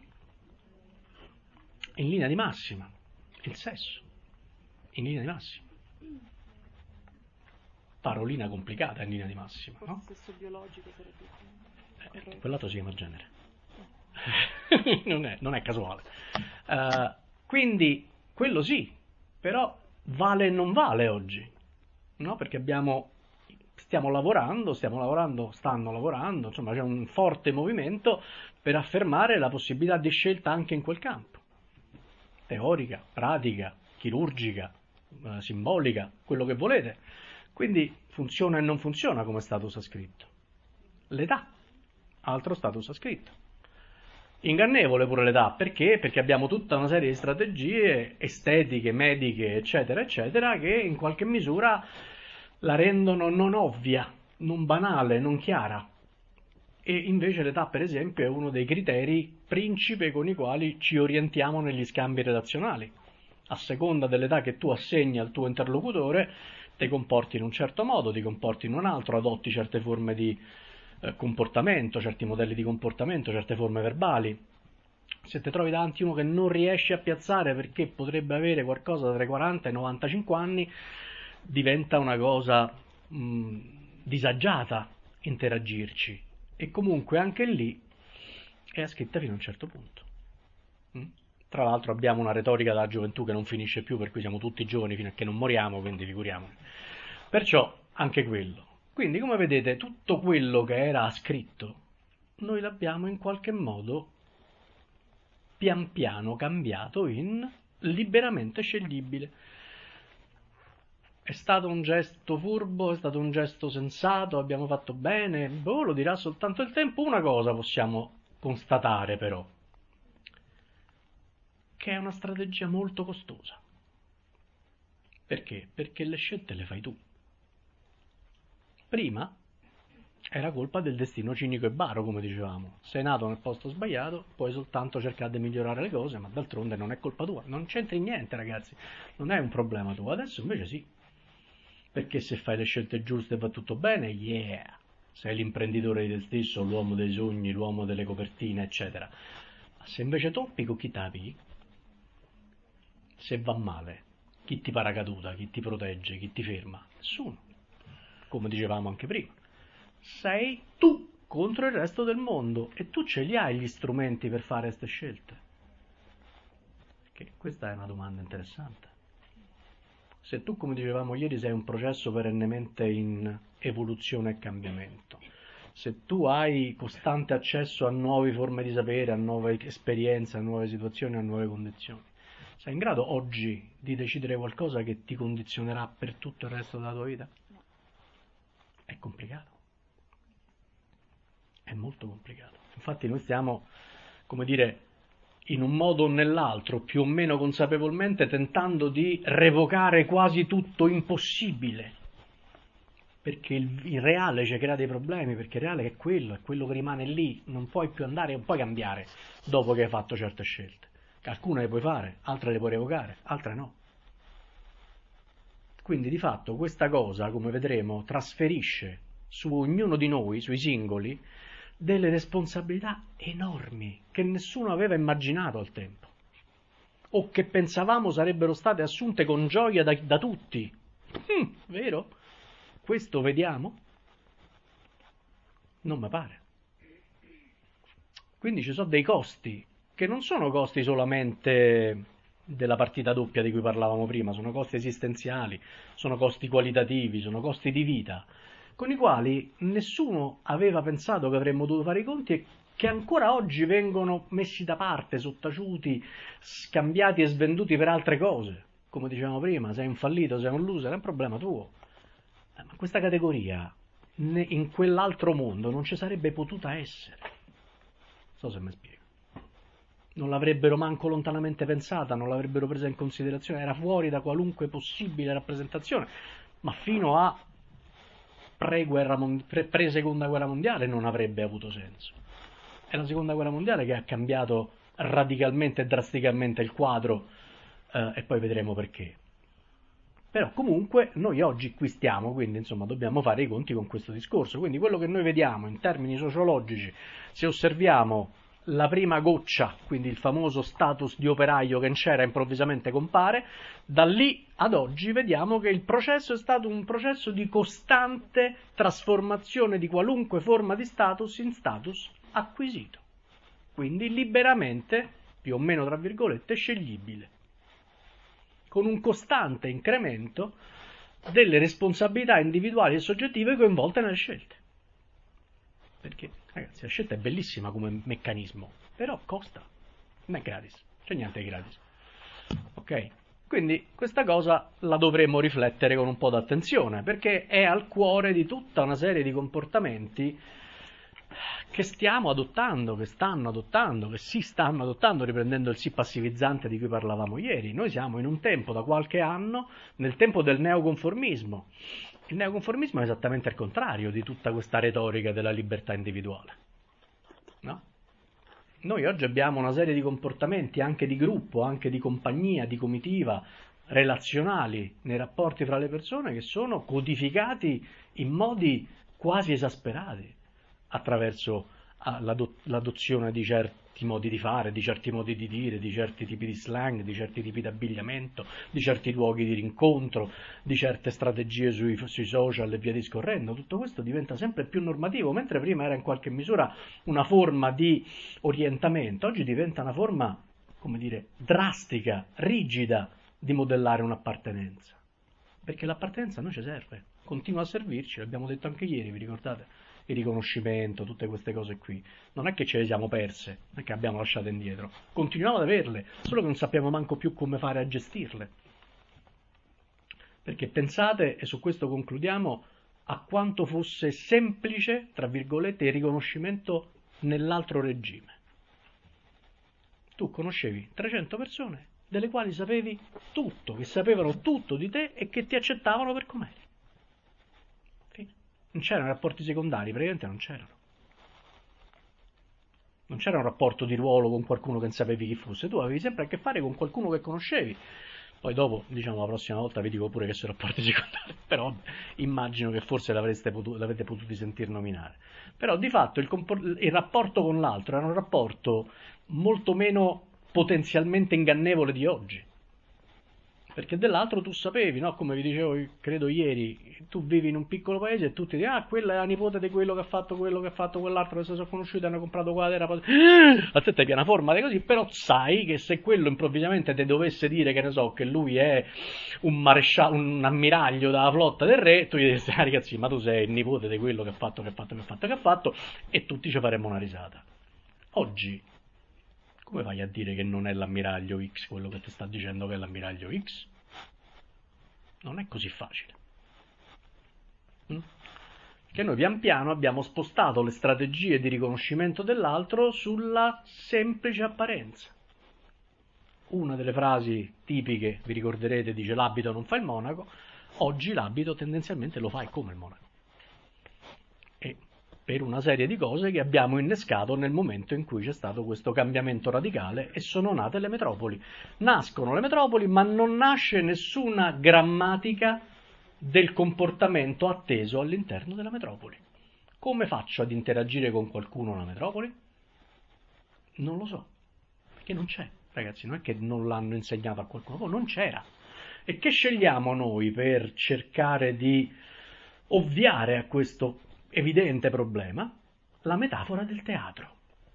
In linea di massima, il sesso, in linea di massima. Parolina complicata in linea di massima, no? Il sesso biologico sarebbe... Eh, quell'altro si chiama genere. non, è, non è casuale. Uh, quindi, quello sì, però vale e non vale oggi, no? Perché abbiamo, stiamo lavorando, stiamo lavorando, stanno lavorando, insomma c'è un forte movimento per affermare la possibilità di scelta anche in quel campo. Teorica, pratica, chirurgica, eh, simbolica, quello che volete. Quindi funziona e non funziona come status ascritto. L'età, altro status ascritto. Ingannevole pure l'età, perché? Perché abbiamo tutta una serie di strategie estetiche, mediche, eccetera, eccetera, che in qualche misura la rendono non ovvia, non banale, non chiara. E invece l'età, per esempio, è uno dei criteri principe con i quali ci orientiamo negli scambi relazionali. A seconda dell'età che tu assegni al tuo interlocutore, ti comporti in un certo modo, ti comporti in un altro, adotti certe forme di eh, comportamento, certi modelli di comportamento, certe forme verbali. Se ti trovi davanti uno che non riesce a piazzare perché potrebbe avere qualcosa tra i quaranta e i novantacinque anni, diventa una cosa mh, disagiata interagirci. E comunque anche lì è ascritta fino a un certo punto. Mm? Tra l'altro abbiamo una retorica della gioventù che non finisce più, per cui siamo tutti giovani fino a che non moriamo, quindi figuriamoci. Perciò anche quello. Quindi come vedete tutto quello che era ascritto noi l'abbiamo in qualche modo pian piano cambiato in liberamente sceglibile. È stato un gesto furbo, è stato un gesto sensato, abbiamo fatto bene, boh, lo dirà soltanto il tempo. Una cosa possiamo constatare però, che è una strategia molto costosa. Perché? Perché le scelte le fai tu. Prima era colpa del destino cinico e baro, come dicevamo. Sei nato nel posto sbagliato, puoi soltanto cercare di migliorare le cose, ma d'altronde non è colpa tua. Non c'entri niente, ragazzi, non è un problema tuo. Adesso invece sì. Perché se fai le scelte giuste va tutto bene, yeah, sei l'imprenditore di te stesso, l'uomo dei sogni, l'uomo delle copertine, eccetera. Ma se invece toppi, con chi tapi? Se va male, chi ti paracaduta, chi ti protegge, chi ti ferma? Nessuno. Come dicevamo anche prima. Sei tu contro il resto del mondo, e tu ce li hai gli strumenti per fare queste scelte? Che questa è una domanda interessante. Se tu, come dicevamo ieri, sei un processo perennemente in evoluzione e cambiamento, se tu hai costante accesso a nuove forme di sapere, a nuove esperienze, a nuove situazioni, a nuove condizioni, sei in grado oggi di decidere qualcosa che ti condizionerà per tutto il resto della tua vita? È complicato. È molto complicato. Infatti noi stiamo, come dire, in un modo o nell'altro, più o meno consapevolmente, tentando di revocare quasi tutto impossibile. Perché il, il reale ci crea dei problemi, perché il reale è quello, è quello che rimane lì, non puoi più andare, non puoi cambiare dopo che hai fatto certe scelte. Alcune le puoi fare, altre le puoi revocare, altre no. Quindi di fatto questa cosa, come vedremo, trasferisce su ognuno di noi, sui singoli, delle responsabilità enormi che nessuno aveva immaginato al tempo, o che pensavamo sarebbero state assunte con gioia da, da tutti. Mm, vero? Questo vediamo? Non mi pare. Quindi ci sono dei costi che non sono costi solamente della partita doppia di cui parlavamo prima, sono costi esistenziali, sono costi qualitativi, sono costi di vita, con i quali nessuno aveva pensato che avremmo dovuto fare i conti e che ancora oggi vengono messi da parte, sottaciuti, scambiati e svenduti per altre cose. Come dicevamo prima, sei un fallito, sei un loser, è un problema tuo. Ma questa categoria in quell'altro mondo non ci sarebbe potuta essere. Non so se mi spiego. Non l'avrebbero manco lontanamente pensata, non l'avrebbero presa in considerazione, era fuori da qualunque possibile rappresentazione, ma fino a pre-guerra mond- pre- pre-seconda guerra mondiale non avrebbe avuto senso. È la seconda guerra mondiale che ha cambiato radicalmente e drasticamente il quadro, eh, e poi vedremo perché. Però comunque noi oggi qui stiamo, quindi insomma dobbiamo fare i conti con questo discorso. Quindi quello che noi vediamo in termini sociologici, se osserviamo la prima goccia, quindi il famoso status di operaio che c'era improvvisamente compare, da lì ad oggi vediamo che il processo è stato un processo di costante trasformazione di qualunque forma di status in status acquisito, quindi liberamente, più o meno tra virgolette, sceglibile, con un costante incremento delle responsabilità individuali e soggettive coinvolte nelle scelte. Perché, ragazzi, la scelta è bellissima come meccanismo, però costa, non è gratis, c'è niente di gratis. Ok? Quindi questa cosa la dovremmo riflettere con un po' d'attenzione, perché è al cuore di tutta una serie di comportamenti che stiamo adottando, che stanno adottando, che si stanno adottando, riprendendo il sì passivizzante di cui parlavamo ieri. Noi siamo in un tempo, da qualche anno, nel tempo del neoconformismo. Il neoconformismo è esattamente il contrario di tutta questa retorica della libertà individuale, no? Noi oggi abbiamo una serie di comportamenti anche di gruppo, anche di compagnia, di comitiva, relazionali nei rapporti fra le persone che sono codificati in modi quasi esasperati attraverso l'adozione di certi modi di fare, di certi modi di dire, di certi tipi di slang, di certi tipi di abbigliamento, di certi luoghi di rincontro, di certe strategie sui, sui social e via discorrendo. Tutto questo diventa sempre più normativo, mentre prima era in qualche misura una forma di orientamento, oggi diventa una forma, come dire, drastica, rigida di modellare un'appartenenza. Perché l'appartenenza a noi ci serve, continua a servirci, l'abbiamo detto anche ieri, vi ricordate? Il riconoscimento, tutte queste cose qui. Non è che ce le siamo perse, non è che abbiamo lasciate indietro. Continuiamo ad averle, solo che non sappiamo manco più come fare a gestirle. Perché pensate, e su questo concludiamo, a quanto fosse semplice, tra virgolette, il riconoscimento nell'altro regime. Tu conoscevi trecento persone, delle quali sapevi tutto, che sapevano tutto di te e che ti accettavano per com'eri. Non c'erano rapporti secondari, praticamente non c'erano. Non c'era un rapporto di ruolo con qualcuno che non sapevi chi fosse, tu avevi sempre a che fare con qualcuno che conoscevi. Poi dopo, diciamo, la prossima volta vi dico pure che sono rapporti secondari, però immagino che forse l'avreste potuto, l'avete potuti sentir nominare. Però di fatto il, compor- il rapporto con l'altro era un rapporto molto meno potenzialmente ingannevole di oggi. Perché dell'altro tu sapevi, no? Come vi dicevo, credo ieri, tu vivi in un piccolo paese e tutti dicono, ah, quella è la nipote di quello che ha fatto quello, che ha fatto quell'altro, che si sono conosciuti, hanno comprato quella terra. A te ti piace una forma di così, però sai che se quello improvvisamente ti dovesse dire, che ne so, che lui è un maresciallo, un ammiraglio della flotta del re, tu gli diresti, ah ragazzi, ma tu sei il nipote di quello che ha fatto, che ha fatto, che ha fatto, che ha fatto, e tutti ci faremmo una risata. Oggi, come vai a dire che non è l'ammiraglio X quello che ti sta dicendo che è l'ammiraglio X? Non è così facile. Mm? Perché noi pian piano abbiamo spostato le strategie di riconoscimento dell'altro sulla semplice apparenza. Una delle frasi tipiche, vi ricorderete, dice l'abito non fa il monaco. Oggi l'abito tendenzialmente lo fa come il monaco. E per una serie di cose che abbiamo innescato nel momento in cui c'è stato questo cambiamento radicale e sono nate le metropoli. Nascono le metropoli, ma non nasce nessuna grammatica del comportamento atteso all'interno della metropoli. Come faccio ad interagire con qualcuno nella metropoli? Non lo so, perché non c'è, ragazzi, non è che non l'hanno insegnato a qualcuno, non c'era. E che scegliamo noi per cercare di ovviare a questo evidente problema? La metafora del teatro.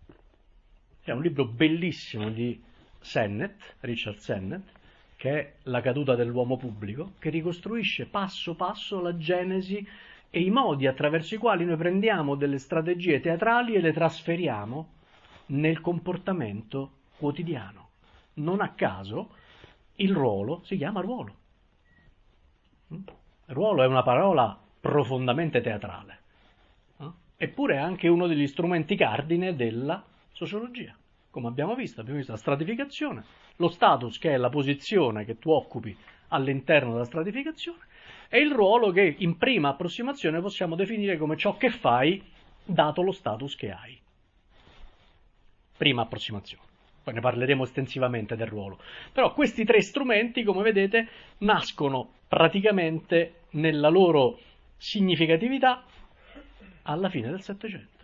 C'è un libro bellissimo di Sennett, Richard Sennett, che è La caduta dell'uomo pubblico, che ricostruisce passo passo la genesi e i modi attraverso i quali noi prendiamo delle strategie teatrali e le trasferiamo nel comportamento quotidiano. Non a caso il ruolo si chiama ruolo. Ruolo è una parola profondamente teatrale. Eppure è anche uno degli strumenti cardine della sociologia. Come abbiamo visto, abbiamo visto la stratificazione, lo status che è la posizione che tu occupi all'interno della stratificazione e il ruolo che in prima approssimazione possiamo definire come ciò che fai dato lo status che hai. Prima approssimazione. Poi ne parleremo estensivamente del ruolo. Però questi tre strumenti, come vedete, nascono praticamente nella loro significatività alla fine del Settecento.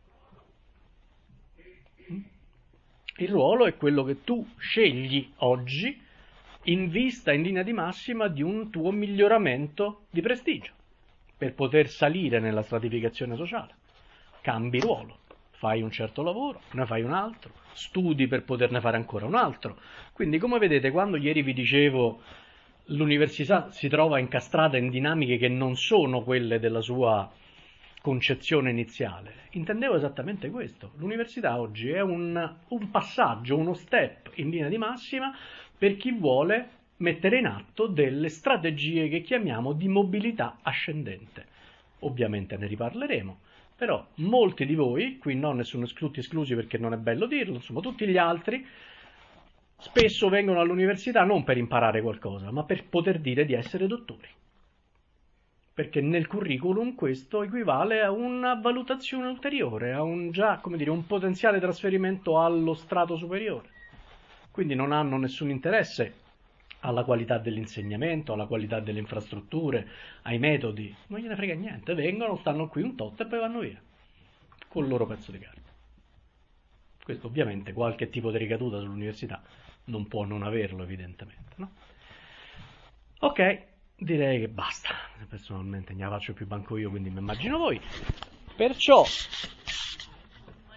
Il ruolo è quello che tu scegli oggi in vista, in linea di massima, di un tuo miglioramento di prestigio, per poter salire nella stratificazione sociale. Cambi ruolo, fai un certo lavoro, ne fai un altro, studi per poterne fare ancora un altro. Quindi, come vedete, quando ieri vi dicevo l'università si trova incastrata in dinamiche che non sono quelle della sua concezione iniziale, intendevo esattamente questo. L'università oggi è un, un passaggio, uno step in linea di massima per chi vuole mettere in atto delle strategie che chiamiamo di mobilità ascendente. Ovviamente ne riparleremo, però molti di voi, qui non ne sono esclusi esclusi perché non è bello dirlo, insomma tutti gli altri, spesso vengono all'università non per imparare qualcosa, ma per poter dire di essere dottori. Perché nel curriculum questo equivale a una valutazione ulteriore, a un già, come dire, un potenziale trasferimento allo strato superiore. Quindi non hanno nessun interesse alla qualità dell'insegnamento, alla qualità delle infrastrutture, ai metodi, non gliene frega niente, vengono, stanno qui un tot e poi vanno via, col loro pezzo di carta. Questo ovviamente qualche tipo di ricaduta sull'università non può non averlo evidentemente, no? Ok. Direi che basta, personalmente ne la faccio più banco io, quindi mi immagino voi. Perciò